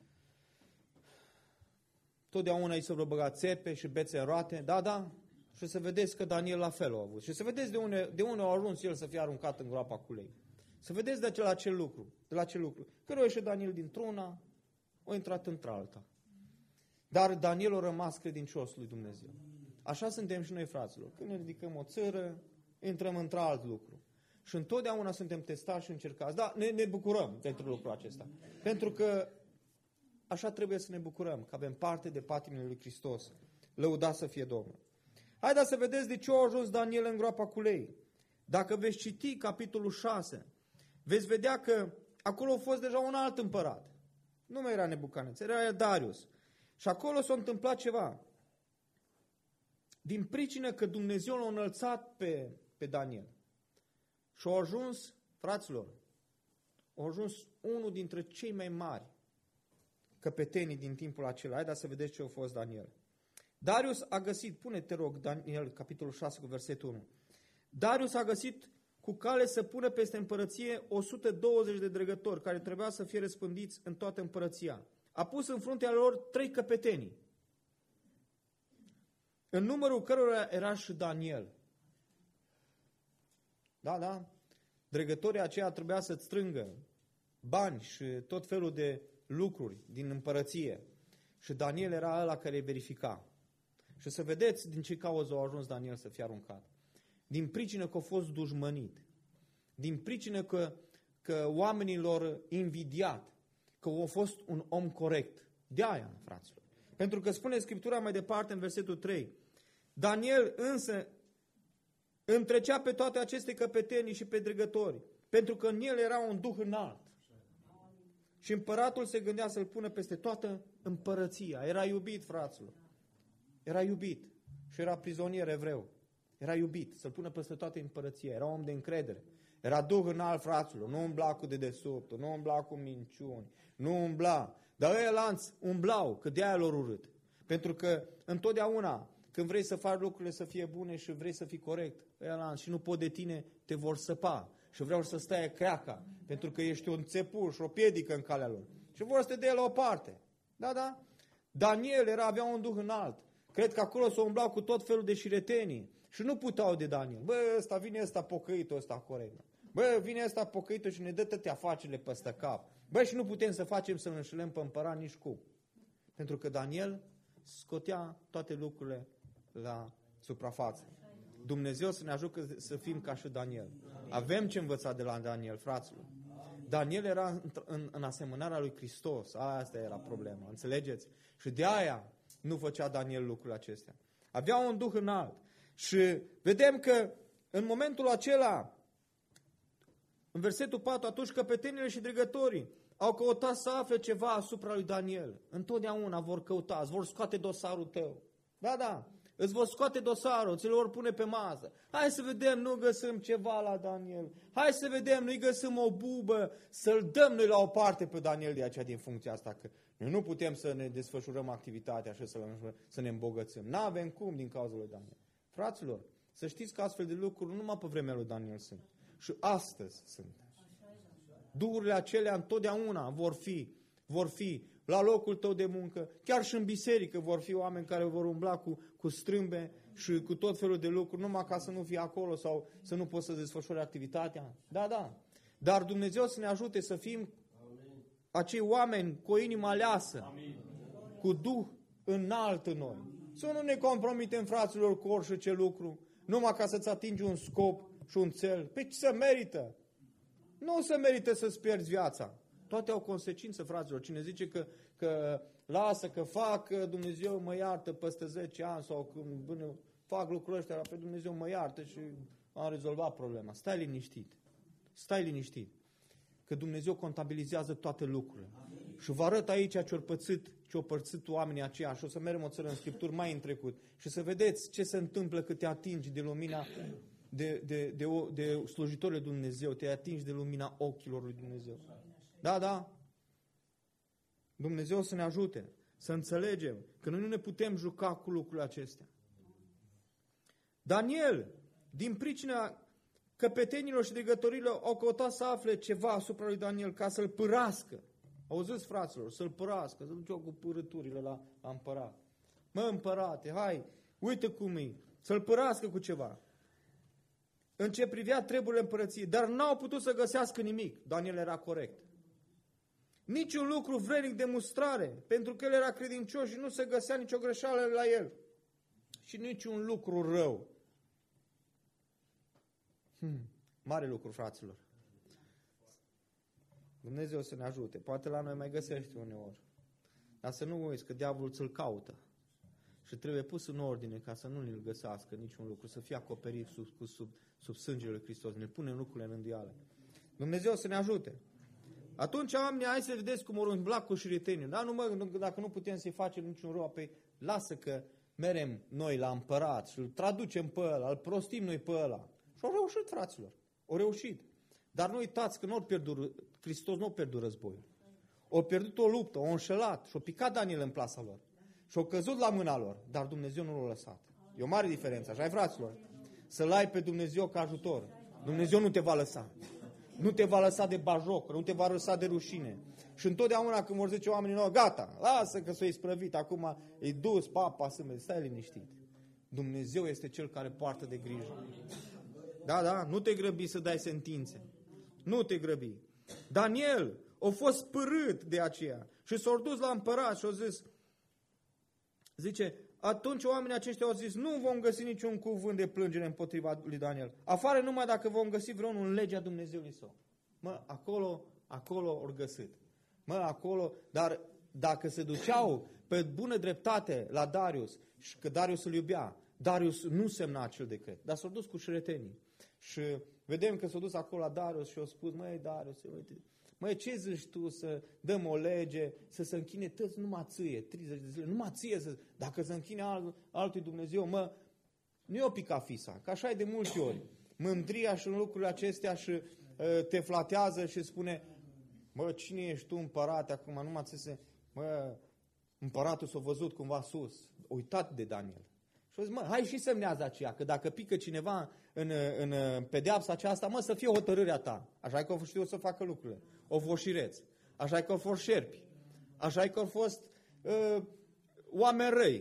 totdeauna îi se vor băga țepe și bețe în roate, da, da, și să vedeți că Daniel la fel a avut. Și să vedeți de unde, de unde a ajuns el să fie aruncat în groapa cu lei. Să vedeți de la acel lucru, de la acel lucru. Când a ieșit Daniel dintr-una, a intrat într-alta. Dar Daniel a rămas credincios lui Dumnezeu. Așa suntem și noi, fraților. Când ne ridicăm o țără, intrăm într-alt lucru. Și întotdeauna suntem testați și încercați. Da, ne, ne bucurăm pentru lucrul acesta. Pentru că așa trebuie să ne bucurăm, că avem parte de patimile lui Hristos. Lăudat să fie Domnul. Haideți să vedeți de ce a ajuns Daniel în groapa cu lei. Dacă veți citi capitolul șase, veți vedea că acolo a fost deja un alt împărat. Nu mai era Nebucanețar, era Darius. Și acolo s-a întâmplat ceva. Din pricină că Dumnezeu l-a înălțat pe, pe Daniel. Și a ajuns, fraților, a ajuns unul dintre cei mai mari căpetenii din timpul acela. Haideți să vedeți ce a fost Daniel. Darius a găsit, pune te rog Daniel, capitolul șase cu versetul unu. Darius a găsit cu cale să pună peste împărăție o sută douăzeci de dregători care trebuia să fie răspândiți în toată împărăția. A pus în fruntea lor trei căpetenii, în numărul cărora era și Daniel. Da, da. Dregătorii aceia trebuia să strângă bani și tot felul de lucruri din împărăție. Și Daniel era ăla care îi verifica. Și să vedeți din ce cauză a ajuns Daniel să fie aruncat. Din pricină că a fost dușmănit. Din pricină că, că oamenii l-au invidiat. Că a fost un om corect. De aia, fraților. Pentru că spune Scriptura mai departe în versetul trei. Daniel însă întrecea pe toate aceste căpetenii și pe dregători. Pentru că în el era un duh înalt. Și împăratul se gândea să-l pună peste toată împărăția. Era iubit, fraților. Era iubit. Și era prizonier evreu. Era iubit. Să-l pună peste toată împărăția. Era om de încredere. Era duh înalt, fraților. Nu umbla cu dedesubtul. Nu umbla cu minciuni. Nu umbla. Dar ăia lanți umblau, că de aia lor urât. Pentru că întotdeauna, când vrei să faci lucrurile să fie bune și vrei să fii corect, ăia lanți și nu pot de tine, te vor săpa. Și vreau să stai creaca, pentru că ești un țepuș, o piedică în calea lor. Și vor să te dea la o parte. Da, da? Daniel era, avea un duh înalt. Cred că acolo s-o umblau cu tot felul de șiretenii. Și nu puteau de Daniel. Bă, ăsta vine ăsta pocăitul ăsta corect. Bă, vine ăsta pocăitul și ne dă toate afacerile peste cap. Bă, și nu putem să facem să-l înșelăm pe împărat nici cum. Pentru că Daniel scotea toate lucrurile la suprafață. Dumnezeu să ne ajute să fim ca și Daniel. Avem ce învăța de la Daniel, fraților. Daniel era în, în, în asemănarea lui Hristos. Asta era problema, înțelegeți? Și de aia nu făcea Daniel lucrurile acestea. Avea un duh înalt. Și vedem că în momentul acela, în versetul patru, atunci căpetenile și dregătorii au căutat să afle ceva asupra lui Daniel. Întotdeauna vor căuta, îți vor scoate dosarul tău. Da, da. Îți vor scoate dosarul, ți-l vor pune pe masă. Hai să vedem, nu găsim ceva la Daniel. Hai să vedem, nu-i găsim o bubă, să-l dăm noi la o parte pe Daniel de aceea din funcția asta. Că noi nu putem să ne desfășurăm activitatea și să, să ne îmbogățim. N-avem cum din cauza lui Daniel. Fraților, să știți că astfel de lucruri nu numai pe vremea lui Daniel sunt. Și astăzi sunt. Duhurile acelea întotdeauna vor fi, vor fi la locul tău de muncă, chiar și în biserică vor fi oameni care vor umbla cu, cu strâmbe și cu tot felul de lucruri, numai ca să nu fie acolo sau să nu poți să desfășori activitatea. Da, da. Dar Dumnezeu să ne ajute să fim acei oameni cu o inimă aleasă, Amin. Cu duh înalt în noi. Să nu ne compromitem, fraților, cu orice lucru, numai ca să-ți atingi un scop și un cel. Pe ce se merită? Nu se merită să-ți pierzi viața. Toate au consecință, fraților. Cine zice că, că lasă, că fac, că Dumnezeu mă iartă peste zece ani sau când bine, fac lucrurile ăștia, pe Dumnezeu mă iartă și am rezolvat problema. Stai liniștit. Stai liniștit. Că Dumnezeu contabilizează toate lucrurile. Amin. Și vă arăt aici ce-au pățit, ce-au părțit oamenii aceia și o să mergem o țără în Scripturi mai în trecut și să vedeți ce se întâmplă când te atingi de lumina de, de, de, de, de slujitorii lui Dumnezeu, te atingi de lumina ochilor lui Dumnezeu. Da, da. Dumnezeu să ne ajute să înțelegem că noi nu ne putem juca cu lucrurile acestea. Daniel, din pricina căpetenilor și dregătorilor au căutat să afle ceva asupra lui Daniel ca să-l pârască. Auziți, fraților, să-l pârască, să duceau cu pârâturile la, la împărat. Mă, împărate, hai, uite cum e, să-l pârască cu ceva. În ce privea treburile împărăției, dar n-au putut să găsească nimic. Daniel era corect. Niciun lucru vrednic de mustrare, pentru că el era credincios și nu se găsea nicio greșeală la el. Și niciun lucru rău. Hmm, mare lucru, fraților. Dumnezeu să ne ajute. Poate la noi mai găsește uneori. Dar să nu uiți că diavolul ți-l caută. Și trebuie pus în ordine ca să nu ne-l găsească niciun lucru, să fie acoperit sub, sub, sub sângele lui Hristos. Ne punem lucrurile în rânduială. Dumnezeu să ne ajute. Atunci, oameni, hai să vedeți cum o umbla cu șiretenie. Da, nu mă, dacă nu putem să-i facem niciun rău, pe lasă că merem noi la împărat și îl traducem pe ăla, îl prostim noi pe ăla. Și au reușit, fraților. Au reușit. Dar nu uitați că nu pierdut, Hristos nu a pierdut războiul. Au pierdut o luptă, au înșelat și au picat Daniel în plasa lor. Și au căzut la mâna lor, dar Dumnezeu nu l-a lăsat. E o mare diferență, așa-i, fraților? Să-L ai pe Dumnezeu ca ajutor. Dumnezeu nu te va lăsa. Nu te va lăsa de bajoc, nu te va lăsa de rușine. Și întotdeauna când vor zice oamenii noi, gata, lasă că s-o isprăvit, acum e dus, papa, să mergi, stai liniștit. Dumnezeu este Cel care poartă de grijă. Da, da, nu te grăbi să dai sentințe. Nu te grăbi. Daniel a fost părât de aceea și s-a dus la împărat și a zis, zice, atunci oamenii aceștia au zis, nu vom găsi niciun cuvânt de plângere împotriva lui Daniel. Afară numai dacă vom găsi vreunul în legea Dumnezeului său. Mă, acolo, acolo ori găsit. Mă, acolo, dar dacă se duceau pe bună dreptate la Darius și că Darius îl iubea, Darius nu semna acel decret, dar s-a dus cu șiretenii. Și vedem că s-a dus acolo la Darius și a spus, măi, Darius, uite, măi, ce zici tu să dăm o lege, să se închine toți numai ție, treizeci de zile, numai ție, să, dacă se închine alt, altui Dumnezeu, mă, nu e o pica fisa, că așa e de multe ori. Mândria și în lucrurile acestea și uh, te flatează și spune, mă, cine ești tu împărate acum, numai ți se, mă, împăratul s-a văzut cumva sus, uitat de Daniel. Și zic, mă, hai și semnează aceea, că dacă pică cineva în, în pedeapsa aceasta, mă, să fie hotărârea ta. Așa că au știu să facă lucrurile. Au fost șireți. Așa că au fost șerpi. Așa că au fost uh, oameni răi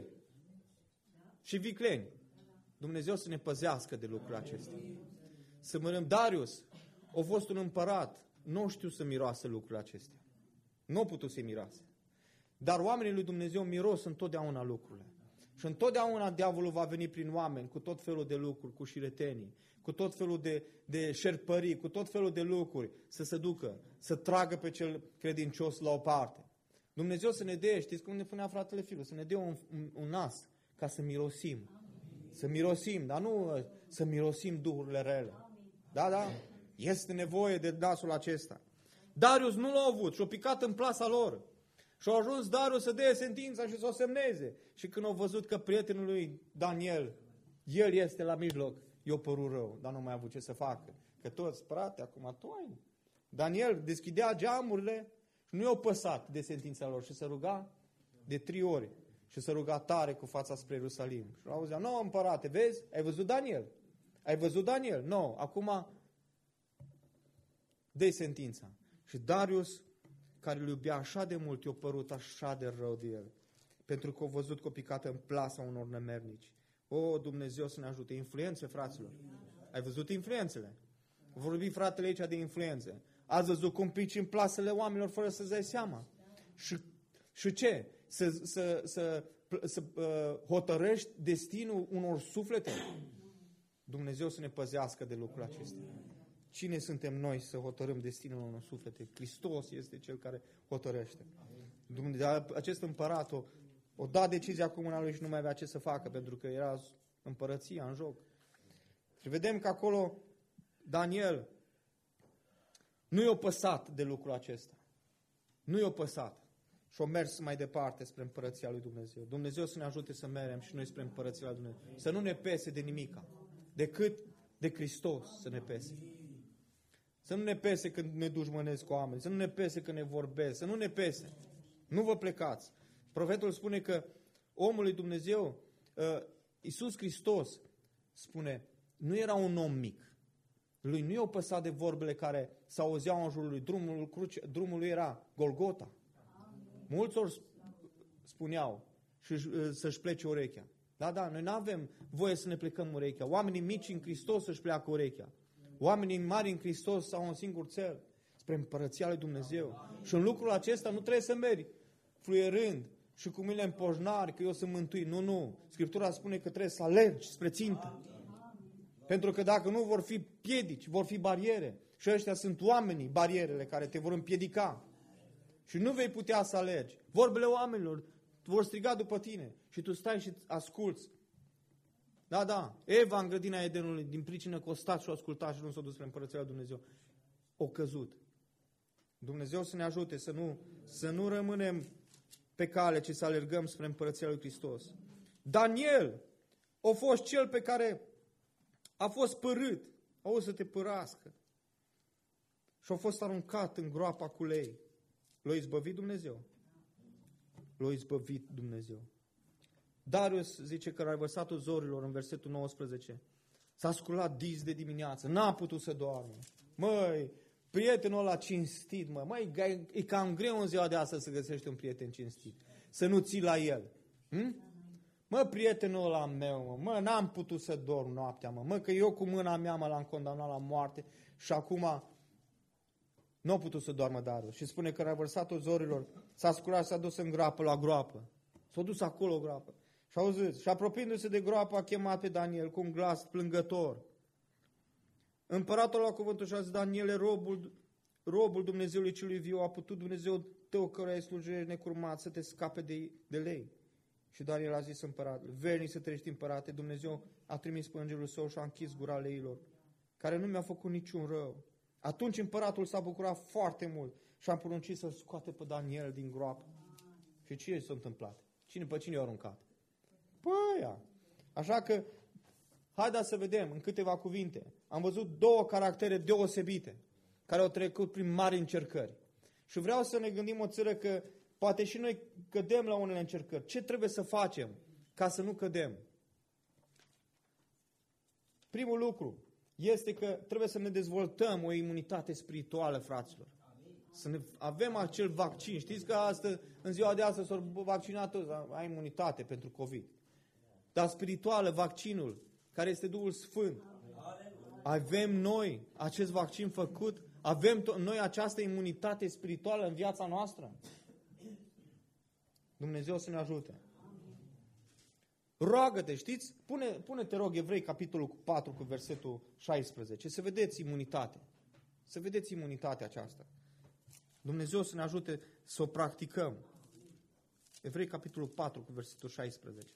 și vicleni. Dumnezeu să ne păzească de lucrurile acestea. Să mărăm, Darius a fost un împărat, nu știu să miroase lucrurile acestea. Nu a putut să-i miroase. Dar oamenii lui Dumnezeu miros întotdeauna lucrurile. Și întotdeauna diavolul va veni prin oameni cu tot felul de lucruri, cu șiretenii, cu tot felul de, de șerpării, cu tot felul de lucruri, să se ducă, să tragă pe cel credincios la o parte. Dumnezeu să ne dea, știți cum ne punea fratele Filu, să ne dea un, un, un nas ca să mirosim. Să mirosim, dar nu să mirosim duhurile rele. Da, da, este nevoie de nasul acesta. Darius nu l-a avut și a picat în plasa lor. Și a ajuns Darius să dea sentința și să o semneze. Și când au văzut că prietenul lui Daniel, el este la mijloc, i-a părut rău, dar nu mai a avut ce să facă. Că toți, frate, acum tu ai. Daniel deschidea geamurile și nu i-a păsat de sentința lor și se ruga de trei ori. Și se ruga tare cu fața spre Ierusalim. Și l-auzea, nu, împărate, vezi? Ai văzut Daniel? Ai văzut Daniel? Nu, no, acum dă-i sentința. Și Darius, care îl iubea așa de mult, i-a părut așa de rău de el. Pentru că a văzut că o picată în plasa unor nemernici. O, Dumnezeu să ne ajute. Influențe, fraților. Ai văzut influențele? Vorbi fratele aici de influențe. Ați văzut cum pici în plasele oamenilor fără să-ți dai seama. Și, și ce? Să, să, să, să uh, hotărăști destinul unor suflete? Dumnezeu să ne păzească de lucrul acesta. Cine suntem noi să hotărâm destinul unor suflete? Hristos este Cel care hotărăște. Dumnezeu, acest împărat o, o da decizia acum mâna lui și nu mai avea ce să facă, pentru că era împărăția în joc. Și vedem că acolo Daniel nu i-a păsat de lucrul acesta. Nu i-a păsat. Și-a mers mai departe spre împărăția lui Dumnezeu. Dumnezeu să ne ajute să mergem și noi spre împărăția lui Dumnezeu. Să nu ne pese de nimica, decât de Hristos să ne pese. Să nu ne pese când ne dușmănesc cu oameni, să nu ne pese când ne vorbesc, să nu ne pese. Nu vă plecați. Profetul spune că omul lui Dumnezeu, Iisus Hristos, spune, nu era un om mic. Lui nu i-au păsat de vorbele care s-auzeau în jurul lui. Drumul, cruce, drumul lui era Golgota. Mulți ori spuneau și să-și plece urechea. Da, da, noi nu avem voie să ne plecăm urechea. Oamenii mici în Hristos să-și pleacă urechea. Oamenii mari în Hristos au un singur cel, spre împărăția lui Dumnezeu. Și în lucrul acesta nu trebuie să mergi fluierând și cu mâinile împoșnari că eu sunt mântuit. Nu, nu. Scriptura spune că trebuie să alergi spre țintă. Pentru că dacă nu, vor fi piedici, vor fi bariere. Și ăștia sunt oamenii, barierele care te vor împiedica. Și nu vei putea să alergi. Vorbele oamenilor vor striga după tine și tu stai și asculți. Da, da, Eva în grădina Edenului, din pricină că o stat și o ascultat și nu s-a dus spre împărăția lui Dumnezeu, o căzut. Dumnezeu să ne ajute să nu, să nu rămânem pe cale, ci să alergăm spre împărăția lui Hristos. Daniel a fost cel pe care a fost părât, auzi să te părască. Și a fost aruncat în groapa cu lei. L-a izbăvit Dumnezeu. L-a izbăvit Dumnezeu. Darius zice că răvăsatul zorilor în versetul nouăsprezece s-a sculat dis de dimineață, n-a putut să doarmă. Măi, prietenul ăla cinstit, mă, măi, e cam greu în ziua de astăzi să găsești un prieten cinstit, să nu ții la el. Hm? Mă, prietenul ăla meu, mă, mă, n-am putut să dorm noaptea, mă, mă, că eu cu mâna mea mă l-am condamnat la moarte și acum nu a putut să doarmă Darius. Și spune că revărsatul zorilor s-a sculat și s-a dus în groapă, la groapă. S-a dus acolo o groapă. Și auziți, și apropiindu-se de groapă a chemat pe Daniel cu un glas plângător. Împăratul la cuvântul și a zis, Daniele, robul, robul Dumnezeului celui viu, a putut Dumnezeu tău căruia îi slujești necurmat să te scape de, de lei. Și Daniel a zis împăratul, vernic să trăiești împărate, Dumnezeu a trimis pe îngerul său și a închis gura leilor, care nu mi-a făcut niciun rău. Atunci împăratul s-a bucurat foarte mult și a poruncit să-l scoate pe Daniel din groapă. Și ce s-a întâmplat? Cine pe cine i-a aruncat? Păi, așa că, haideți să vedem în câteva cuvinte. Am văzut două caractere deosebite care au trecut prin mari încercări. Și vreau să ne gândim o țără că poate și noi cădem la unele încercări. Ce trebuie să facem ca să nu cădem? Primul lucru este că trebuie să ne dezvoltăm o imunitate spirituală, fraților. Să ne avem acel vaccin. Știți că astăzi, în ziua de astăzi s-au vaccinat toți, ai imunitate pentru COVID. Dar spirituală, vaccinul, care este Duhul Sfânt. Avem noi acest vaccin făcut? Avem noi această imunitate spirituală în viața noastră? Dumnezeu să ne ajute. Roagă-te, știți? Pune, pune te rog, Evrei, capitolul patru, cu versetul șaisprezece. Să vedeți imunitate. Să vedeți imunitatea aceasta. Dumnezeu să ne ajute să o practicăm. Evrei, capitolul patru, cu versetul șaisprezece.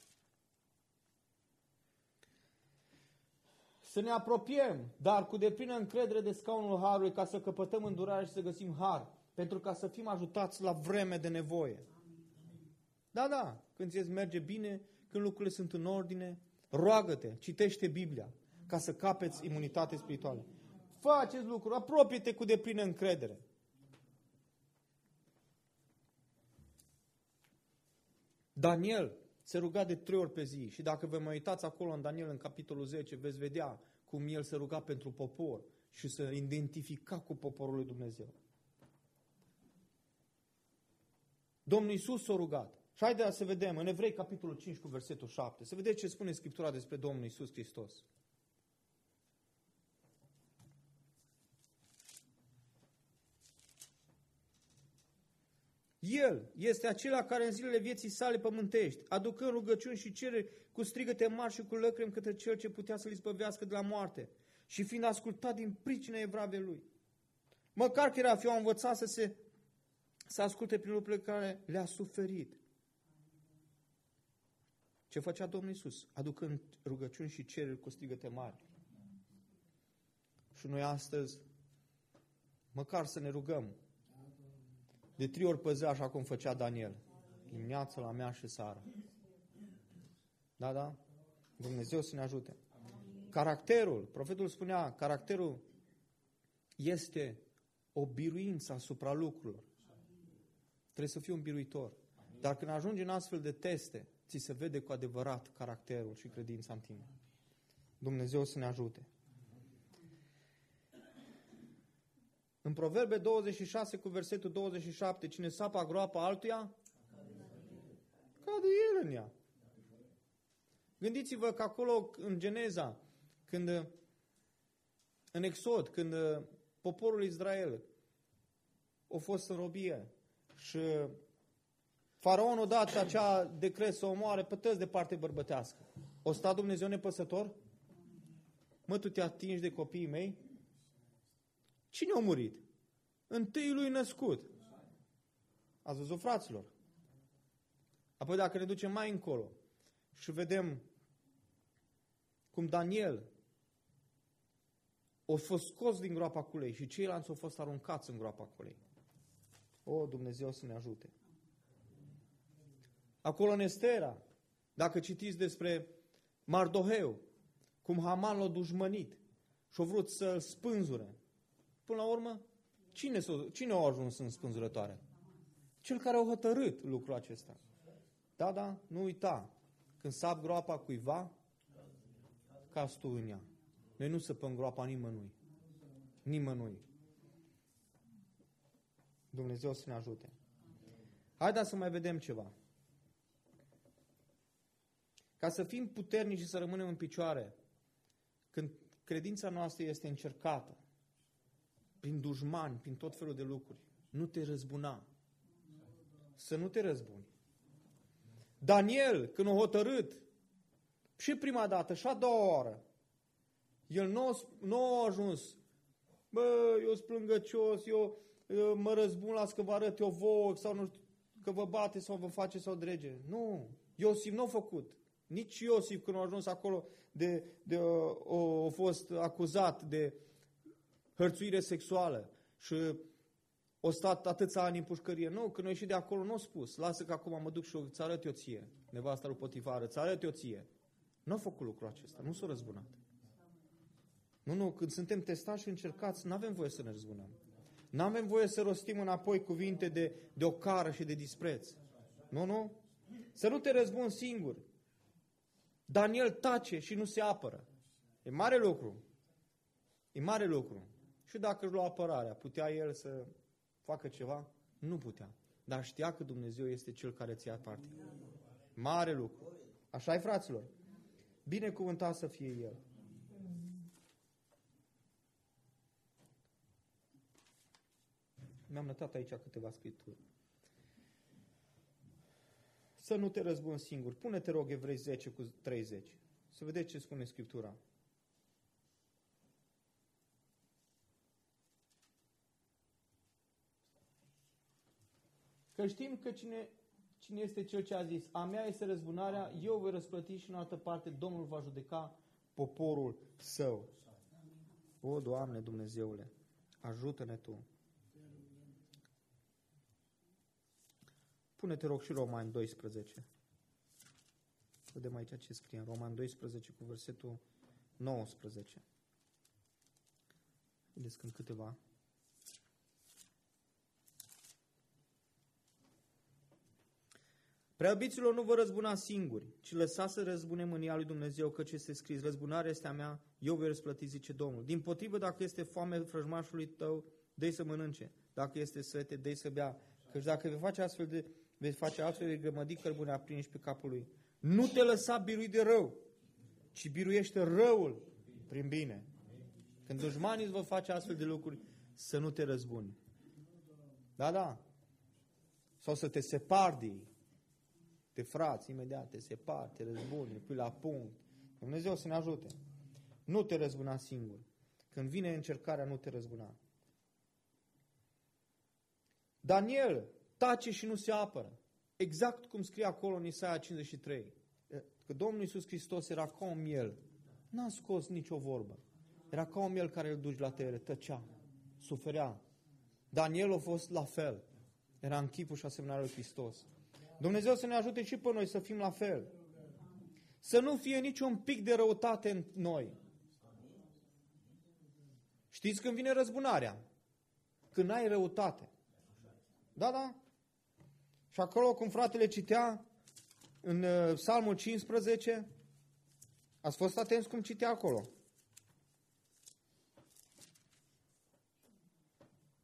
Să ne apropiem, dar cu deplină încredere de scaunul Harului, ca să căpătăm îndurare și să găsim har, pentru ca să fim ajutați la vreme de nevoie. Da, da, când ți merge bine, când lucrurile sunt în ordine, roagă-te, citește Biblia, ca să capeți imunitate spirituală. Fă acest lucru, apropie-te cu deplină încredere. Daniel se ruga de trei ori pe zi și dacă vă mai uitați acolo în Daniel, în capitolul zece, veți vedea cum el se ruga pentru popor și se identifica cu poporul lui Dumnezeu. Domnul Iisus s-a rugat. Și haideți să vedem în Evrei, capitolul cinci, cu versetul șapte, să vedeți ce spune Scriptura despre Domnul Iisus Hristos. El este acela care în zilele vieții sale pământești, aducând rugăciuni și cereri cu strigăte mari și cu lăcrimi către cel ce putea să-l izbăvească de la moarte și fiind ascultat din pricina evravei lui. Măcar că era fiu învățat să se să asculte prin lucrurile care le-a suferit. Ce făcea Domnul Iisus? Aducând rugăciuni și cereri cu strigăte mari. Și noi astăzi, măcar să ne rugăm de trei ori pe zi, așa cum făcea Daniel. Dimineața, la mea și seara. Da, da? Dumnezeu să ne ajute. Caracterul, profetul spunea, caracterul este o biruință asupra lucrurilor. Trebuie să fii un biruitor. Dar când ajungi în astfel de teste, ți se vede cu adevărat caracterul și credința în tine. Dumnezeu să ne ajute. În Proverbe douăzeci și șase cu versetul douăzeci și șapte, cine sapă groapa altuia, cade el în ea. Gândiți-vă că acolo în Geneza, când, în Exod, când poporul Israel a fost în robie și Faraon a dat acea decret să omoare pe toți de parte bărbătească. O sta Dumnezeu nepăsător? Mă, tu te atingi de copiii mei? Cine a murit? Întâi lui născut. Ați văzut, fraților? Apoi dacă ne ducem mai încolo și vedem cum Daniel a fost scos din groapa cu lei și ceilalți au fost aruncați în groapa cu lei. O, Dumnezeu să ne ajute! Acolo în Estera, dacă citiți despre Mardoheu, cum Haman l-a dușmănit și a vrut să-l spânzure, până la urmă, cine, cine a ajuns în spânzurătoare? Cel care a hotărât lucrul acesta. Da, da, nu uita, când sap groapa cuiva, cazi tu în ea. Noi nu săpăm groapa nimănui. Nimănui. Dumnezeu să ne ajute. Haideți să mai vedem ceva. Ca să fim puternici și să rămânem în picioare, când credința noastră este încercată, prin dușmani, prin tot felul de lucruri, nu te răzbuna. Să nu te răzbuni. Daniel, când a hotărât, și prima dată, și a doua oară, el nu, nu a ajuns, bă, eu sunt plângăcios, eu, eu mă răzbun, las că vă arăt eu vouă, sau nu știu, că vă bate sau vă face sau drege. Nu, Iosif nu a făcut. Nici Iosif, când a ajuns acolo, de, de, a, a fost acuzat de hărțuire sexuală și a stat atâția ani în pușcărie. Nu, când a ieșit de acolo, nu a spus, lasă că acum mă duc și îți arăt eu ție, nevasta lui Potifar, îți arăt eu ție. Nu a făcut lucrul acesta, nu s-a răzbunat. Nu, nu, când suntem testați și încercați, nu avem voie să ne răzbunăm. Nu avem voie să rostim înapoi cuvinte de, de ocară și de dispreț. Nu, nu. Să nu te răzbuni singur. Daniel tace și nu se apără. E mare lucru. E mare lucru. Și dacă își lua apărarea, putea el să facă ceva? Nu putea. Dar știa că Dumnezeu este Cel care ți ia parte. Mare lucru. Așa-i, fraților? Binecuvântat să fie El. Mi-am notat aici câteva scripturi. Să nu te răzbuni singur. Pune-te, rog, Evrei zece cu treizeci. Să vedeți ce spune Scriptura. Că știm că cine, cine este Cel ce a zis, a mea este răzbunarea, eu voi răsplăti și în altă parte Domnul va judeca poporul său. O, Doamne Dumnezeule, ajută-ne Tu. Pune-te, rog, și Romani doisprezece. Vedem aici ce scrie în Romani doisprezece cu versetul nouăsprezece. Vedeți când câteva. Preabiților, nu vă răzbuna singuri, ci lăsați să răzbunem mânia lui Dumnezeu, căci este scris, răzbunarea este a mea, eu voi răsplăti, zice Domnul. Dimpotrivă, dacă este foame vrăjmașului tău, dă-i să mănânce. Dacă este sete, dă-i să bea. Căci dacă vei face astfel de, vei face astfel de grămădii cărbune aprinși pe capul lui. Nu te lăsa birui de rău, ci biruiește răul prin bine. Când dușmanii îți vor face astfel de lucruri, să nu te răzbuni. Da, da. Sau să te separi de ei. Te frați, imediat te separi, te răzbuni, pui la punct. Dumnezeu să ne ajute. Nu te răzbuna singur. Când vine încercarea, nu te răzbuna. Daniel tace și nu se apără. Exact cum scrie acolo în Isaia cincizeci și trei. Că Domnul Iisus Hristos era ca un miel. N-a scos nicio vorbă. Era ca un miel care îl duci la tăiere. Tăcea. Suferea. Daniel a fost la fel. Era în chipul și asemănarea lui Hristos. Dumnezeu să ne ajute și pe noi să fim la fel. Să nu fie niciun pic de răutate în noi. Știți când vine răzbunarea? Când ai răutate. Da, da. Și acolo, cum fratele citea în uh, Psalmul cincisprezece, ați fost atenți cum citea acolo.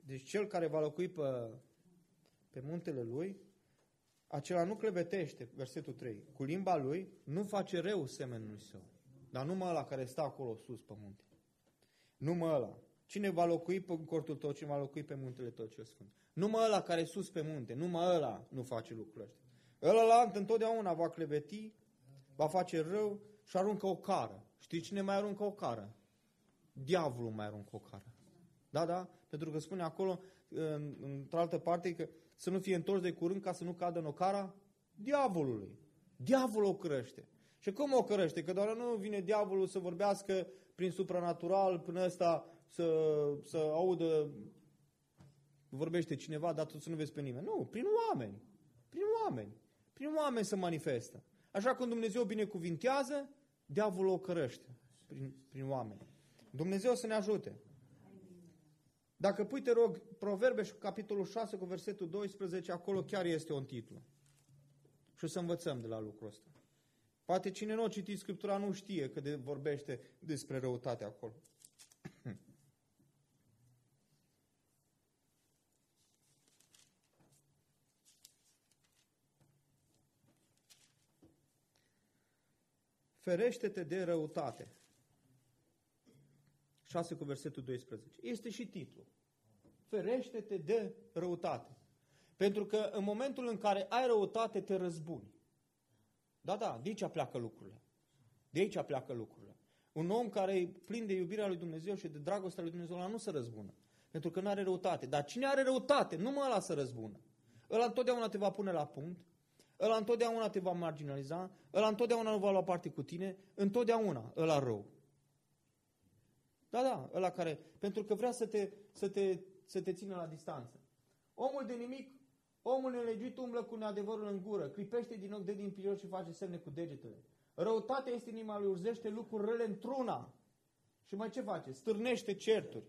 Deci cel care va locui pe, pe muntele lui, acela nu clevetește, versetul trei, cu limba lui nu face rău semenului său. Dar numai ăla care stă acolo sus pe munte. Numai ăla. Cine va locui pe cortul tău, cine va locui pe muntele tău cel sfânt. Numai ăla care e sus pe munte, numai ăla nu face lucrurile astea. Ăla întotdeauna va cleveti, va face rău și aruncă o cară. Știi cine mai aruncă o cară? Diavolul mai aruncă o cară. Da, da? Pentru că spune acolo, în, într-o altă parte, că să nu fie întors de curând ca să nu cadă în ocara diavolului. Diavolul o crăște. Și cum o crăște? Că doar nu vine diavolul să vorbească prin supranatural, până ăsta să, să audă, vorbește cineva, dar tu să nu vezi pe nimeni. Nu, prin oameni. Prin oameni. Prin oameni se manifestă. Așa cum Dumnezeu binecuvintează, diavolul o crăște prin, prin oameni. Dumnezeu să ne ajute. Dacă pui, te rog, Proverbe și capitolul șase cu versetul doisprezece, acolo chiar este un titlu. Și o să învățăm de la lucrul ăsta. Poate cine nu a citit Scriptura nu știe că de, vorbește despre răutate acolo. Ferește-te de răutate. șase cu versetul doisprezece. Este și titlul. Ferește-te de răutate. Pentru că în momentul în care ai răutate, te răzbuni. Da, da, de aici pleacă lucrurile. De aici pleacă lucrurile. Un om care e plin de iubirea lui Dumnezeu și de dragostea lui Dumnezeu, ăla nu se răzbună. Pentru că nu are răutate. Dar cine are răutate, numai ăla se răzbună. Ăla întotdeauna te va pune la punct, ăla întotdeauna te va marginaliza, ăla întotdeauna nu va lua parte cu tine, întotdeauna ăla rău. Da, da, ăla care, pentru că vrea să te, să te, să te țină la distanță. Omul de nimic, omul nelegiuit umblă cu neadevărul în gură, clipește din ochi, dă din pijor și face semne cu degetele. Răutatea este inima lui, urzește lucruri rele într-una. Și mai ce face? Stârnește certuri.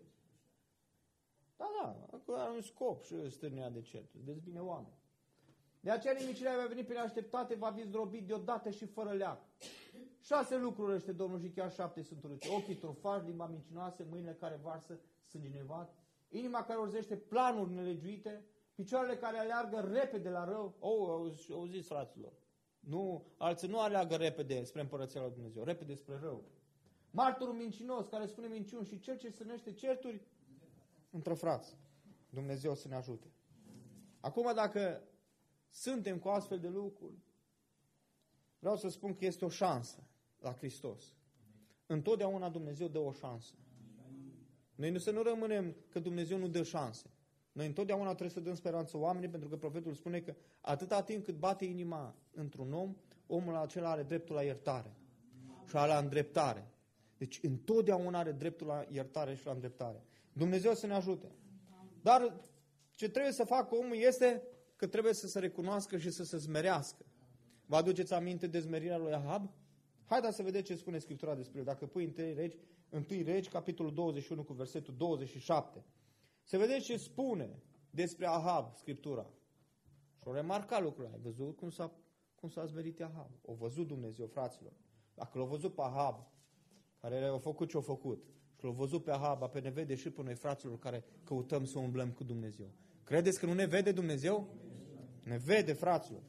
Da, da, acolo are un scop și stârnea de certuri, dezbine oameni. De aceea nimicirea va veni pe neașteptate, va fi zdrobit deodată și fără leac. Șase lucruri ăște Domnul și chiar șapte sunt urâte. Ochii trufași, limba mincinoasă, mâinile care varsă sânge nevat, inima care urzește planuri nelegiuite, picioarele care aleargă repede la rău. Oh, au zis fraților. Nu, alții nu aleargă repede spre împărăția lui Dumnezeu, repede spre rău. Martorul mincinos care spune minciuni și cel ce sânește certuri între frați. Dumnezeu să ne ajute. Acum dacă suntem cu astfel de lucruri, vreau să spun că este o șansă la Hristos. Întotdeauna Dumnezeu dă o șansă. Noi nu să nu rămânem că Dumnezeu nu dă șanse. Noi întotdeauna trebuie să dăm speranță oamenii, pentru că profetul spune că atâta timp cât bate inima într-un om, omul acela are dreptul la iertare și la îndreptare. Deci întotdeauna are dreptul la iertare și la îndreptare. Dumnezeu să ne ajute. Dar ce trebuie să facă omul este că trebuie să se recunoască și să se smerească. Vă aduceți aminte de smerirea lui Ahab? Haideți să vedeți ce spune Scriptura despre el. Dacă pui întâi regi, întâi regi, capitolul douăzeci și unu cu versetul douăzeci și șapte. Să vedeți ce spune despre Ahab Scriptura. Și o remarca lucrurile. Ai văzut cum s-a, cum s-a smerit Ahab? O văzut Dumnezeu, fraților. Dacă l-a văzut pe Ahab, care a făcut ce a făcut, și l-a văzut pe Ahab, pe ne vede și pe noi, fraților, care căutăm să umblăm cu Dumnezeu. Credeți că nu ne vede Dumnezeu? Ne vede, fraților.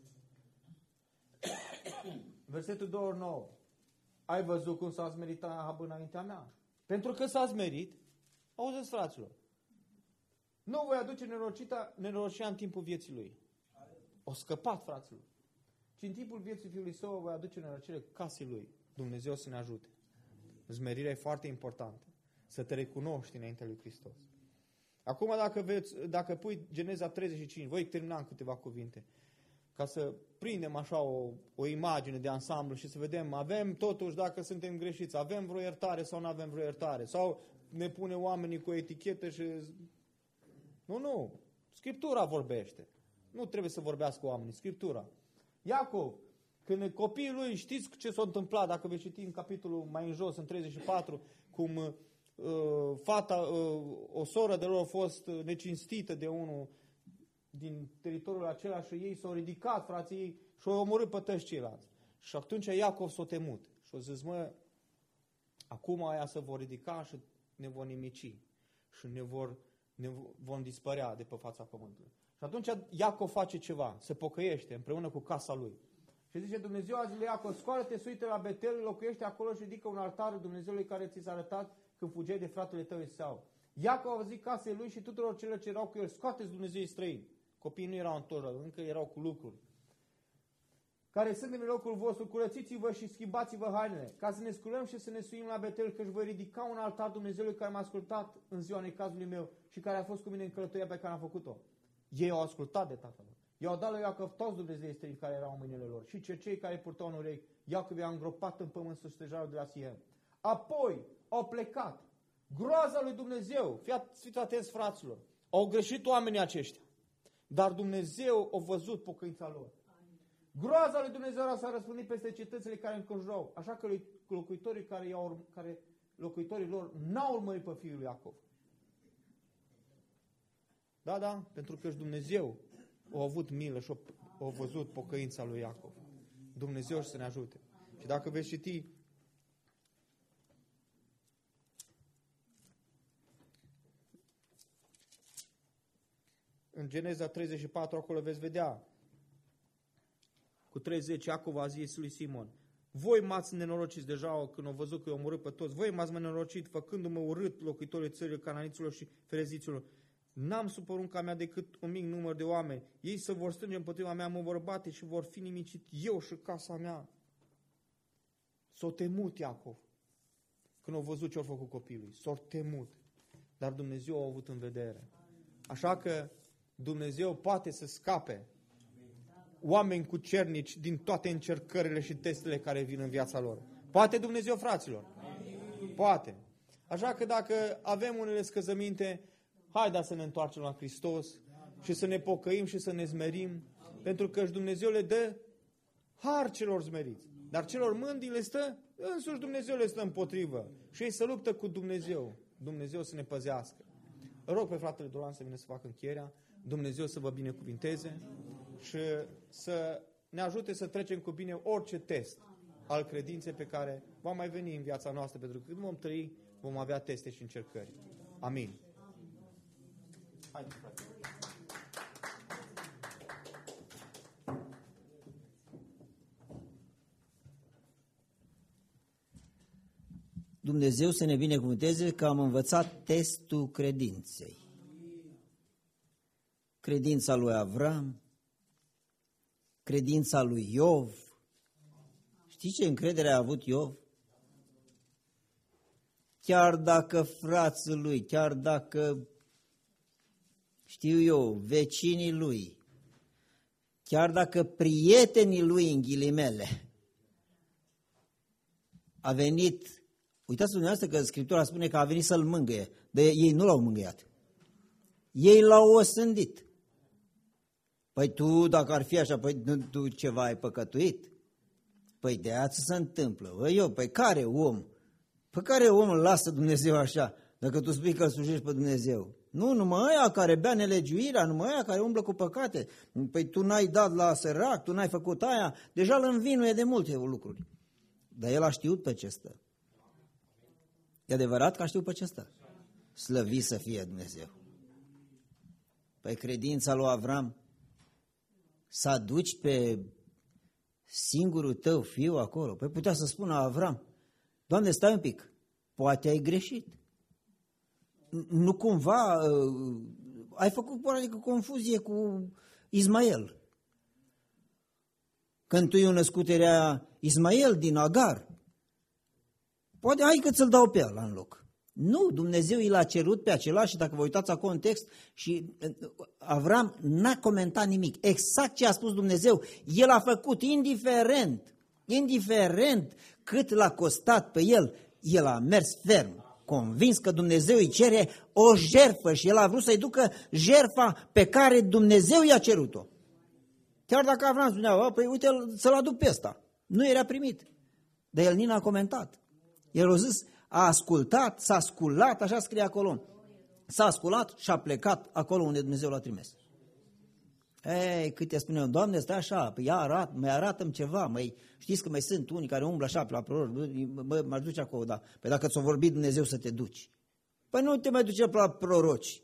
Versetul douăzeci și nouă. Ai văzut cum s-a smerit Ahab înaintea mea? Pentru că s-a smerit, auziți, fraților, nu voi aduce nenorocirea în timpul vieții lui. O scăpat, fraților. Și în timpul vieții fiului său voi aduce nenorocire casei lui. Dumnezeu să ne ajute. Smerirea e foarte importantă. Să te recunoști înaintea lui Hristos. Acum dacă, veți, dacă pui Geneza treizeci și cinci, voi termina în câteva cuvinte, ca să prindem așa o, o imagine de ansamblu și să vedem, avem totuși, dacă suntem greșiți, avem vreo iertare sau nu avem vreo iertare, sau ne pune oamenii cu o etichetă și... Nu, nu, Scriptura vorbește. Nu trebuie să vorbească oamenii, Scriptura. Iacov, când copiii lui, știți ce s-a întâmplat, dacă veți citi în capitolul mai în jos, în treizeci și patru, cum uh, fata, uh, o soră de lor a fost necinstită de unul din teritoriul acela și ei s-au ridicat, frații ei, și au omorât pe toți ceilalți. Și atunci Iacov s-a temut și a zis, mă, acum aia se vor ridica și ne vor nimici și ne vor ne vom dispărea de pe fața pământului. Și atunci Iacov face ceva, se pocăiește împreună cu casa lui. Și zice Dumnezeu azi lui Iacov, scoală-te, suite la Betel, locuiește acolo și ridică un altar Dumnezeului care ți s-a arătat când fugeai de fratele tău Esau. Iacov a zis casei lui și tuturor celor ce erau cu el, scoateți Dumnezeii străini. Copiii nu erau în toră, încă erau cu lucruri. Care sunt în locul vostru, curățiți-vă și schimbați-vă hainele, ca să ne sculăm și să ne suim la Betel, că își voi ridica un altar Dumnezeului care m-a ascultat în ziua necazului meu și care a fost cu mine în călătoria pe care am făcut-o. Ei au ascultat de tatăl lor. I-au dat lui Iacov toți Dumnezeii străini care erau în mâinile lor și cercei care purtau în urechi. Iacov i-a îngropat în pământ sub stejarul de la Siem. Apoi au plecat. Groaza lui Dumnezeu, fiți atenți fraților, au greșit oamenii aceștia, dar Dumnezeu a văzut pocăința lor. Groaza lui Dumnezeu s-a răspândit peste cetățile care înconjurau, așa că locuitorii, care, i-au, care locuitorii lor n-au urmărit pe fiul lui Iacov. Da, da, pentru că și Dumnezeu a avut milă și a, a văzut pocăința lui Iacov. Dumnezeu să ne ajute. Și dacă veți citi în Geneza treizeci și patru, acolo veți vedea, cu treizeci, Iacov a zis lui Simon, voi m-ați nenorocit deja când au văzut că i-au omorât pe toți, voi m-ați nenorocit făcându-mă urât locuitorii țării cananiților și fereziților. N-am sub porunca mea decât un mic număr de oameni. Ei se vor strânge împotriva mea, mă vor bate și vor fi nimicit eu și casa mea. S-o temut Iacov când au văzut ce au făcut copilului. S-o temut. Dar Dumnezeu a avut în vedere. Așa că Dumnezeu poate să scape oameni cucernici din toate încercările și testele care vin în viața lor. Poate Dumnezeu, fraților? Poate. Așa că dacă avem unele scăzăminte, haideți să ne întoarcem la Hristos și să ne pocăim și să ne zmerim, pentru că și Dumnezeu le dă har celor zmeriți. Dar celor mândri le stă, însuși Dumnezeu le stă împotrivă. Și ei se luptă cu Dumnezeu. Dumnezeu să ne păzească. Rog pe fratele Dolan să vină să facă încheierea. Dumnezeu să vă binecuvinteze și să ne ajute să trecem cu bine orice test al credinței pe care va mai veni în viața noastră, pentru că când vom trăi, vom avea teste și încercări. Amin. Haideți, frate. Dumnezeu să ne binecuvânteze că am învățat testul credinței. Credința lui Avram, credința lui Iov. Știi ce încredere a avut Iov? Chiar dacă frații lui, chiar dacă, știu eu, vecinii lui, chiar dacă prietenii lui, în ghilimele, a venit, uitați dumneavoastră că Scriptura spune că a venit să-l mângâie, dar ei nu l-au mângâiat. Ei l-au osândit. Păi tu, dacă ar fi așa, păi tu ceva ai păcătuit? Păi de aia ți se întâmplă. Păi eu, păi care om? Pe care om îl lasă Dumnezeu așa, dacă tu spui că îl slujești pe Dumnezeu? Nu, numai aia care bea nelegiuirea, numai aia care umblă cu păcate. Păi tu n-ai dat la sărac, tu n-ai făcut aia, deja îl învinuie de multe lucruri. Dar el a știut pe ce stă. E adevărat că a știut pe ce stă. Slăvit să fie Dumnezeu. Păi credința lui Avram, să aduci pe singurul tău fiu acolo. Păi putea să spună Avram, Doamne, stai un pic, poate ai greșit. Nu cumva uh, ai făcut adică confuzie cu Ismael. Când tu i-o născut era Ismael din Agar. Poate hai că ți-l dau pe ăla în loc. Nu, Dumnezeu i l-a cerut pe acela și dacă vă uitați acolo în text și Avram n-a comentat nimic. Exact ce a spus Dumnezeu, el a făcut indiferent, indiferent cât l-a costat pe el, el a mers ferm, convins că Dumnezeu îi cere o jertfă și el a vrut să-i ducă jertfa pe care Dumnezeu i-a cerut-o. Chiar dacă Avram spunea, păi uite să-l aduc pe ăsta, nu era primit, dar el nici n-a comentat. El a zis, a ascultat, s-a sculat, așa scrie acolo. S-a sculat și a plecat acolo unde Dumnezeu l-a trimis. Ei, câte spuneam, Doamne, stai așa, păi ia arat, mai arată-mi ceva, mai știți că mai sunt unii care umblă așa pe la proroci, mă, m-aș duce acolo, da. Păi dacă ți-o vorbit Dumnezeu să te duci. Păi nu te mai duce pe la proroci,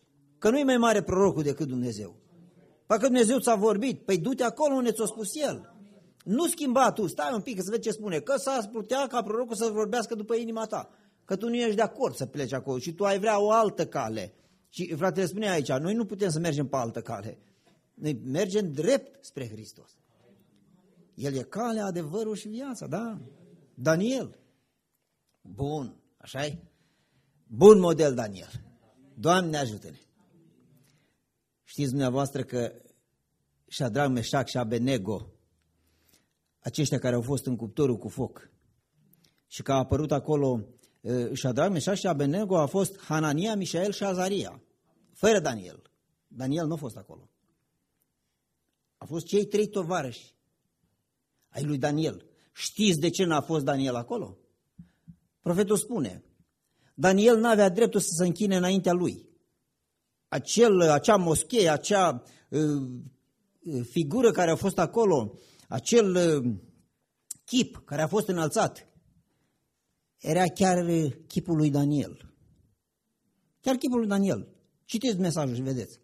Că nu-i mai mare prorocul decât Dumnezeu. Dacă Dumnezeu ți-a vorbit, păi du-te acolo unde ți-a spus El. Nu schimba tu, stai un pic să vezi ce spune, că s-ar putea ca prorocul să vorbească după inima ta, că tu nu ești de acord să pleci acolo și tu ai vrea o altă cale. Și fratele spune aici, noi nu putem să mergem pe altă cale, noi mergem drept spre Hristos. El e calea, adevărul și viața, da? Daniel. Bun, așa-i? Bun model Daniel. Doamne ajută-ne. Știți dumneavoastră că Șadrac, Meșac și Abednego, aceștia care au fost în cuptorul cu foc, și că a apărut acolo Șadrac, Meșac și Abednego, a fost Hanania, Mișael și Azaria, fără Daniel. Daniel nu a fost acolo. A fost cei trei tovarăși ai lui Daniel. Știți de ce n-a fost Daniel acolo? Profetul spune, Daniel n-avea dreptul să se închine înaintea lui. Acel, acea moschee, acea uh, figură care a fost acolo, acel uh, chip care a fost înălțat, era chiar chipul lui Daniel. Chiar chipul lui Daniel. Citiți mesajul și vedeți.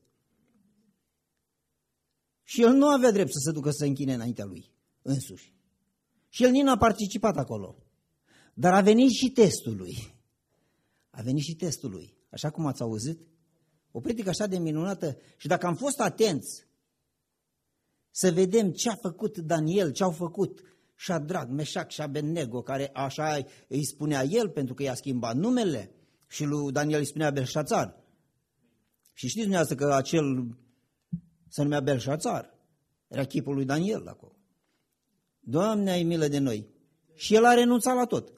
Și el nu avea drept să se ducă să se închine înaintea lui însuși. Și el nici n-a participat acolo. Dar a venit și testul lui. A venit și testul lui. Așa cum ați auzit, o predică așa de minunată. Și dacă am fost atenți să vedem ce a făcut Daniel, ce au făcut Șadrac, Meșac și Abednego, care așa îi spunea el pentru că i-a schimbat numele, și lui Daniel îi spunea Belșațar. Și știți dumneavoastră că acel se numea Belșațar, era chipul lui Daniel acolo. Doamne, ai milă de noi. Și el a renunțat la tot.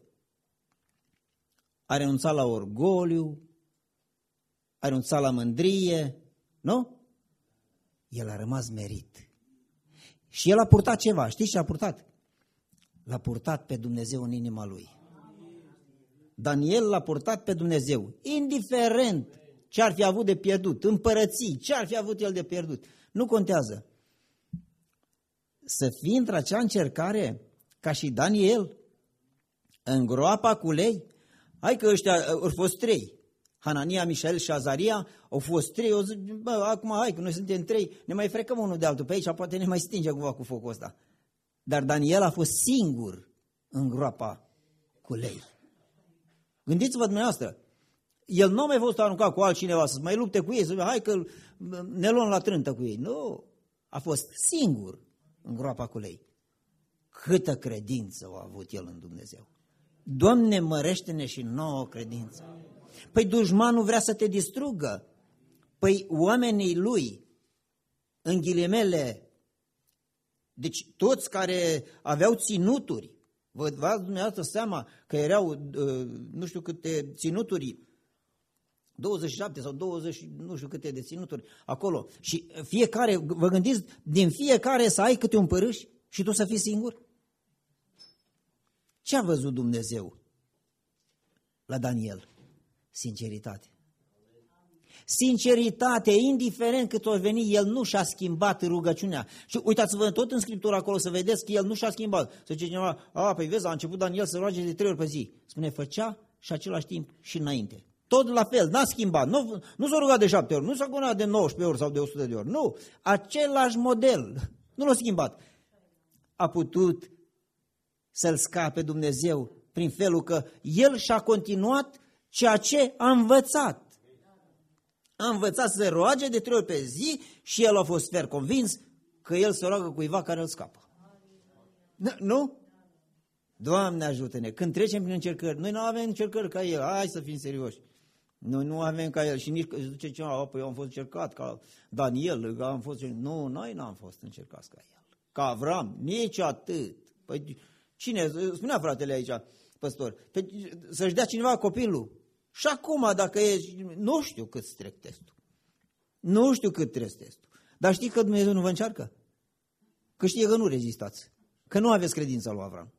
A renunțat la orgoliu, a renunțat la mândrie, nu? El a rămas merit. Și el a purtat ceva. Știți ce a purtat? L-a purtat pe Dumnezeu în inima lui. Daniel l-a purtat pe Dumnezeu, indiferent ce ar fi avut de pierdut, împărății, ce ar fi avut el de pierdut. Nu contează. Să fii într-acea încercare, ca și Daniel, în groapa cu lei. Hai că ăștia au fost trei. Hanania, Mișael și Azaria au fost trei. O zi, bă, acum hai că noi suntem trei, ne mai frecăm unul de altul pe aici, poate ne mai stinge cumva cu focul ăsta. Dar Daniel a fost singur în groapa cu lei. Gândiți-vă dumneavoastră, el nu a mai fost aruncat cu altcineva să mai lupte cu ei, să hai că ne luăm la trântă cu ei. Nu, a fost singur în groapa cu lei. Câtă credință a avut el în Dumnezeu. Doamne, mărește-ne și nouă credință. Păi dușmanul vrea să te distrugă. Păi oamenii lui, în ghilimele, deci toți care aveau ținuturi, vă dați dumneavoastră seama că erau, nu știu câte ținuturi, douăzeci și șapte sau douăzeci, nu știu câte de ținuturi acolo. Și fiecare, vă gândiți, din fiecare să ai câte un părâș și tu să fii singur? Ce a văzut Dumnezeu la Daniel? Sinceritate. Sinceritate, indiferent cât o veni, el nu și-a schimbat rugăciunea. Și uitați-vă tot în Scriptură acolo să vedeți că el nu și-a schimbat. Să zice cineva, a, păi vezi, a început Daniel să roage de trei ori pe zi. Spune, făcea și același timp și înainte. Tot la fel, n-a schimbat. Nu, nu s-a rugat de șapte ori, nu s-a rugat de nouăsprezece ori sau de o sută de ori. Nu, același model. Nu l-a schimbat. A putut să-l scape Dumnezeu prin felul că el și-a continuat ceea ce a învățat. A învățat să se roage de trei ori pe zi și el a fost fer convins că el se roagă cuiva care îl scapă. Nu? Doamne ajută-ne! Când trecem prin încercări, noi nu avem încercări ca el, hai să fim serioși. Noi nu avem ca el și nici că zice cineva, păi eu am fost încercat ca Daniel, că am fost... Nu, noi n-am fost încercați ca el. Ca Avram, nici atât. Păi cine, spunea fratele aici, păstor, să-și dea cineva copilul. Și acum, dacă e, nu știu cât trec testul. Nu știu cât trec testul. Dar știi că Dumnezeu nu vă încearcă? Că știe că nu rezistați. Că nu aveți credința lui Avram.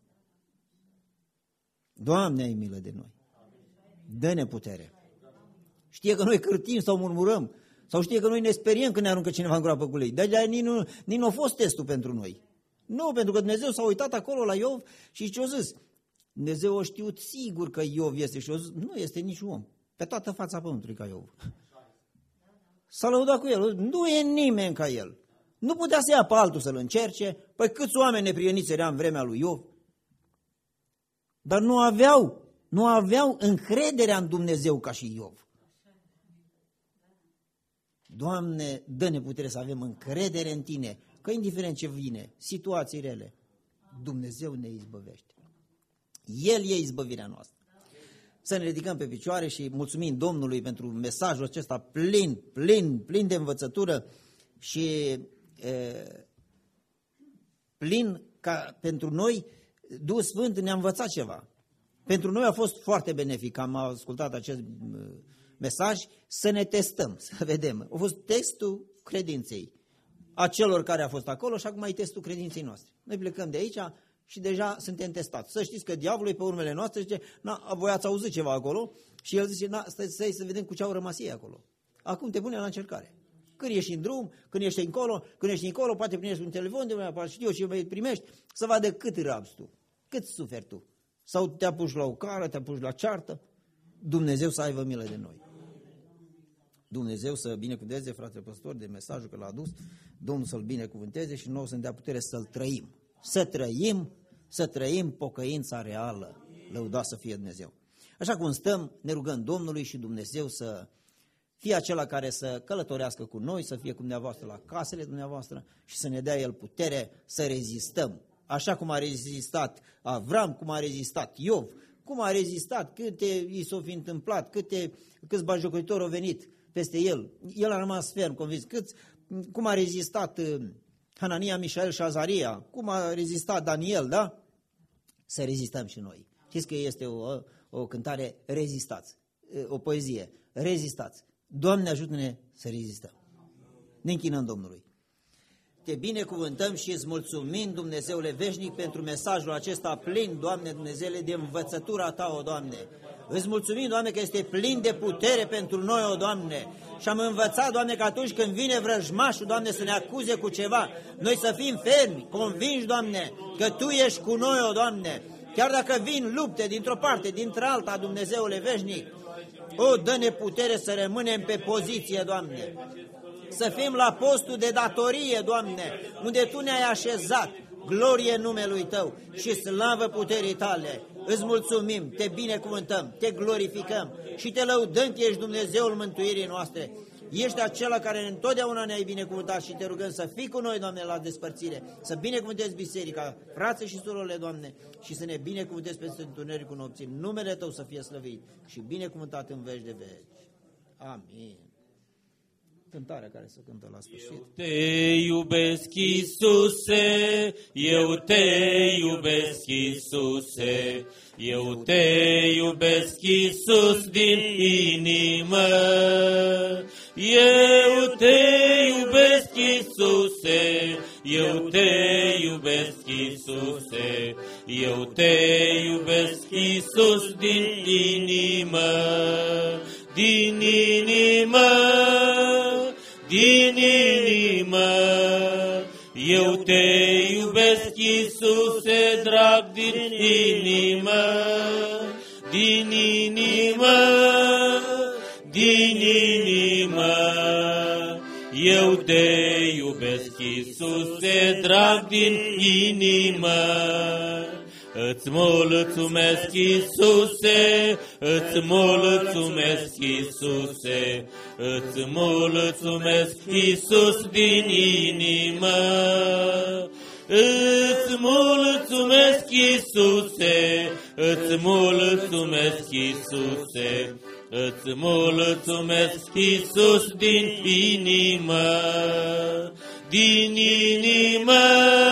Doamne, ai milă de noi. Dă-ne putere. Știe că noi cârtim sau murmurăm. Sau știe că noi ne speriem când ne aruncă cineva în groapă cu lei. De-aia nici nu, nici nu a fost testul pentru noi. Nu, pentru că Dumnezeu s-a uitat acolo la Iov și ce-a zis? Dumnezeu a știut sigur că Iov este și a zis, nu este nici om. Pe toată fața pământului ca Iov. S-a lăudat cu el. Nu e nimeni ca el. Nu putea să ia pe altul să-l încerce. Păi câți oameni neprieniți era în vremea lui Iov? Dar nu aveau, nu aveau încrederea în Dumnezeu ca și Iov. Doamne, dă-ne putere să avem încredere în Tine, că indiferent ce vine, situații rele, Dumnezeu ne izbăvește. El e izbăvirea noastră. Să ne ridicăm pe picioare și mulțumim Domnului pentru mesajul acesta plin, plin, plin de învățătură și e, plin ca pentru noi, Duhul Sfânt ne-a învățat ceva. Pentru noi a fost foarte benefic, am ascultat acest mesaj, să ne testăm, să vedem. A fost testul credinței a celor care a fost acolo și acum e testul credinței noastre. Noi plecăm de aici și deja suntem testați. Să știți că diavolul e pe urmele noastre, zice, na, voi ați auzit ceva acolo și el zice, na, stai, stai să vedem cu ce au rămas ei acolo. Acum te pune la încercare. Când ești în drum, când ești încolo, când ești încolo, poate primești un telefon, de poate știu eu și primești, să vadă cât rabzi tu, cât suferi tu. Sau te apuci la o cară, te apuci la ceartă. Dumnezeu să aibă milă de noi. Dumnezeu să binecuvânteze, frate păstor, de mesajul că l-a adus, Domnul să-l binecuvânteze și nouă să ne dea putere să-l trăim. Să trăim, să trăim pocăința reală. Lăudat să fie Dumnezeu. Așa cum stăm, ne rugăm Domnului și Dumnezeu să fie acela care să călătorească cu noi, să fie cu dumneavoastră la casele dumneavoastră și să ne dea El putere să rezistăm. Așa cum a rezistat Avram, cum a rezistat Iov, cum a rezistat, câte i s-au fi întâmplat, câte, câți batjocoritori au venit peste el. El a rămas ferm, convins. Câți, cum a rezistat Hanania, Mișael și Azaria, cum a rezistat Daniel, da? Să rezistăm și noi. Știți că este o, o cântare, rezistați, o poezie, rezistați. Doamne, ajută-ne să rezistăm. Ne închinăm Domnului. Te binecuvântăm și îți mulțumim, Dumnezeule veșnic, pentru mesajul acesta plin, Doamne Dumnezeule, de învățătura Ta, o Doamne. Îți mulțumim, Doamne, că este plin de putere pentru noi, o Doamne. Și am învățat, Doamne, că atunci când vine vrăjmașul, Doamne, să ne acuze cu ceva, noi să fim fermi, convinși, Doamne, că Tu ești cu noi, o Doamne. Chiar dacă vin lupte dintr-o parte, dintr-alta, Dumnezeule veșnic, o, dă-ne putere să rămânem pe poziție, Doamne. Să fim la postul de datorie, Doamne, unde Tu ne-ai așezat, glorie numelui Tău și slavă puterii Tale. Îți mulțumim, Te binecuvântăm, Te glorificăm și Te lăudăm, Ești Dumnezeul mântuirii noastre. Ești acela care întotdeauna ne-ai binecuvântat și Te rugăm să fii cu noi, Doamne, la despărțire, să binecuvântezi biserica, frații și surorile, Doamne, și să ne binecuvântezi peste întunericul nopții. Numele Tău să fie slăvit și binecuvântat în veci de veci. Amin. Cântarea care se cântă la sfârșit. Eu te iubesc, Iisuse, eu te iubesc, Iisuse, eu te iubesc, Iisus, din inimă. Eu te iubesc, Iisuse, eu te iubesc, Iisuse, eu te iubesc, Iisus, din inimă, din inimă. Din inimă, eu te iubesc, Iisuse, drag, din inimă, din inimă, din inimă, eu te iubesc, Iisuse, drag, din inimă. Îți mulțumesc, Iisuse, îți mulțumesc, Iisuse, îți mulțumesc, Iisus, din inimă. Îți mulțumesc, Iisuse, îți mulțumesc, Iisuse, îți mulțumesc, Iisus, din inimă, din inimă,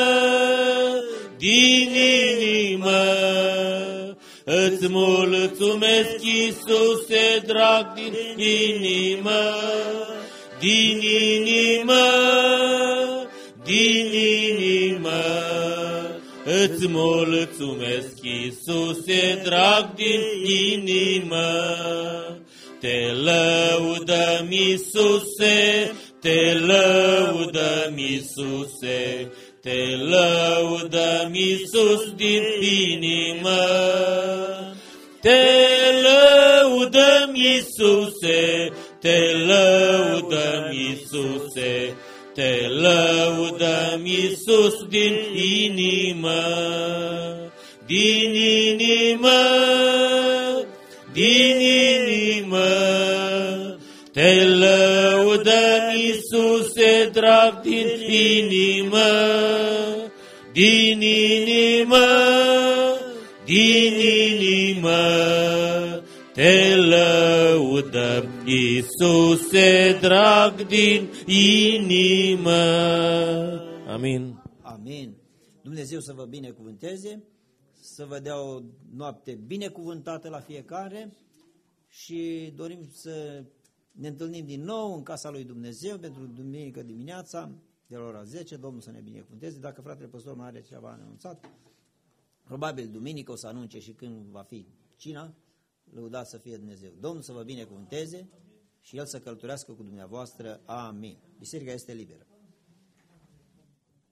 din inimă. Îți mulțumesc, Iisuse, drag, din inimă, din inimă, din inimă. Îți mulțumesc, Iisuse, drag, din inimă. Te lăudăm, Iisuse, te lăudăm, Iisuse, te lăudăm, Iisus, din inimă. Te lăudăm, Iisuse, te lăudăm, Iisuse, te lăudăm, Iisus, din inimă, din inimă, din inimă. Te lăudăm, Iisuse, drag, din inimă, din inimă, din inimă. Te lăudăm, Iisuse, drag, din inimă. Amin. Amin. Dumnezeu să vă binecuvânteze, să vă dea o noapte binecuvântată la fiecare și dorim să ne întâlnim din nou în casa lui Dumnezeu pentru duminică dimineața de la ora zece. Domnul să ne binecuvânteze. Dacă fratele păstor mai are ceva anunțat, probabil duminică o să anunce și când va fi cina. Lăudat să fie Dumnezeu. Domnul să vă binecuvânteze și El să călătorească cu dumneavoastră. Amin. Biserica este liberă.